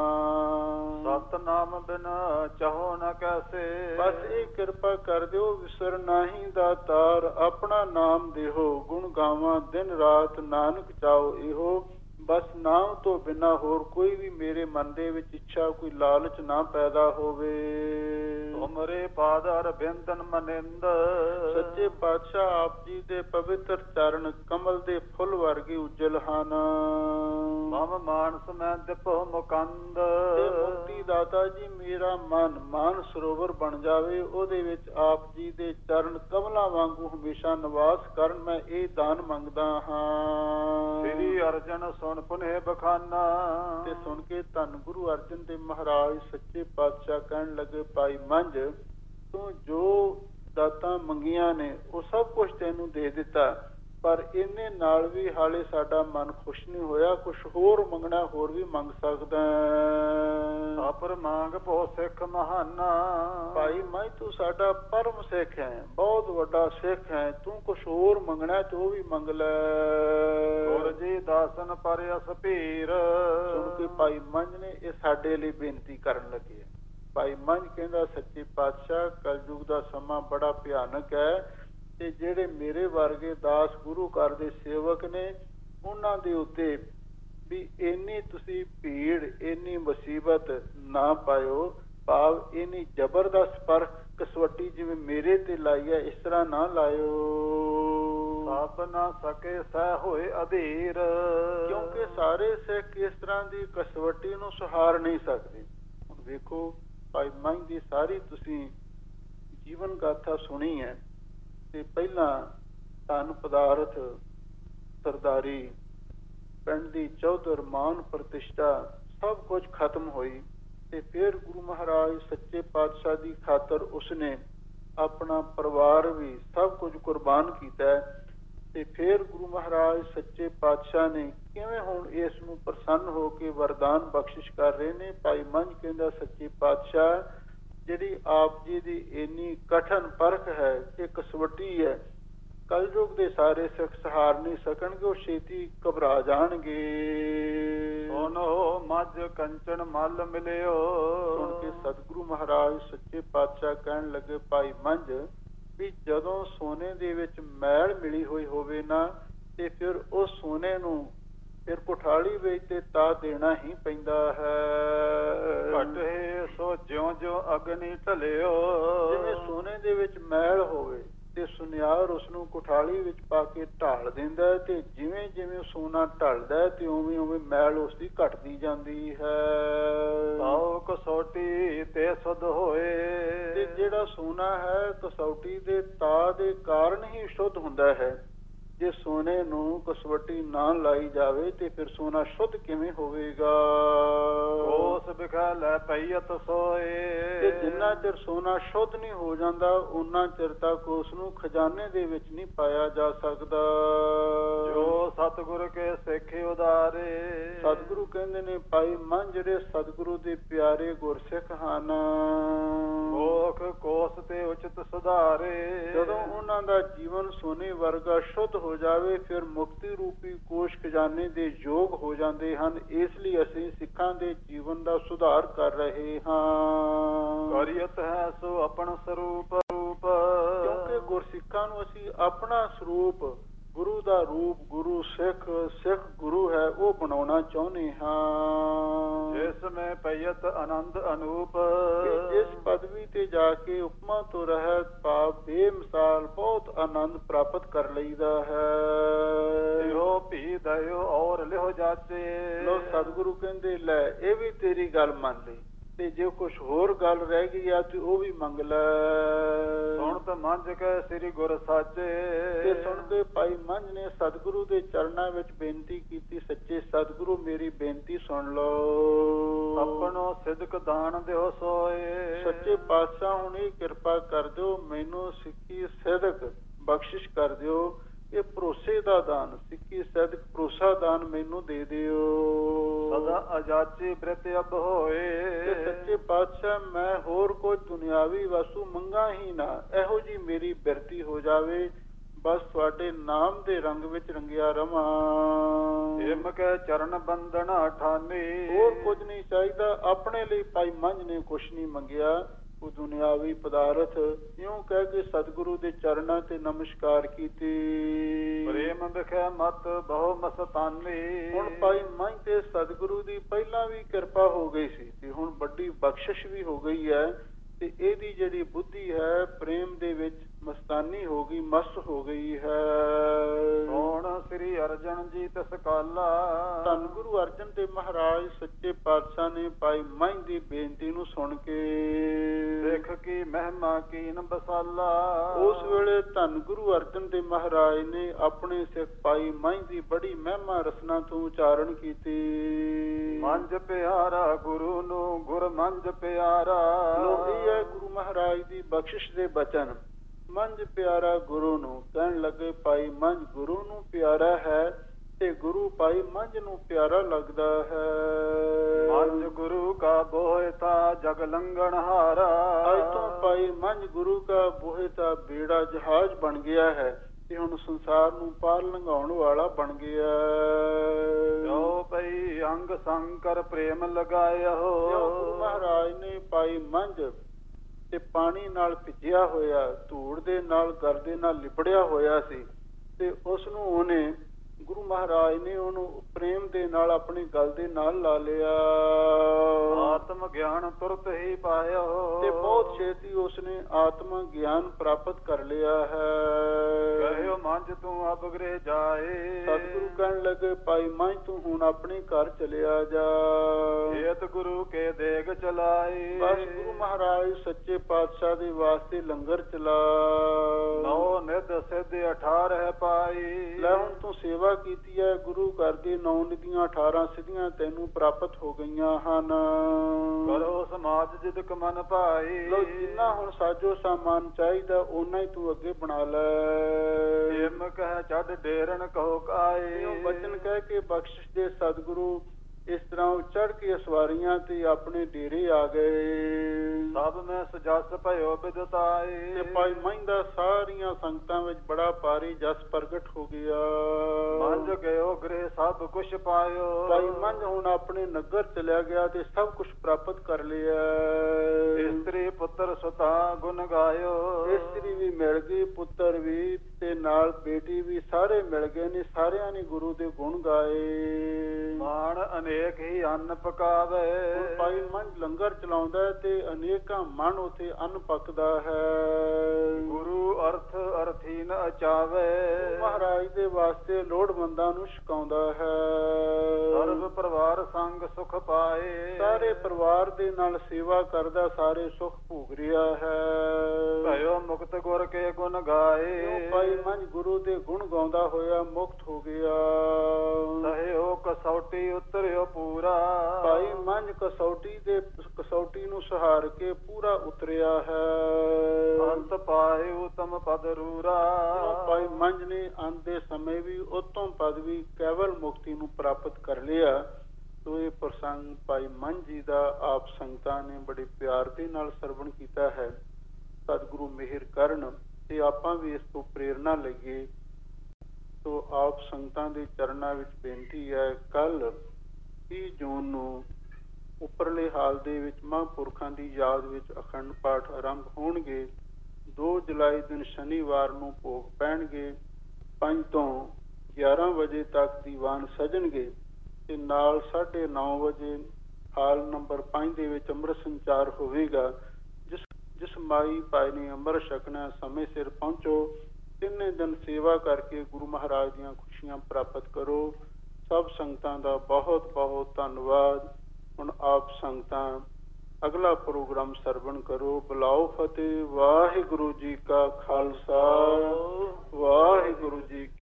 ਸਤਨਾਮ ਬਿਨਾ ਚਾਹੋ ਨ ਕੈਸੇ। ਬਸ ਇਹ ਕਿਰਪਾ ਕਰ ਦਿਓ ਵਿਸਰ ਨਾਹੀ ਦਾਤਾਰ, ਆਪਣਾ ਨਾਮ ਦੇਹੋ ਗੁਣ ਗਾਵਾਂ ਦਿਨ ਰਾਤ, ਨਾਨਕ ਚਾਓ ਇਹੋ। ਬਸ ਨਾਮ ਤੋਂ ਬਿਨਾਂ ਹੋਰ ਕੋਈ ਵੀ ਮੇਰੇ ਮਨ ਦੇ ਵਿੱਚ ਇੱਛਾ, ਕੋਈ ਲਾਲਚ ਨਾ ਪੈਦਾ ਹੋਵੇ। ਤੁਮਰੇ ਪਾਦਰ ਬਿੰਦਨ ਮਨਿੰਦ। ਸੱਚੇ ਪਾਤਸ਼ਾਹ ਆਪ ਜੀ ਦੇ ਪਵਿੱਤਰ ਚਰਨ ਕਮਲ ਦੇ ਫੁੱਲ ਵਰਗੇ ਉਜਲ ਹਨ। ਮਮ ਮਾਨਸ ਮੈਂ ਦਿਪੋ ਮੁਕੰਦ। ਤੇ ਮੁਕਤੀ ਦਾਤਾ ਜੀ ਮੇਰਾ ਮਨ ਮਾਨ ਸਰੋਵਰ ਬਣ ਜਾਵੇ, ਉਹਦੇ ਵਿੱਚ ਆਪ ਜੀ ਦੇ ਚਰਨ ਕਮਲਾਂ ਵਾਂਗੂ ਹਮੇਸ਼ਾ ਨਿਵਾਸ ਕਰਨ, ਮੈਂ ਇਹ ਦਾਨ ਮੰਗਦਾ ਹਾਂ। ਸ੍ਰੀ ਅਰਜਨ ਸੁਣ ਪੁਨੇ ਬਖਾਨਾ। ਤੇ ਸੁਣ ਕੇ ਧੰਨ ਗੁਰੂ ਅਰਜਨ ਦੇਵ ਮਹਾਰਾਜ ਸੱਚੇ ਪਾਤਸ਼ਾਹ ਕਹਿਣ ਲੱਗੇ, ਭਾਈ ਮੰਝ ਤੂੰ ਜੋ ਦਾਤਾਂ ਮੰਗੀਆਂ ਨੇ ਉਹ ਸਭ ਕੁਝ ਤੈਨੂੰ ਦੇ ਦਿੱਤਾ, ਪਰ ਇਹਨੇ ਨਾਲ ਵੀ ਹਾਲੇ ਸਾਡਾ ਮਨ ਖੁਸ਼ ਨਹੀਂ ਹੋਇਆ। ਕੁਛ ਹੋਰ ਮੰਗਣਾ ਹੋਰ ਵੀ ਮੰਗ ਸਕਦਾ। ਆਪਰ ਮੰਗ ਪੋ ਸਿੱਖ ਮਹਾਨਾ। ਭਾਈ ਮੈਂ ਤੂੰ ਸਾਡਾ ਪਰਮ ਸਿੱਖ ਹੈ, ਬਹੁਤ ਵੱਡਾ ਸਿੱਖ ਹੈ, ਤੂੰ ਕੁਛ ਹੋਰ ਮੰਗਣਾ ਤੇ ਉਹ ਵੀ ਮੰਗ ਲੈ। ਗੁਰ ਜੀ ਦਾਸਨ ਪਰ ਅਸਪੀਰ। ਸੁਣ ਕੇ ਭਾਈ ਮੰਝ ਨੇ ਇਹ ਸਾਡੇ ਲਈ ਬੇਨਤੀ ਕਰਨ ਲੱਗੇ। ਭਾਈ ਮੰਝ ਕਹਿੰਦਾ ਸੱਚੇ ਪਾਤਸ਼ਾਹ ਕਲਯੁਗ ਦਾ ਸਮਾਂ ਬੜਾ ਭਿਆਨਕ ਹੈ ਤੇ ਜਿਹੜੇ ਮੇਰੇ ਵਰਗੇ ਦਾਸ ਗੁਰੂ ਘਰ ਦੇ ਸੇਵਕ ਨੇ ਉਹਨਾਂ ਦੇ ਉੱਤੇ ਵੀ ਇੰਨੀ ਤੁਸੀਂ ਭੀੜ, ਇੰਨੀ ਮੁਸੀਬਤ ਨਾ ਪਾਇਓ, ਭਾਵ ਇੰਨੀ ਜ਼ਬਰਦਸਤ ਪਰ ਕਸਵੱਟੀ ਜਿਵੇਂ ਮੇਰੇ ਤੇ ਲਾਈ ਹੈ ਇਸ ਤਰ੍ਹਾਂ ਨਾ ਲਾਇਓ। ਸਭ ਨਾ ਸਕੇ ਸਹਿ ਹੋਏ ਅਧੀਰ। ਕਿਉਂਕਿ ਸਾਰੇ ਸਿੱਖ ਇਸ ਤਰ੍ਹਾਂ ਦੀ ਕਸਵੱਟੀ ਨੂੰ ਸਹਾਰ ਨਹੀਂ ਸਕਦੇ। ਹੁਣ ਵੇਖੋ ਭਾਈ ਮੰਝ ਦੀ ਸਾਰੀ ਤੁਸੀਂ ਜੀਵਨ ਗਾਥਾ ਸੁਣੀ ਹੈ ਤੇ ਪਹਿਲਾਂ ਧਨ ਪਦਾਰਥ, ਸਰਦਾਰੀ, ਪਿੰਡ ਦੀ ਚੌਧਰ, ਮਾਨ ਪ੍ਰਤਿਸ਼ਠਾ ਸਭ ਕੁਝ ਖਤਮ ਹੋਈ ਤੇ ਫਿਰ ਗੁਰੂ ਮਹਾਰਾਜ ਸੱਚੇ ਪਾਤਸ਼ਾਹ ਦੀ ਖਾਤਰ ਉਸਨੇ ਆਪਣਾ ਪਰਿਵਾਰ ਵੀ ਸਭ ਕੁਝ ਕੁਰਬਾਨ ਕੀਤਾ ਤੇ ਫਿਰ ਗੁਰੂ ਮਹਾਰਾਜ ਸੱਚੇ ਪਾਤਸ਼ਾਹ ਨੇ ਕਿਵੇਂ ਹੁਣ ਇਸ ਨੂੰ ਪ੍ਰਸੰਨ ਹੋ ਕੇ ਵਰਦਾਨ ਬਖਸ਼ਿਸ਼ ਕਰ ਰਹੇ ਨੇ। ਭਾਈ ਮੰਝ ਕਹਿੰਦਾ ਸੱਚੇ ਪਾਤਸ਼ਾਹ ਜਿਹੜੀ ਆਪ ਜੀ ਦੀ ਇੰਨੀ ਕਠਨ ਪਰਖ ਹੈ, ਇਹ ਕਸਵੱਟੀ ਹੈ, ਕਲਯੁਗ ਦੇ ਸਾਰੇ ਸਿੱਖ ਸਹਾਰ ਨਹੀਂ ਸਕਣਗੇ, ਉਹ ਛੇਤੀ ਘਬਰਾ ਜਾਣਗੇ। ਸੁਣੋ ਮੱਝ ਕੰਚਨ ਮਲ ਮਿਲਿਓ। ਸੁਣ ਕੇ ਸਤਿਗੁਰੂ ਮਹਾਰਾਜ ਸੱਚੇ ਪਾਤਸ਼ਾਹ ਕਹਿਣ ਲੱਗੇ, ਭਾਈ ਮੰਝ ਵੀ ਜਦੋਂ ਸੋਨੇ ਦੇ ਵਿੱਚ ਮੈਲ ਮਿਲੀ ਹੋਈ ਹੋਵੇ ਨਾ ਤੇ ਫਿਰ ਉਹ ਸੋਨੇ ਨੂੰ ਫਿਰ ਕੁਠਾਲੀ ਵਿੱਚ ਤੇ ਤਾ ਦੇਣਾ ਹੀ ਪੈਂਦਾ ਹੈ। ਘਟੇ ਸੋ ਜਿਉਂ ਜਿਉਂ ਅਗਨੀ ਢਲਿਓ। ਜਿਵੇਂ ਸੋਨੇ ਦੇ ਵਿੱਚ ਮੈਲ ਹੋਵੇ ਤੇ ਸੁਨਿਆਰ ਉਸਨੂੰ ਕੁਠਾਲੀ ਵਿੱਚ ਪਾ ਕੇ ਢਾਲ ਦਿੰਦਾ ਤੇ ਜਿਵੇਂ ਜਿਵੇਂ ਸੋਨਾ ਢਲਦਾ ਤੇ ਉਵੇਂ ਉਵੇਂ ਮੈਲ ਉਸਦੀ ਘਟਦੀ ਜਾਂਦੀ ਹੈ। ਪਾਉ ਕਸੌਟੀ ਤੇ ਸੁਧ ਹੋਏ। ਤੇ ਜਿਹੜਾ ਸੋਨਾ ਹੈ ਕਸੌਟੀ ਦੇ ਤਾ ਦੇ ਕਾਰਨ ਹੀ ਸ਼ੁੱਧ ਹੁੰਦਾ ਹੈ। ਜੇ ਸੋਨੇ ਨੂੰ ਕਸਵੱਟੀ ਨਾ ਲਾਈ ਜਾਵੇ ਤੇ ਫਿਰ ਸੋਨਾ ਸ਼ੁੱਧ ਕਿਵੇਂ ਹੋਵੇਗਾ। ਉਸ ਬਿਖਾ ਲੈ ਪਈਅਤ ਸੋਏ। ਤੇ ਜਿੰਨਾ ਚਿਰ ਸੋਨਾ ਸ਼ੁੱਧ ਨਹੀਂ ਹੋ ਜਾਂਦਾ ਉਨਾ ਚਿਰ ਤੱਕ ਉਸ ਨੂੰ ਖਜ਼ਾਨੇ ਦੇ ਵਿੱਚ ਨਹੀਂ ਪਾਇਆ ਜਾ ਸਕਦਾ। ਜੋ ਸਤਿਗੁਰ ਕੇ ਸਿੱਖੇ ਉਦਾਰੇ। ਸਤਿਗੁਰੂ ਕਹਿੰਦੇ ਨੇ ਭਾਈ ਮੰਝ ਜਿਹੜੇ ਸਤਿਗੁਰੂ ਦੇ ਪਿਆਰੇ ਗੁਰਸਿੱਖ ਹਨ, ਕੋਖ ਕੋਸ ਤੇ ਉਚਿਤ ਸੁਧਾਰੇ। ਜਦੋਂ ਉਹਨਾਂ ਦਾ ਜੀਵਨ ਸੋਨੇ ਵਰਗਾ ਸ਼ੁੱਧ ਹੋ ਜਾਵੇ ਫਿਰ ਮੁਕਤੀ ਰੂਪੀ ਕੋਸ਼ ਖਜ਼ਾਨੇ ਦੇ ਯੋਗ ਹੋ ਜਾਂਦੇ ਹਨ। ਇਸ ਲਈ ਅਸੀਂ ਸਿੱਖਾਂ ਦੇ ਜੀਵਨ ਦਾ ਸੁਧਾਰ ਕਰ ਰਹੇ ਹਾਂ। ਕਰੀਅਤ ਹੈ ਸੋ ਆਪਣਾ ਸਰੂਪ ਰੂਪ। ਕਿਉਂਕਿ ਗੁਰਸਿੱਖਾਂ ਨੂੰ ਅਸੀਂ ਆਪਣਾ ਸਰੂਪ, ਗੁਰੂ ਦਾ ਰੂਪ, ਗੁਰੂ ਸਿੱਖ, ਸਿੱਖ ਗੁਰੂ ਹੈ, ਉਹ ਬਣਾਉਣਾ ਚਾਹੁੰਦੇ ਹਾਂ। ਜਿਸ ਮੈਂ ਪਈਅਤ ਆਨੰਦ ਅਨੂਪ। ਜਿਸ ਪਦਵੀ ਤੇ ਜਾ ਕੇ ਉਪਮਾ ਤੋਂ ਰਹਿਤ ਭਾਵ ਬੇਮਿਸਾਲ ਬਹੁਤ ਆਨੰਦ ਪ੍ਰਾਪਤ ਕਰ ਲਈਦਾ ਹੈ। ਇਹੋ ਭੀ ਦਇਓ ਔਰ ਲਿਓ ਜਾਚੇ। ਲੋ ਸਤਿਗੁਰੂ ਕਹਿੰਦੇ ਲੈ ਇਹ ਵੀ ਤੇਰੀ ਗੱਲ ਮੰਨ ਲਈ ਤੇ ਜੇ ਕੁਝ ਹੋਰ ਗੱਲ ਰਹਿ ਗਈ ਆ ਤੇ ਉਹ ਵੀ ਮੰਗ ਲੈ। ਸੁਣਤ ਮੰਝ ਕੇ ਸ੍ਰੀ ਗੁਰ ਸਾਚੇ, ਤੇ ਸੁਣ ਕੇ ਭਾਈ ਮੰਝ ਨੇ ਸਤਿਗੁਰੂ ਦੇ ਚਰਨਾਂ ਵਿੱਚ ਬੇਨਤੀ ਕੀਤੀ, ਸੱਚੇ ਸਤਿਗੁਰੂ ਮੇਰੀ ਬੇਨਤੀ ਸੁਣ ਲਓ। ਆਪਣੋ ਸਿਦਕ ਦਾਨ ਦਿਓ ਸੋਏ, ਸੱਚੇ ਪਾਤਸ਼ਾਹ ਹੁਣ ਇਹ ਕਿਰਪਾ ਕਰ ਦਿਓ, ਮੈਨੂੰ ਸਿੱਖੀ ਸਿਦਕ ਬਖਸ਼ਿਸ਼ ਕਰ ਦਿਓ। ਇਹ ਭਰੋਸੇ ਦਾ ਦਾਨ, ਸਿੱਖੀ ਸਿਦਕ ਭਰੋਸਾ ਦਾਨ ਮੈਨੂੰ ਦੇ ਦਿਓ। ਸਦਾ ਅਜਾਚੀ ਬ੍ਰਿਤ ਅਬ ਹੋਏ, ਤੇ ਸੱਚੇ ਪਾਤਸ਼ਾਹ ਮੈਂ ਹੋਰ ਕੋਈ ਦੁਨਿਆਵੀ ਵਸਤੂ ਮੰਗਾ ਹੀ ਨਾ, ਇਹੋ ਜੀ ਮੇਰੀ ਬਿਰਤੀ ਹੋ ਜਾਵੇ, ਬਸ ਤੁਹਾਡੇ ਨਾਮ ਦੇ ਰੰਗ ਵਿੱਚ ਰੰਗਿਆ ਰਵਾਂ। ਹਿਮ ਕੇ ਚਰਨ ਬੰਦਨਾ ਠਾਨੀ, ਹੋਰ ਕੁਝ ਨਹੀਂ ਚਾਹੀਦਾ। ਆਪਣੇ ਲਈ ਭਾਈ ਮੰਝ ਨੇ ਕੁਛ ਨਹੀਂ ਮੰਗਿਆ, ਉਹ ਦੁਨਿਆਵੀ ਪਦਾਰਥ ਇਉਂ ਕਹਿ ਕੇ ਸਤਿਗੁਰੂ ਦੇ ਚਰਨਾਂ ਤੇ ਨਮਸਕਾਰ ਕੀਤੀ। ਪ੍ਰੇਮ ਵਿਖੇ ਮਤ ਬਹੁ ਮਸਤਾਨੀ, ਹੁਣ ਭਾਈ ਮੰਝ ਤੇ ਸਤਿਗੁਰੂ ਦੀ ਪਹਿਲਾਂ ਵੀ ਕਿਰਪਾ ਹੋ ਗਈ ਸੀ ਤੇ ਹੁਣ ਵੱਡੀ ਬਖਸ਼ਿਸ਼ ਵੀ ਹੋ ਗਈ ਹੈ, ਤੇ ਇਹਦੀ ਜਿਹੜੀ ਬੁੱਧੀ ਹੈ ਪ੍ਰੇਮ ਦੇ ਵਿੱਚ ਮਸਤਾਨੀ ਹੋ ਗਈ, ਮਸਤ ਹੋ ਗਈ ਹੈ। ਸੋਣ ਸ੍ਰੀ ਅਰਜਨ ਜੀ ਤਿਸ ਕਾਲਾ, ਧੰਨ ਗੁਰੂ ਅਰਜਨ ਦੇਵ ਮਹਾਰਾਜ ਸੱਚੇ ਪਾਤਸ਼ਾਹ ਨੇ ਭਾਈ ਮੰਝ ਦੀ ਬੇਨਤੀ ਨੂੰ ਸੁਣ ਕੇ ਸਿੱਖ ਕੀ ਮਹਿਮਾ ਕੀਨ ਬਸਾਲਾ, ਉਸ ਵੇਲੇ ਧੰਨ ਗੁਰੂ ਅਰਜਨ ਦੇਵ ਮਹਾਰਾਜ ਨੇ ਆਪਣੇ ਸਿੱਖ ਭਾਈ ਮੰਝ ਦੀ ਬੜੀ ਮਹਿਮਾ ਰਸਨਾ ਤੋਂ ਉਚਾਰਨ ਕੀਤੀ। ਮੰਝ ਪਿਆਰਾ ਗੁਰੂ ਨੂੰ ਗੁਰ ਮੰਝ ਪਿਆਰਾ, ਇਹ ਹੈ ਗੁਰੂ ਮਹਾਰਾਜ ਦੀ ਬਖਸ਼ਿਸ਼ ਦੇ ਬਚਨ। ਮੰਝ ਪਿਆਰਾ ਗੁਰੂ ਨੂੰ, ਕਹਿਣ ਲੱਗੇ ਭਾਈ ਮੰਝ ਗੁਰੂ ਨੂੰ ਪਿਆਰਾ ਹੈ ਤੇ ਗੁਰੂ ਭਾਈ ਮੰਝ ਨੂੰ ਪਿਆਰਾ ਲੱਗਦਾ ਹੈ। ਮੰਝ ਗੁਰੂ ਕਾ ਬੋਹਿਤਾ ਜਗ ਲੰਘਣ ਹਾਰਾ, ਅੱਜ ਤੋਂ ਭਾਈ ਮੰਝ ਗੁਰੂ ਕਾ ਬੋਹਿਤਾ ਬੇੜਾ ਜਹਾਜ਼ ਬਣ ਗਿਆ ਹੈ ਤੇ ਹੁਣ ਸੰਸਾਰ ਨੂੰ ਪਾਰ ਲੰਘਾਉਣ ਵਾਲਾ ਬਣ ਗਿਆ। ਜੋ ਪਈ ਅੰਗ ਸੰਕਰ ਪ੍ਰੇਮ ਲਗਾਇਆ ਹੋ, ਗੁਰੂ ਮਹਾਰਾਜ ਨੇ ਭਾਈ ਮੰਝ ਤੇ ਪਾਣੀ ਨਾਲ ਭਿੱਜਿਆ ਹੋਇਆ, ਧੂੜ ਦੇ ਨਾਲ ਗਰਦੇ ਨਾਲ ਲਿਬੜਿਆ ਹੋਇਆ ਸੀ, ਤੇ ਉਸ ਨੂੰ ਉਹਨੇ ਗੁਰੂ ਮਹਾਰਾਜ ਨੇ ਉਹਨੂੰ ਪ੍ਰੇਮ ਦੇ ਨਾਲ ਆਪਣੀ ਗਲ ਦੇ ਨਾਲ ਲਾ ਲਿਆ। ਆਤਮ ਗਿਆਨ ਤੁਰਤ ਹੀ ਪਾਇਆ, ਤੇ ਬਹੁਤ ਛੇਤੀ ਉਸਨੇ ਆਤਮ ਗਿਆਨ ਪ੍ਰਾਪਤ ਕਰ ਲਿਆ ਹੈ। ਕਹਿਓ ਮੰਝ ਤੂੰ ਅਬ ਗ੍ਰਹਿ ਜਾਏ, ਸਤਿਗੁਰੂ ਕਹਿਣ ਲੱਗੇ ਭਾਈ ਮੰਝ ਤੂੰ ਹੁਣ ਆਪਣੇ ਘਰ ਚਲਿਆ ਜਾ। ਏਤ ਗੁਰੂ ਕੇ ਦੇਗ ਚਲਾਏ, ਬਸ ਗੁਰੂ ਮਹਾਰਾਜ ਸੱਚੇ ਪਾਤਸ਼ਾਹ ਦੇ ਵਾਸਤੇ ਲੰਗਰ ਚਲਾ। ਨੌ ਨਿਧ ਸਿੱਧ 18 ਪਾਈ, ਲੈ ਹੁਣ ਤੂੰ ਸੇਵਾ ਕੀਤੀ ਹੈ, ਗੁਰੂ ਘਰ ਦੇ 9 ਨਿਧੀਆਂ 18 ਸਿੱਧੀਆਂ ਤੈਨੂੰ ਪ੍ਰਾਪਤ ਹੋ ਗਈਆਂ ਹਨ। ਕਰੋ ਸਮਾਜ ਜਿਦਕ ਮਨ ਭਾਈ, ਲੋ ਜਿੰਨਾ ਹੁਣ ਸਾਜੋ ਸਾਮਾਨ ਚਾਹੀਦਾ ਓਨਾ ਹੀ ਤੂੰ ਅੱਗੇ ਬਣਾ ਲੈ। ਹਿਮ ਕਹਿ ਛੱਡ ਡੇਰਨ ਕਹੋ ਕਾਏ, ਬਚਨ ਕਹਿ ਕੇ ਬਖਸ਼ਿਸ਼ ਦੇ ਸਤਿਗੁਰੂ ਇਸ ਤਰ੍ਹਾਂ ਚੜ ਕੇ ਸਵਾਰੀਆਂ ਤੇ ਆਪਣੇ ਡੇਰੇ ਆ ਗਏ। ਸਭ ਮੈਂ ਸਜਸ ਭਇਓ ਬਿਦਤਾਏ, ਤੇ ਭਾਈ ਮੰਝ ਦਾ ਸਾਰੀਆਂ ਸੰਗਤਾਂ ਵਿੱਚ ਬੜਾ ਭਾਰੀ ਜਸ ਪ੍ਰਗਟ ਹੋ ਗਿਆ। ਮੰਝ ਗਇਓ ਗ੍ਰਹਿ ਸਭ ਕੁਛ ਪਾਇਓ, ਭਾਈ ਮੰਝ ਹੁਣ ਆਪਣੇ ਨਗਰ ਚਲਿਆ ਗਿਆ ਤੇ ਸਭ ਕੁਝ ਪ੍ਰਾਪਤ ਕਰ ਲਿਆ। ਇਸਤਰੀ ਪੁੱਤਰ ਸੁਤਾ ਗੁਣ ਗਾਇਓ, ਇਸਤਰੀ ਵੀ ਮਿਲ ਗਈ, ਪੁੱਤਰ ਵੀ ਤੇ ਨਾਲ ਬੇਟੀ ਵੀ, ਸਾਰੇ ਮਿਲ ਗਏ ਨੇ, ਸਾਰਿਆਂ ਨੇ ਗੁਰੂ ਦੇ ਗੁਣ ਗਾਏ। ਮਾਣ ਅਨੇਕ ਹੀ ਅੰਨ ਪਕਾਵੇ, ਭਾਈ ਮੰਝ ਲੰਗਰ ਚਲਾਉਂਦਾ ਤੇ ਅਨੇਕਾਂ ਮਨ ਉਥੇ ਅੰਨ ਪੱਕਦਾ ਹੈ। ਗੁਰੂ ਅਰਥ ਅਰਥੀਨ ਅਚਾਵੇ, ਮਹਾਰਾਜ ਦੇ ਵਾਸਤੇ ਲੋੜਵੰਦਾਂ ਨੂੰ ਛਕਾਉਂਦਾ ਹੈ। ਸਰਬ ਪਰਿਵਾਰ ਸੰਗ ਸੁਖ ਪਾਏ, ਸਾਰੇ ਪਰਿਵਾਰ ਦੇ ਨਾਲ ਸੇਵਾ ਕਰਦਾ ਸਾਰੇ ਸੁਖ ਭੋਗ ਰਿਹਾ ਹੈ। ਭਇਓ ਮੁਕਤ ਗੁਰ ਕੇ ਗੁਣ ਗਾਏ, ਭਾਈ ਮੰਝ ਗੁਰੂ ਦੇ ਗੁਣ ਗਾਉਂਦਾ ਹੋਇਆ ਮੁਕਤ ਹੋ ਗਿਆ। ਸਹਿਓ ਕਸੌਟੀ ਉਤਰਿਓ ਪੂਰਾ, ਭਾਈ ਮੰਝ ਕਸੌਟੀ ਨੂੰ ਸਹਾਰ ਕੇ ਪੂਰਾ ਉਤਰਿਆ ਹੈ। ਅੰਤ ਪਾਏ ਉਤਮ ਪਦ ਰੂਰਾ, ਭਾਈ ਮੰਝ ਨੇ ਅੰਤ ਦੇ ਸਮੇਂ ਵੀ ਉਤਮ ਪਦ ਵੀ ਕੇਵਲ ਮੁਕਤੀ ਨੂੰ ਪ੍ਰਾਪਤ ਕਰ ਲਿਆ। ਤੋ ਇਹ ਪ੍ਰਸੰਗ ਭਾਈ ਮੰਝ ਜੀ ਦਾ ਆਪ ਸੰਗਤਾਂ ਨੇ ਬੜੇ ਪਿਆਰ ਦੇ ਨਾਲ ਸਰਵਣ ਕੀਤਾ ਹੈ। ਸਤਿਗੁਰੂ ਮਿਹਰ ਕਰਨ ਤੇ ਆਪਾਂ ਵੀ ਇਸ ਤੋਂ ਪ੍ਰੇਰਨਾ ਲਈਏ। ਤੋ ਆਪ ਸੰਗਤਾਂ ਦੇ ਚਰਨਾਂ ਵਿੱਚ ਬੇਨਤੀ ਹੈ, ਕੱਲ 30 ਜੂਨ ਨੂੰ ਉੱਪਰਲੇ ਹਾਲ ਦੇ ਵਿੱਚ ਮਹਾਂਪੁਰਖਾਂ ਦੀ ਯਾਦ ਵਿੱਚ ਅਖੰਡ ਪਾਠ ਆਰੰਭ ਹੋਣਗੇ। 2 ਜੁਲਾਈ ਦਿਨ ਸ਼ਨੀਵਾਰ ਨੂੰ ਭੋਗ ਪੈਣਗੇ। 5 ਤੋਂ 11 ਵਜੇ ਤੱਕ ਦੀਵਾਨ ਸਜਣਗੇ ਤੇ ਨਾਲ 9:30 ਵਜੇ ਹਾਲ ਨੰਬਰ 5 ਦੇ ਵਿੱਚ ਅੰਮ੍ਰਿਤ ਸੰਚਾਰ ਹੋਵੇਗਾ। ਜਿਸ ਮਾਈ ਭਾਈ ਨੇ ਅੰਮ੍ਰਿਤ ਛਕਣਾ ਸਮੇਂ ਸਿਰ ਪਹੁੰਚੋ। 3 ਦਿਨ ਸੇਵਾ ਕਰਕੇ ਗੁਰੂ ਮਹਾਰਾਜ ਦੀਆਂ ਖੁਸ਼ੀਆਂ ਪ੍ਰਾਪਤ ਕਰੋ। ਸਭ ਸੰਗਤਾਂ ਦਾ ਬਹੁਤ ਬਹੁਤ ਧੰਨਵਾਦ। ਹੁਣ ਆਪ ਸੰਗਤਾਂ ਅਗਲਾ ਪ੍ਰੋਗਰਾਮ ਸਰਵਣ ਕਰੋ। ਬੁਲਾਓ ਫਤਿਹ। ਵਾਹਿਗੁਰੂ ਜੀ ਕਾ ਖਾਲਸਾ, ਵਾਹਿਗੁਰੂ ਜੀ